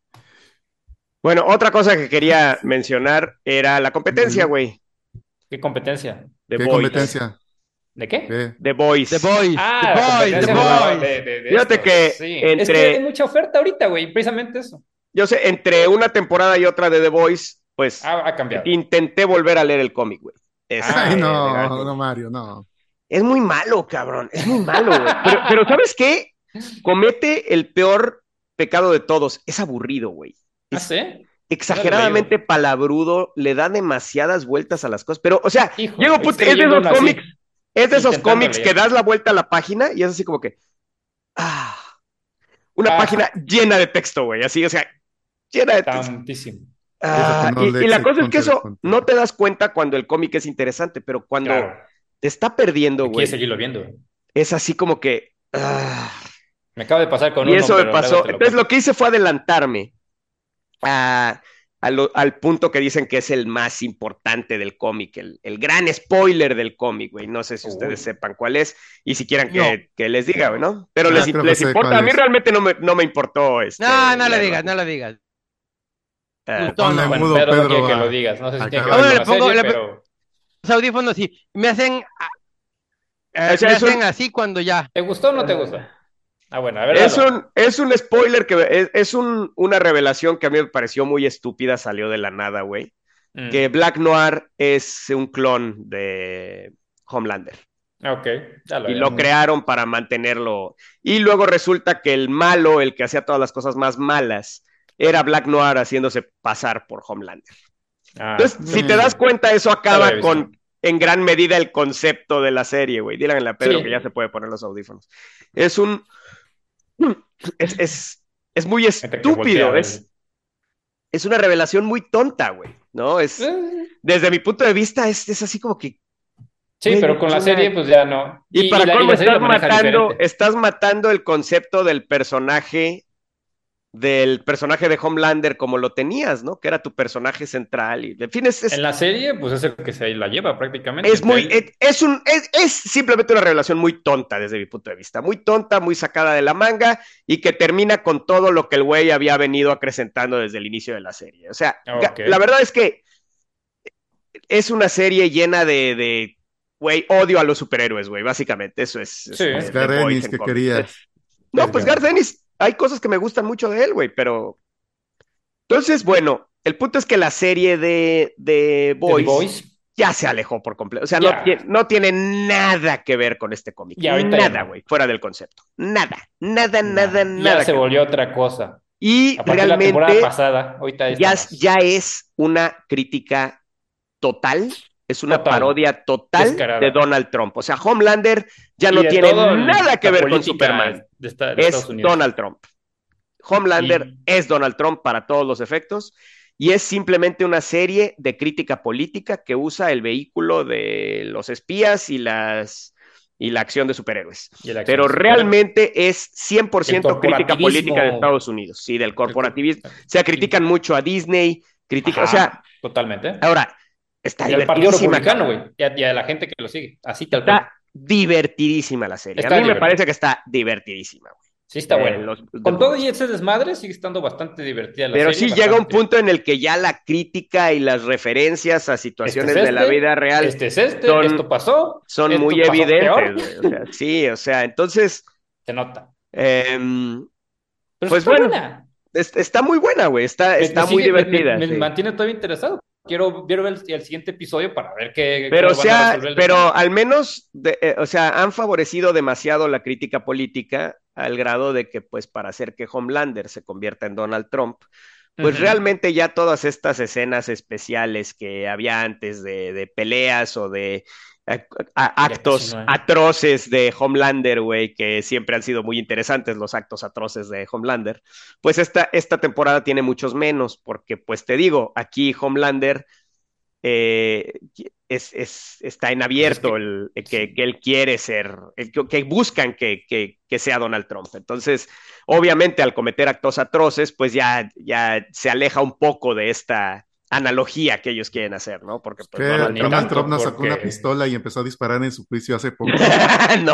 bueno, otra cosa que quería mencionar era la competencia, el- güey, ¿Qué competencia? The ¿qué Boys. competencia? ¿De qué? ¿Qué? The The Boys. Boys, The Ah, la Boys, The competencia de, la, Boys. de, de, de Fíjate estos, que sí. Es que hay entre, mucha oferta ahorita, güey, precisamente eso. yo sé, entre una temporada y otra de The Boys, pues Ha, ha cambiado. intenté volver a leer el cómic, güey. Es, Ah, Ay, de no, Garfield. no, Mario, no. es muy malo, cabrón. Es muy malo, güey. Pero, pero ¿sabes qué? Comete el peor pecado de todos. Es aburrido, güey. ¿Ah, Es sí? No lo he exageradamente leído. palabrudo, le da demasiadas vueltas a las cosas. Pero, o sea, Hijo, llega un punto, estoy es de leyendo esos uno así, cómics, es de esos intentando cómics que leer. das la vuelta a la página y es así como que, ah, una Ah, página llena de texto, güey. Así, o sea, llena de texto. tantísimo. Y eso que Ah, no y, y la lees cosa es que Hunter x eso Hunter. no te das cuenta cuando el cómic es interesante, pero cuando Claro. te está perdiendo, Hay que güey, seguirlo viendo. es así como que... ah, Me acaba de pasar con y uno, eso me pero luego pasó. te lo Entonces cuento. lo que hice fue adelantarme a, a lo- al punto que dicen que es el más importante del cómic, el, el gran spoiler del cómic, güey. No sé si ustedes Uy. sepan cuál es y si quieran No. que, que les diga, güey, ¿no? Pero Ah, les, creo que les sé importa. cuál A mí es. realmente no me, no me importó este, No, no le leerlo. digas, no le digas. Ah, Gustó, Ponle no. Bueno, mudo, Pedro no Pedro, quiere que a- lo digas. No sé si a tiene que cada- ver Ahora con le la pongo serie, le- pero los audífonos y me hacen, eh, o sea, me es un, hacen así cuando ya. ¿te gustó o no te gustó? ah, Ah, bueno, a ver, es dalo. un, es un spoiler que es, es un, una revelación que a mí me pareció muy estúpida, salió de la nada, güey. Que Mm, Black Noir es un clon de Homelander. ok, dalo Y ya. lo crearon para mantenerlo. Y luego resulta que el malo, el que hacía todas las cosas más malas, era Black Noir haciéndose pasar por Homelander. Ah, Entonces, creo si que te sí. das cuenta, eso Ya lo acaba había visto. con, en gran medida, el concepto de la serie, güey. Díganle a Pedro que ya Sí, se puede poner los audífonos. Es un... Es, es, es muy gente que voltea a estúpido, ver. es, es una revelación muy tonta, güey, ¿no? Es, Eh, desde mi punto de vista, es, es así como que, Sí, güey, pero con es la una... serie, pues ya no. Y Y, y para la, y colmo la serie estás lo maneja matando, diferente. estás matando el concepto del personaje, del personaje de Homelander como lo tenías, ¿no? Que era tu personaje central. Y, en fin, es, es, En la serie, pues es el que se la lleva prácticamente. es Entre muy, él. es, es un, es, es simplemente una revelación muy tonta desde mi punto de vista. Muy tonta, muy sacada de la manga y que termina con todo lo que el güey había venido acrecentando desde el inicio de la serie. O sea, ga- Ok. la verdad es que es una serie llena de, de, güey, odio a los superhéroes, güey, básicamente. Eso es Sí, este, Pues The Boys Garenis, en ¿qué cómics. querías? Es- no, es pues que- Garth Ennis, hay cosas que me gustan mucho de él, güey, pero... Entonces, bueno, el punto es que la serie de, de de The Boys Boys. ya se alejó por completo. O sea, no, Ya. tiene, no tiene nada que ver con este cómic. Y ahorita ya Nada, no. güey, fuera del concepto. Nada, nada, nada, Nah, nada. ya se que- volvió otra cosa. Y Aparte de la temporada realmente pasada, ahorita está ya, más. ya es una crítica total, es una Total. parodia total Descarada. de Donald Trump. O sea, Homelander ya Y no de tiene todo el- nada que la ver con política Superman. de, esta- de Es Estados Unidos. Donald Trump. Homelander Y- es Donald Trump para todos los efectos y es simplemente una serie de crítica política que usa el vehículo de los espías y las y la acción de superhéroes. y la acción Pero de superhéroes. realmente es cien por ciento El crítica corporativismo. política de Estados Unidos, sí, del corporativismo. O sea, critican mucho a Disney, critican, Ajá, o sea, totalmente. ahora está Y al Partido divertidísima, Republicano, cabrón. güey. Y, a- y a la gente que lo sigue. Así tal cual. Está divertidísima la serie. Está a mí me divertida. parece que está divertidísima, güey. Sí, está Eh, bueno. los- The Con todo Boys. y ese desmadre, sigue estando bastante divertida la Pero serie. sí llega un bastante. punto en el que ya la crítica y las referencias a Este situaciones es de la este, vida real Este es este, son- esto pasó. son esto muy pasó evidentes, peor. güey. O sea, sí, o sea, entonces, Se nota. em, Pero pues está bueno, buena. es- está muy buena, güey. Está, Me- está me muy sigue- me- divertida. Me, me sí. mantiene todavía interesado. Quiero, quiero ver el, el siguiente episodio para ver qué Pero, o cómo van a sea, resolver el pero desmadre. al menos, de- eh, o sea, han favorecido demasiado la crítica política al grado de que, pues, para hacer que Homelander se convierta en Donald Trump, pues Ujú. realmente ya todas estas escenas especiales que había antes de, de peleas o de a- a- actos casi no hay. atroces de Homelander, güey, que siempre han sido muy interesantes los actos atroces de Homelander, pues esta, esta temporada tiene muchos menos, porque pues te digo, aquí Homelander eh, es, es, está en abierto Pues es el, que- que, sí. que él quiere ser, el que, que buscan que, que, que sea Donald Trump. Entonces, obviamente, al cometer actos atroces, pues ya, ya se aleja un poco de esta analogía que ellos quieren hacer, ¿no? Porque pues, Que Donald ni Trump... Donald tanto, Trump nos sacó porque- una pistola y empezó a disparar en su juicio hace poco. no.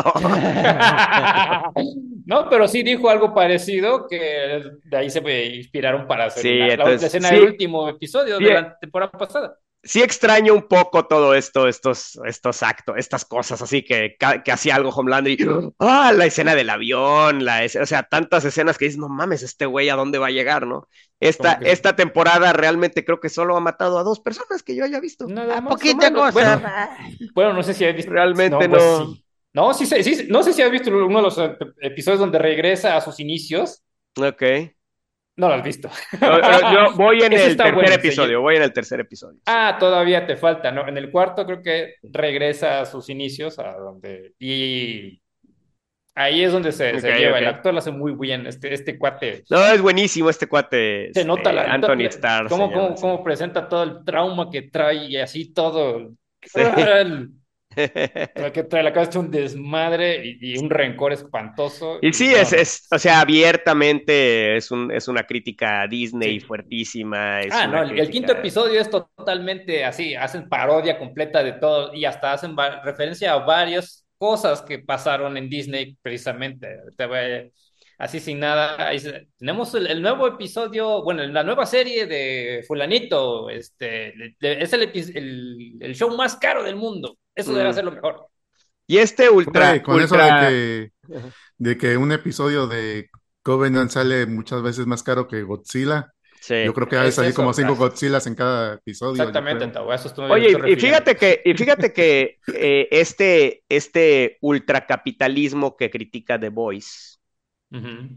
No, pero sí dijo algo parecido que de ahí se inspiraron para hacer Sí, la, la entonces, escena sí. del último episodio Sí. de la temporada pasada. sí extraño un poco todo esto, estos, estos actos, estas cosas así que, que hacía algo Homelander y, ah, la escena del avión, la escena, o sea, tantas escenas que dices, no mames, este güey a dónde va a llegar, ¿no? Como Esta, que esta temporada realmente creo que solo ha matado a dos personas que yo haya visto. nada A más o poquita menos. cosa. Bueno, bueno, no sé si has visto. Realmente No, pues no. sí. No, sí, sí, sí, no sé si has visto uno de los eh, episodios donde regresa a sus inicios. Ok. No lo has visto. Yo, yo voy en Ese el está tercer bueno. Se episodio, lle- voy en el tercer episodio. Sí. Ah, todavía te falta, ¿no? En el cuarto creo que regresa a sus inicios, a donde... Y ahí es donde se, Ok, se lleva. El ok. actor lo hace muy bien. Este, este cuate No, es buenísimo este cuate, se nota este, la, to- Anthony la- Starr se cómo, llama, cómo, sí. cómo presenta todo el trauma que trae y así todo. Sí. El- que trae la cabeza hecho un desmadre y, y un rencor espantoso. Y Y sí, no, es, no. es, o sea, abiertamente es un, es una crítica a Disney Sí. fuertísima, es Ah, no, una el, el quinto crítica. episodio es totalmente así, hacen parodia completa de todo y hasta hacen va- referencia a varias cosas que pasaron en Disney precisamente. Te voy- así sin nada, ahí se- tenemos el, el nuevo episodio, bueno, la nueva serie de Fulanito, este, de- de- es el, epi- el, el show más caro del mundo. Eso debe Mm. ser lo mejor. Y este ultra, Güey, con eso de ultra, que, de que un episodio de Covenant sale muchas veces más caro que Godzilla. Yo sí. creo que ha de Es salir como eso, cinco as- Godzillas en cada episodio, yo exactamente, creo. Tavo, eso estoy, me Oye, estoy y, y refiriendo. fíjate que, y fíjate que eh, este, este ultracapitalismo que critica The Voice Ujú.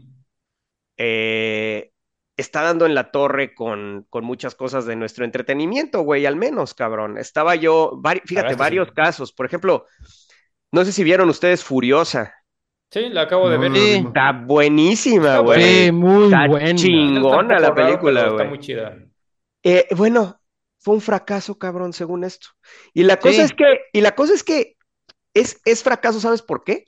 eh, está dando en la torre con, con muchas cosas de nuestro entretenimiento, güey, al menos, cabrón. Estaba yo, vari- La verdad fíjate, es que varios sí. casos. Por ejemplo, no sé si vieron ustedes Furiosa. Sí, la acabo de No, ver no lo y Sí, vimos. Está buenísima, está buena. sí, güey. muy Está buena. Al final está un chingona poco la raro, película, pero está güey. muy chida. Eh, bueno, fue un fracaso, cabrón, según esto. Y la cosa es Sí, que, y la cosa es que es, es fracaso, ¿sabes por qué?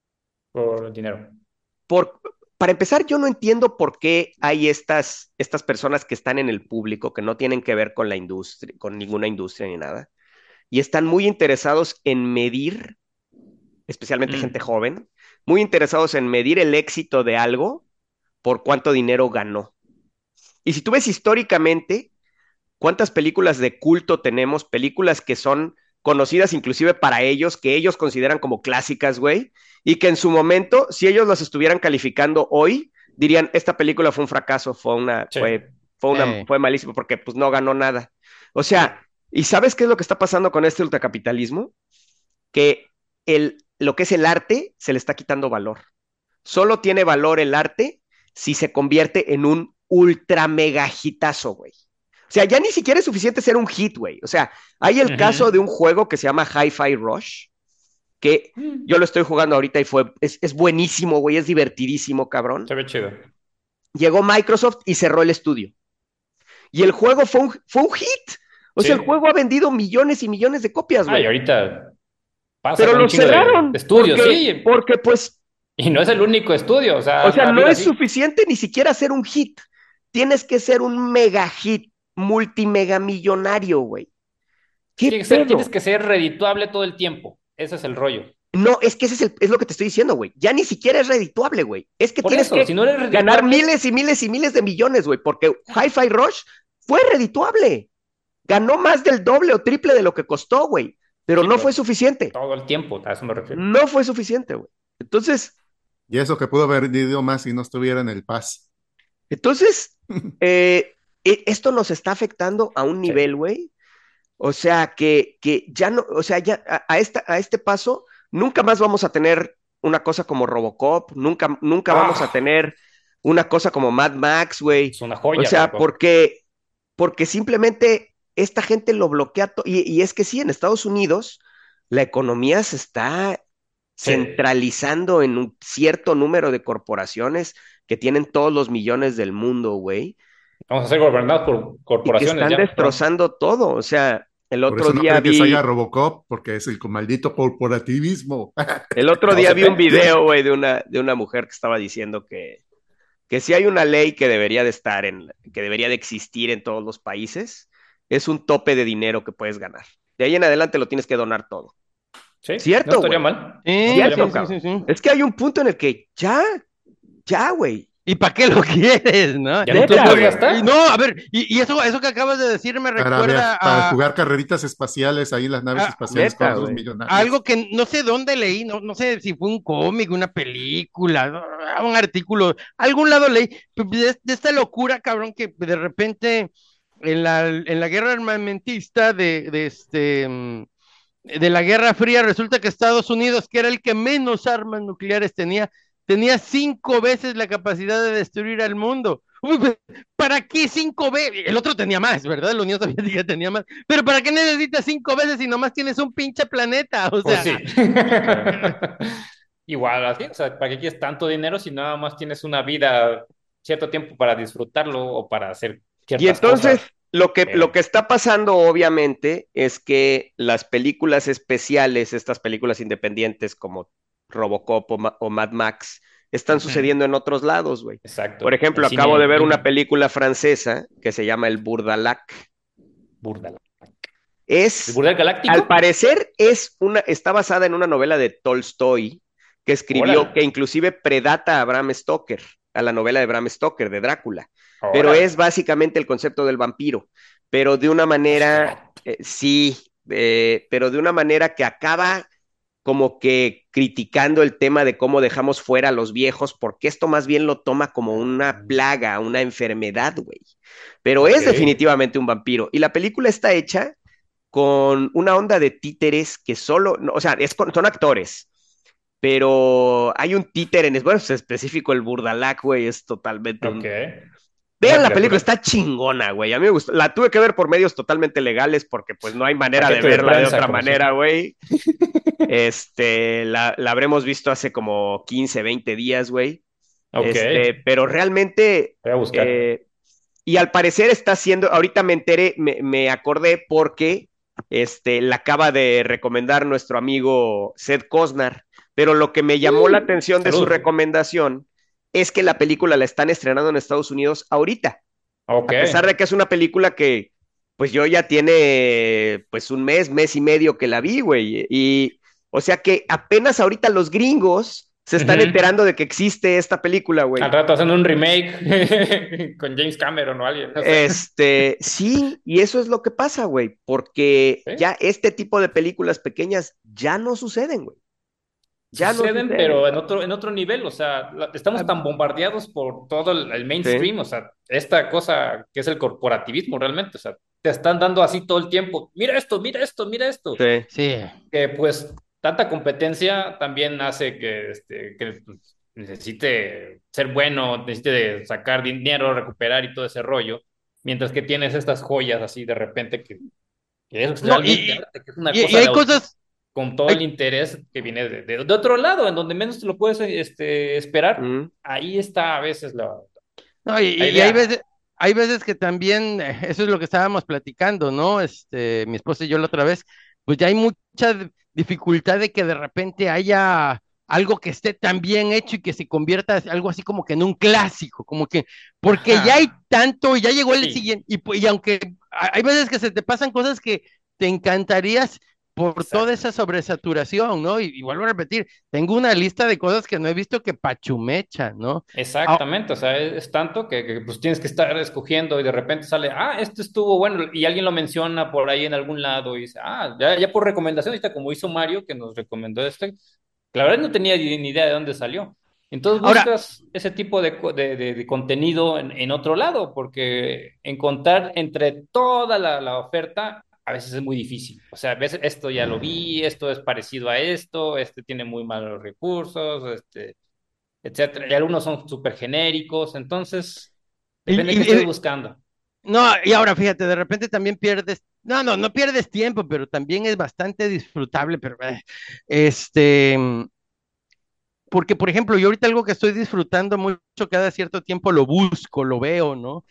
Por el dinero. Por, para empezar, yo no entiendo por qué hay estas, estas personas que están en el público, que no tienen que ver con la industria, con ninguna industria ni nada, y están muy interesados en medir, especialmente gente Mm. joven, muy interesados en medir el éxito de algo por cuánto dinero ganó. Y si tú ves históricamente, ¿cuántas películas de culto tenemos? Películas que son conocidas inclusive para ellos, que ellos consideran como clásicas, güey, y que en su momento, si ellos las estuvieran calificando hoy, dirían, esta película fue un fracaso, fue una, Sí. fue, fue una, eh, fue malísimo porque pues no ganó nada. O sea, ¿y sabes qué es lo que está pasando con este ultracapitalismo? Que el, lo que es el arte se le está quitando valor. Solo tiene valor el arte si se convierte en un ultra mega hitazo, güey. O sea, ya ni siquiera es suficiente ser un hit, güey. O sea, hay el caso de Ujú. un juego que se llama Hi-Fi Rush, que Mm. yo lo estoy jugando ahorita y fue, es, es buenísimo, güey, es divertidísimo, cabrón. Se ve chido. Llegó Microsoft y cerró el estudio. Y el juego fue un, fue un hit. O sea, el Sí. juego ha vendido millones y millones de copias, Ah, y güey. ahorita pasa Pero con un lo chingo de, de cerraron estudios, porque, sí. porque pues Y no es el único estudio, o sea, o sea, ha no habido es así. suficiente ni siquiera ser un hit. Tienes que ser un mega hit, multimega millonario, güey. ¿Qué Tiene que ser, tienes pedo? que ser redituable todo el tiempo. Ese es el rollo. No, es que ese es, el- es lo que te estoy diciendo, güey. Ya ni siquiera es redituable, güey. Es que Por tienes eso, que si no eres ganar redituable, miles y miles y miles de millones, güey, porque Hi-Fi Rush fue redituable. Ganó más del doble o triple de lo que costó, güey. Pero sí, no fue pero suficiente. todo el tiempo, a eso me refiero. No fue suficiente, güey. Entonces, Y eso que pudo haber ido más si no estuviera en el Paz. entonces, eh, e- esto nos está afectando a un Sí. nivel, güey. O sea, que, que ya no, o sea, ya a, a esta, a este paso, nunca más vamos a tener una cosa como Robocop, nunca, nunca vamos a Ah, tener una cosa como Mad Max, güey. es una O joya, sea, Robocop. porque, porque simplemente esta gente lo bloquea. to- Y, y es que sí, en Estados Unidos la economía se está Sí. centralizando en un cierto número de corporaciones que tienen todos los millones del mundo, güey, Vamos a ser gobernados por y que corporaciones están ya pronto. destrozando todo. O sea, el Por otro eso no día creen que salga vi, Robocop, porque es el maldito corporativismo. el otro No día se vi un pe. video, güey, de una, de una mujer que estaba diciendo que, que si hay una ley que debería de estar en, que debería de existir en todos los países, es un tope de dinero que puedes ganar. De ahí en adelante lo tienes que donar todo. Sí, no ¿Cierto, estaría güey? mal. No sí, estaría Cierto, sí, mal. sí, cabrón. sí, sí. Es que hay un punto en el que ya, ya, güey. ¿Y para qué lo quieres, no? ¿Ya no te lo Neta, puedes güey. gastar? Y no, a ver, y, y eso, eso que acabas de decir me Para, recuerda via- para a, jugar carreritas espaciales ahí en las naves a- espaciales con Neta, otros güey. a algo millonarios. que no sé dónde leí, no, no sé si fue un cómic, una película, ¿no? Un artículo, algún lado leí, de, de esta locura, cabrón, que de repente en la, en la guerra armamentista de, de este mm, de la Guerra Fría, resulta que Estados Unidos, que era el que menos armas nucleares tenía, tenía cinco veces la capacidad de destruir al mundo. Uy, pues, ¿para qué cinco veces? El otro tenía más, ¿verdad? La Unión Soviética tenía más. Pero ¿para qué necesitas cinco veces si nomás tienes un pinche planeta? O Pues sea, sí. Igual así, o sea, ¿para qué quieres tanto dinero si nada más tienes una vida, cierto tiempo para disfrutarlo o para hacer Y ciertas entonces, cosas? lo que, lo Eh, que está pasando, obviamente, es que las películas especiales, estas películas independientes como Robocop o, Ma- o Mad Max, están ujú, sucediendo en otros lados, güey. Por exacto. El ejemplo, acabo de cine ver una indie, película francesa que se llama El Burdalac. Burdal. ¿El Es, Burdal al Galáctico? parecer, es una, está basada en una novela de Tolstoy que escribió, Órale, que inclusive predata a Bram Stoker, a la novela de Bram Stoker, de Drácula. Pero órale. es básicamente el concepto del vampiro, pero de una manera, Nosferatu. eh, sí, eh, pero de una manera que acaba como que criticando el tema de cómo dejamos fuera a los viejos, porque esto más bien lo toma como una Mm, plaga, una enfermedad, güey. Pero ok. es definitivamente un vampiro. Y la película está hecha con una onda de títeres que solo, no, o sea, es con, son actores, pero hay un títere en, bueno, es específico el Burdalac, güey, es totalmente Ok. un... Una Vean la película, criatura. está chingona, güey. A mí me gustó. La tuve que ver por medios totalmente legales porque pues no hay manera de Paquete de verla de prensa, otra como manera, siempre. güey. Este, la, la habremos visto hace como quince, veinte días, güey. Ok. Este, pero realmente, Voy a buscar. eh, y al parecer está haciendo, ahorita me enteré, me, me acordé porque este, la acaba de recomendar nuestro amigo Seth Cosnar, pero lo que me llamó la Uh, atención de su salud. recomendación es que la película la están estrenando en Estados Unidos ahorita, Ok. a pesar de que es una película que pues yo ya tiene pues un mes, mes y medio que la vi, güey, y o sea que apenas ahorita los gringos se están Ujú. enterando de que existe esta película, Al güey. rato hacen un remake con James Cameron o alguien, no sé. Este, sí, y eso es lo que pasa, güey, porque Sí. ya este tipo de películas pequeñas ya no suceden, güey, ya no Suceden, suceden. pero en otro, en otro nivel, o sea, la- Ah, estamos tan bombardeados por todo el, el sí, mainstream, o sea, esta cosa que es el corporativismo realmente, o sea, te están dando así todo el tiempo, mira esto, mira esto, mira esto, sí. sí. que pues tanta competencia también hace que, este, que pues, necesite ser bueno, necesite sacar dinero, recuperar y todo ese rollo, mientras que tienes estas joyas así de repente que, que es No, realmente y, arte, que es una y, y cosa de hay autor cosas, con todo el hay, interés que viene de, de, de otro lado, en donde menos te lo puedes este, esperar. Mm. Ahí está a veces la, no, y, la y hay idea. veces, hay veces que también, eh, eso es lo que estábamos platicando, ¿no? Este, mi esposa y yo la otra vez, pues ya hay mucha d- dificultad de que de repente haya algo que esté tan bien hecho y que se convierta en algo así como que en un clásico, como que, porque ya hay Ajá, tanto, y ya llegó el sí, siguiente, y, pu- y aunque ha- hay veces que se te pasan cosas que te encantarías por toda exacto. esa sobresaturación, ¿no? Y, y vuelvo a repetir, tengo una lista de cosas que no he visto que pachumecha, ¿no? Ah, Exactamente, o sea, es, es tanto que, que, pues tienes que estar escogiendo y de repente sale, ah, esto estuvo bueno y alguien lo menciona por ahí en algún lado y dice, ah, ya, ya por recomendación, ahorita como hizo Mario que nos recomendó este, la verdad no tenía ni ni idea de dónde salió. Entonces ahora, buscas ese tipo de, co- de, de- de contenido en, en otro lado, porque encontrar entre toda la, la oferta a veces es muy difícil. O sea, a veces esto ya lo vi, esto es parecido a esto, este tiene muy malos recursos, este etcétera. Y algunos son súper genéricos, entonces y, depende de qué estés y- buscando. no, y ahora fíjate, de repente también pierdes, no, no, no pierdes tiempo, pero también es bastante disfrutable, pero eh, este, mm, porque por ejemplo, yo ahorita algo que estoy disfrutando mucho cada cierto tiempo lo busco, lo veo, ¿no?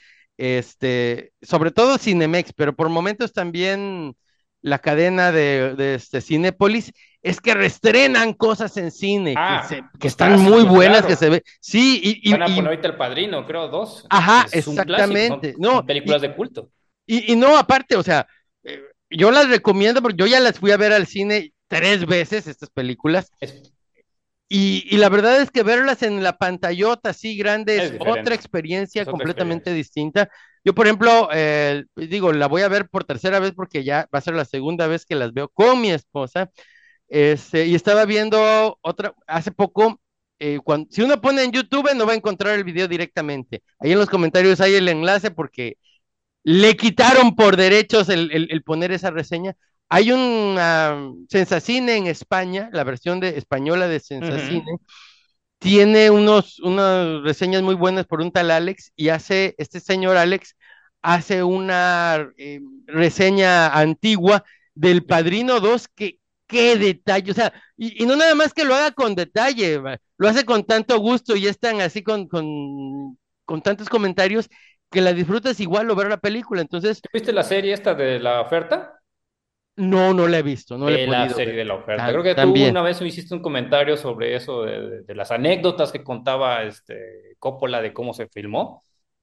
Este, sobre todo Cinemex, pero por momentos también la cadena de, de este, Cinépolis, es que reestrenan cosas en cine, que, se, Ah, que los están muy clásicos, buenas, que se claro. ve, sí, y, Van a y, poner y ahorita El Padrino, creo, dos. ajá, Es un clásico, son, exactamente, no, son películas y, de culto. Y, y no, aparte, o sea, eh, yo las recomiendo porque yo ya las fui a ver al cine tres veces, estas películas, Es, Y, y la verdad es que verlas en la pantallota así grande Es es otra diferente, experiencia es otra completamente experiencia. distinta. Yo, por ejemplo, eh, digo, la voy a ver por tercera vez porque ya va a ser la segunda vez que las veo con mi esposa. Este, y estaba viendo otra, hace poco, eh, cuando, si uno pone en YouTube no va a encontrar el video directamente. Ahí en los comentarios hay el enlace porque le quitaron por derechos el, el- el poner esa reseña. Hay un uh, Sensacine en España, la versión de, española de Sensacine, Ujú. tiene unos, unas reseñas muy buenas por un tal Alex y hace, este señor Alex hace una eh, reseña antigua del Padrino dos que qué detalle, o sea, y, y no nada más que lo haga con detalle, va, lo hace con tanto gusto y es tan así con, con, con tantos comentarios que la disfrutas igual o ver la película, entonces, ¿Viste la serie esta de La Oferta? no, no la he visto, no la he Ve la podido serie ver. de La Oferta. Creo Tan, que tú también. una vez me hiciste un comentario sobre eso, de, de- de las anécdotas que contaba este Coppola de cómo se filmó.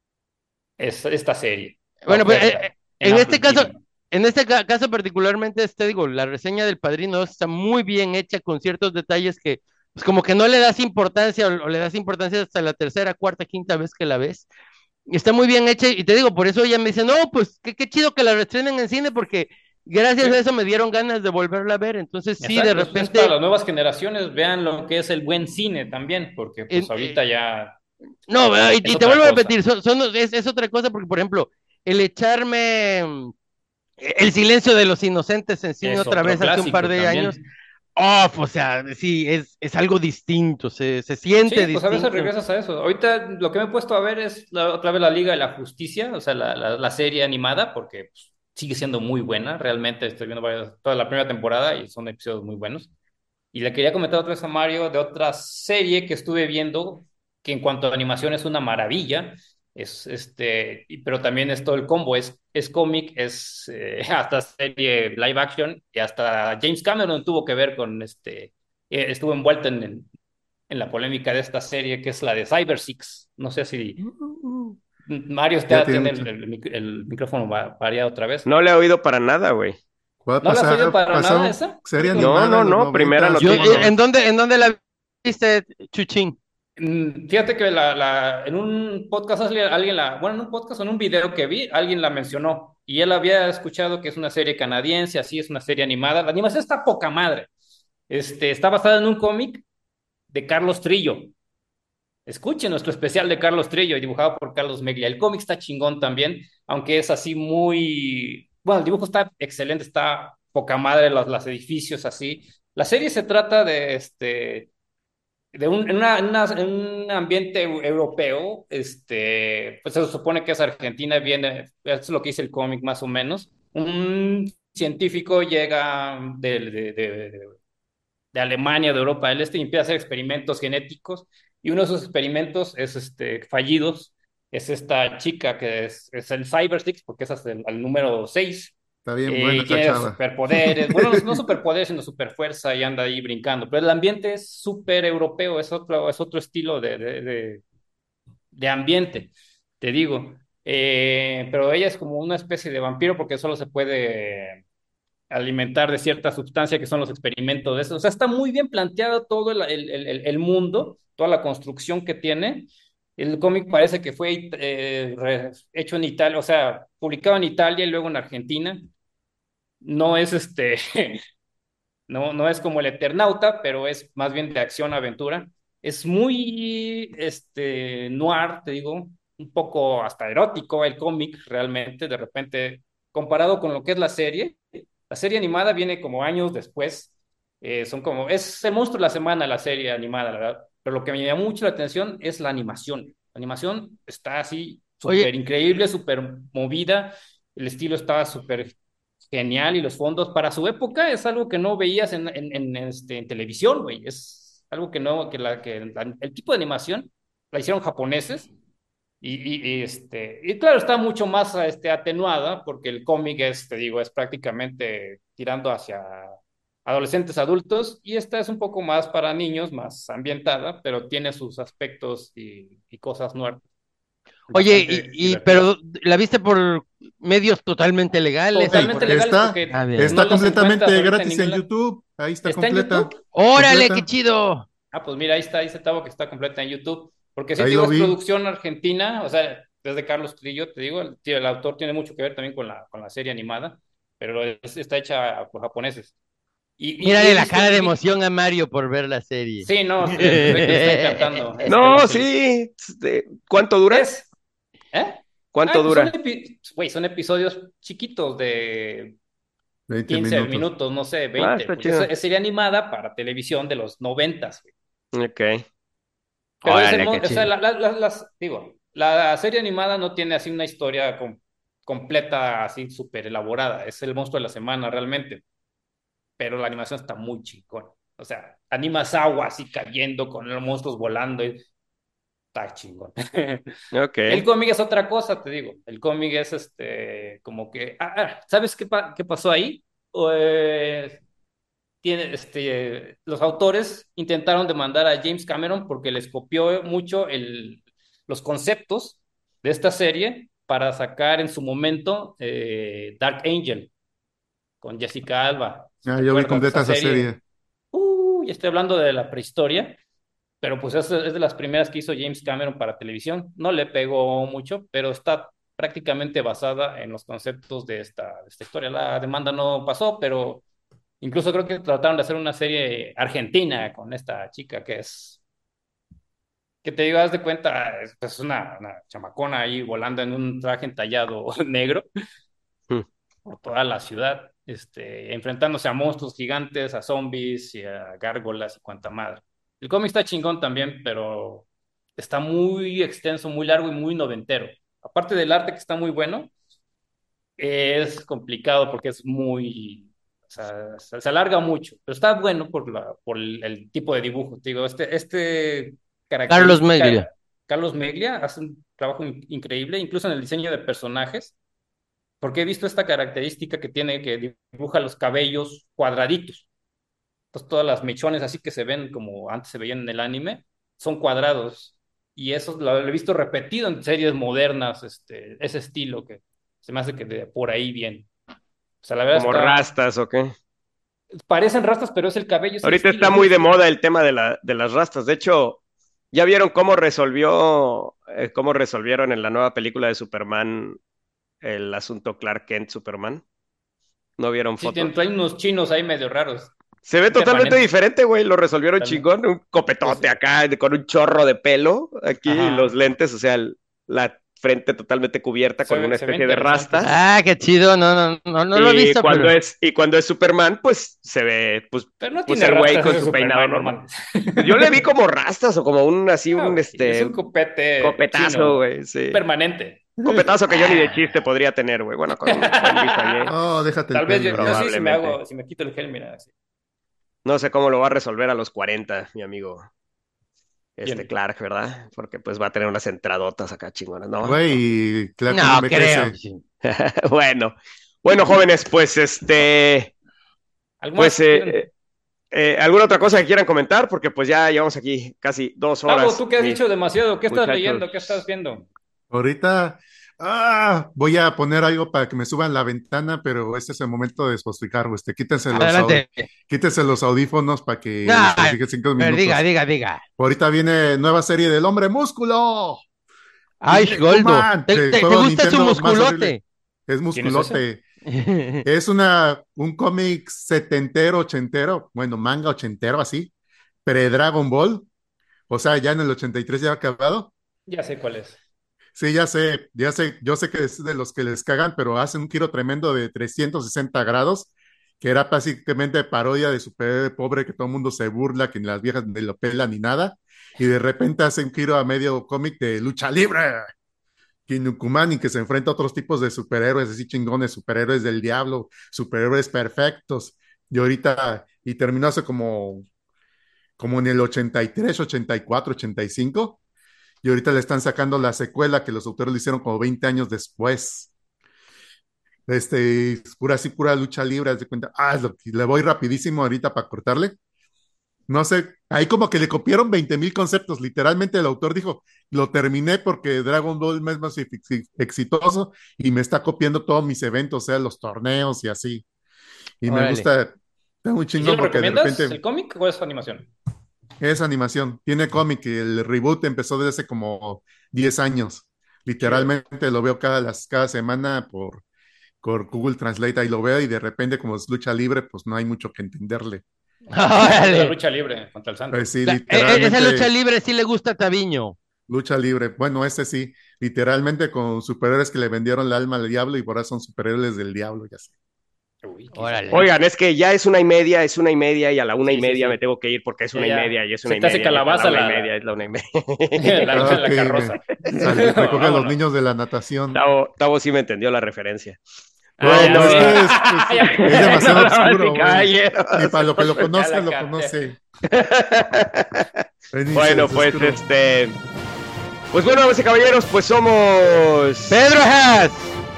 Es esta serie, La Bueno, pues eh, Oferta, eh, en en este Apple caso, T V. en este ca- caso particularmente, este digo, la reseña del Padrino dos está muy bien hecha con ciertos detalles que, pues como que no le das importancia o, o le das importancia hasta la tercera, cuarta, quinta vez que la ves. Y está muy bien hecha y te digo, por eso ella me dice, no, pues qué, qué chido que la reestrenen en cine porque gracias a Sí, eso me dieron ganas de volverla a ver. Entonces sí, de exacto. Es, es para repente, las nuevas generaciones, vean lo que es el buen cine también, porque pues en- eh, ahorita ya no, y, es y te otra vuelvo a cosa. repetir, son, son- es, es otra cosa porque, por ejemplo, el echarme mm, El silencio de los inocentes en cine Es otra otro vez hace un par clásico de años. también. Off, o sea, sí, es, es algo distinto, se, se siente Sí, pues a veces distinto. regresas a eso. Ahorita lo que me he puesto a ver es la- otra vez la Liga de la Justicia, o sea, la, la, la serie animada, porque pues, sigue siendo muy buena. Realmente estoy viendo varias- toda la primera temporada y son episodios muy buenos. Y le quería comentar otra vez a Mario de otra serie que estuve viendo, que en cuanto a animación es una maravilla. Es este, y- pero también es todo el combo, es, es cómic, es eh, hasta serie live action, y hasta James Cameron tuvo que ver con este, eh, estuvo envuelto en, en en la polémica de esta serie, que es la de Cyber Six. No sé si Mario Ya está, tiene tiene el, mucho. el mic- el micrófono va- variado otra vez. No le he oído para nada, güey. ¿Cuál ¿No la has oído pasaba? para nada Pasó esa serie película? No, animada no, en los no, primera noventas, Yo, ¿cómo eh, noticia. ¿en no? dónde, en dónde la viste, Chuchín? Mm, Fíjate que la, la, en un podcast, alguien alguien la, bueno, en un podcast o en un video que vi, alguien la mencionó y él había escuchado que es una serie canadiense, así es una serie animada. La animación está poca madre. Este, está basada en un cómic de Carlos Trillo. Escuchen nuestro especial de Carlos Trillo y dibujado por Carlos Meglia. El cómic está chingón también, aunque es así muy... Bueno, el dibujo está excelente, está poca madre, los, los edificios así. La serie se trata de, este, de un, en, una, en una- en un ambiente eu- europeo, este, pues se supone que es Argentina, viene, es lo que dice el cómic más o menos. Un científico llega de, de, de, de de Alemania, de Europa del Este, y empieza a hacer experimentos genéticos. Y uno de esos experimentos es este, fallidos. Es esta chica que es, es el Cyber Six, porque es hasta el, el número seis. Está bien Eh, buena y esa tiene chava. superpoderes. Bueno, no, no superpoderes, sino superfuerza y anda ahí brincando. Pero el ambiente es súper europeo, es otro, es otro estilo de, de, de, de ambiente, te digo. Eh, pero ella es como una especie de vampiro porque solo se puede alimentar de cierta sustancia que son los experimentos de eso. O sea, está muy bien planteado todo el, el, el, el mundo, toda la construcción que tiene. El cómic parece que fue eh, re, hecho en Italia, o sea, publicado en Italia y luego en Argentina. No es este, no, no es como el Eternauta, pero es más bien de acción-aventura. Es muy este, noir, te digo, un poco hasta erótico el cómic realmente, de repente, comparado con lo que es la serie. La serie animada viene como años después. Eh, son como, es el monstruo de la semana la serie animada, la verdad. Pero lo que me llama mucho la atención es la animación. La animación está así súper Oye, increíble, súper movida. El estilo está súper genial y los fondos para su época es algo que no veías en, en, en, este, en televisión, güey. Es algo que no, que, la, que la, el tipo de animación la hicieron japoneses y, y, y, este, y claro, está mucho más este, atenuada porque el cómic es, te digo, es prácticamente tirando hacia adolescentes adultos y esta es un poco más para niños, más ambientada, pero tiene sus aspectos y, y cosas nuevas oye, y, bastante y divertidas. pero la viste por medios totalmente legales o Sí, Totalmente por... legales está, porque A ver. no está las encuentras completamente ahorita en gratis en ningún lado. YouTube. Ahí está ¿Está en completa, YouTube? Órale, qué completa. chido. Ah, pues mira, ahí está, dice Tavo que está completa en YouTube. Porque sí, te Ahí digo, lo es vi. producción argentina, o sea, desde Carlos Trillo, te digo, el, tío, el autor tiene mucho que ver también con la, con la serie animada, pero es- está hecha por japoneses. Y, y, y he Mírale la visto, cara de vi- emoción a Mario por ver la serie. sí, no, se, se ve que le está encantando. Este, No, lo que le- sí. este, ¿Cuánto dura? es, ¿eh? ¿Cuánto Ah, pues son, dura? epi- güey, son episodios chiquitos de veinte quince minutos. minutos, no sé, Ah, veinte. está Pues es, chido. es serie animada para televisión de los noventas. Ok. Pero es el, Órale, mo- qué o sea, chido. la, la- la- las, digo, la serie animada no tiene así una historia com- completa, así súper elaborada. Es el monstruo de la semana realmente. Pero la animación está muy chingón. O sea, animas agua así cayendo con los monstruos volando. Y está chingón. El Ok. cómic es otra cosa, te digo. El cómic es este, como que, ah, ah, ¿sabes qué, pa- qué pasó ahí? Pues, tiene, este, los autores intentaron demandar a James Cameron porque les copió mucho el, los conceptos de esta serie para sacar en su momento eh, Dark Angel con Jessica Alba. Si Ah, te yo vi acuerdas de esa completa esa serie, serie. uh, ya estoy hablando de la prehistoria, pero pues es, es de las primeras que hizo James Cameron para televisión. No le pegó mucho, pero está prácticamente basada en los conceptos de esta, de esta historia. La demanda no pasó, pero incluso creo que trataron de hacer una serie argentina con esta chica que es, que te digo, haz de cuenta, es pues una, una chamacona ahí volando en un traje entallado negro Hmm. por toda la ciudad, este, enfrentándose a monstruos gigantes, a zombies y a gárgolas y cuanta madre. El cómic está chingón también, pero está muy extenso, muy largo y muy noventero. Aparte del arte que está muy bueno, es complicado porque es muy, o sea, se, se alarga mucho, pero está bueno por la, por el, el tipo de dibujo. Te digo, este, este Carlos característica, Meglia. Carlos Meglia hace un trabajo in- increíble, incluso en el diseño de personajes, porque he visto esta característica que tiene que dibuja los cabellos cuadraditos. Entonces, todas las mechones así que se ven como antes se veían en el anime, son cuadrados. Y eso lo he visto repetido en series modernas, este, ese estilo que se me hace que de por ahí viene. O sea, la verdad Como está, rastas, ¿o qué? parecen rastas, pero es el cabello, es el Ahorita estilo, está es el muy de estilo. moda el tema de la, de las rastas. De hecho, ¿ya vieron cómo resolvió, eh, cómo resolvieron en la nueva película de Superman el asunto Clark Kent Superman? ¿No vieron Sí, tienen, fotos? traen unos chinos ahí medio raros, Se ve totalmente permanentes. diferente, güey. Lo resolvieron También. chingón. Un Pues, copetote acá de- con un chorro de pelo aquí y los ajá, lentes, o sea, el- la frente totalmente cubierta se con ve, una se ve especie de interesante, rasta. sí. Ah, qué chido. No, no, no, no lo he Y visto, cuando pero. es, y cuando es Superman, pues se ve, pues, Pero no pues tiene el güey rastas con ese su peinado Superman, normal. normal. Pues yo le vi como rastas o como un así, Ah, un güey, es este un copete copetazo, chino güey, sí. permanente. Copetazo que yo ni de Ah, chiste podría tener, güey. Bueno, con un buen bisañé, Oh, déjate el Tal vez yo, pelo yo ya. sí, si me probablemente. hago, si me quito el gel, mira, así. No sé cómo lo va a resolver a los cuarenta, mi amigo. Este Bien. Clark, ¿verdad? Porque pues va a tener unas entradotas acá chingonas, ¿no? Güey, No. y claro que no no me creo. crece. Sí. Bueno, bueno, jóvenes, pues este, ¿Algo pues más eh, quieren? eh, eh, ¿alguna otra cosa que quieran comentar? Porque pues ya llevamos aquí casi dos Tavo, horas, tú que has mis dicho demasiado, ¿qué estás leyendo? ¿Qué estás muchachos. viendo? Ahorita, ah, voy a poner algo para que me suban la ventana, pero este es el momento de despotricar, este, quítense los, au- Adelante. quítense los audífonos para que No, a despotrique cinco ver, diga, minutos. diga, diga. Ahorita viene nueva serie del Hombre Músculo. Ay, Goldo. Kuman, ¿Te, el te, te juego de gusta su Nintendo más horrible. musculote? Es ¿Quién es ese? musculote. Es una, un cómic setentero, ochentero, bueno, manga ochentero así, pre-Dragon Ball. O sea, ya en el ochenta y tres ya ha acabado. Ya sé cuál es. Sí, ya sé, ya sé, yo sé que es de los que les cagan, pero hacen un giro tremendo de trescientos sesenta grados, que era básicamente parodia de Super Pobre, que todo el mundo se burla, que ni las viejas ni lo pelan ni nada, y de repente hace un giro a medio cómic de lucha libre, Kinukumani, que se enfrenta a otros tipos de superhéroes, así chingones, superhéroes del diablo, superhéroes perfectos, y ahorita, y terminó hace como, como en el ochenta y tres, ochenta y cuatro, ochenta y cinco, y ahorita le están sacando la secuela que los autores le hicieron como veinte años después. Este, es pura así, pura lucha libre, haz de cuenta. Ah, lo, le voy rapidísimo ahorita para cortarle. No sé, ahí como que le copiaron veinte mil conceptos. Literalmente el autor dijo, lo terminé porque Dragon Ball es más exitoso y me está copiando todos mis eventos, o sea, los torneos y así. Y me Órale. gusta, está muy ¿Y si chingón lo porque de recomiendas, repente el cómic o es animación? Es animación. Tiene cómic y el reboot empezó desde hace como diez años. Literalmente lo veo cada, las, cada semana por, por Google Translate, ahí lo veo y de repente como es lucha libre, pues no hay mucho que entenderle. La lucha libre contra el Santos. Pues sí, La- e- e- literalmente esa lucha libre sí le gusta a Taviño. lucha libre. Bueno, ese sí, literalmente con superhéroes que le vendieron el alma al diablo y por eso son superhéroes del diablo, ya sé. Uy, qué Órale. Oigan, es que ya es una y media, es una y media y a la una Sí, y sí, media sí. me tengo que ir porque es Ya, una y ya. media y es Se una y te hace media. y es calabaza la una y la- media, es la una y media. la, Ah, la ok, carroza. Sal- recoge a los Vámonos. niños de la natación. Tavo, Tavo sí me entendió la referencia. No, Bueno, pues es que es, Ya. pues, es demasiado Damas y oscuro, güey. caballeros. Ni para lo que lo Ya conoce, la lo capté. conoce. Ven y Bueno, se pues oscuro. este. Pues bueno, damas y caballeros, pues somos. Pedro Haas.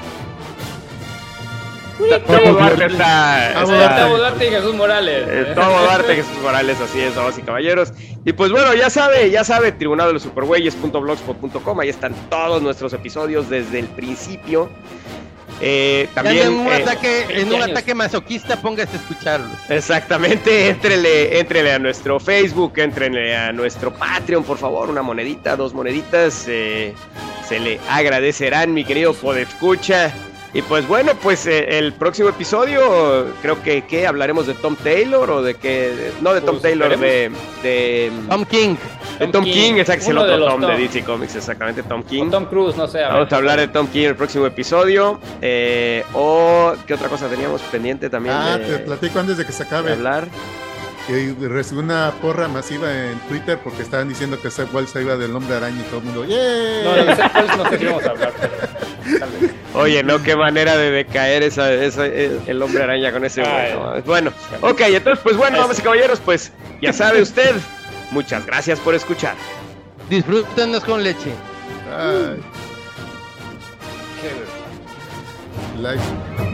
Tavo Duarte está. Tavo está- Gustavo Duarte y Jesús Morales. Eh, Tavo Duarte, Jesús Morales, así es, damas y caballeros. Y pues bueno, ya sabe, ya sabe, tribunal de los supergüeyes punto blogspot punto com, ahí están todos nuestros episodios desde el principio. Eh, También también. en un, eh, ataque, en veinte un años. ataque masoquista, póngase a escucharlos. Exactamente, éntrele, éntrele a nuestro Facebook, éntrenle a nuestro Patreon, por favor, una monedita, dos moneditas, eh, se le agradecerán, mi querido Podescucha. Y pues bueno, pues eh, el próximo episodio, creo que, ¿qué? ¿Hablaremos de Tom Taylor o de qué? De- no de Tom Pues, Taylor, de, esperemos. de, Tom King. de Tom King, exacto, es el Uno de otro los Tom de Tom. D C Comics, exactamente, Tom King. Con Tom Cruise, no sé. a Vamos ver. a hablar de Tom King en el próximo episodio. eh, o, ¿qué otra cosa teníamos pendiente también Ah, de, te platico antes de que se de acabe. hablar? Que recibí una porra masiva en Twitter porque estaban diciendo que Seth Wells se iba del Hombre Araña y todo el mundo, ¡yeah! No, de Seth Wells no sé si vamos a hablar, pero tal vez. Oye, no, qué manera de decaer esa, esa- el, el hombre araña con ese Ay. bueno. Bueno, ok, entonces, pues bueno, damas y caballeros, pues ya sabe usted, muchas gracias por escuchar. Disfrútenos con leche. Ay, Qué- like.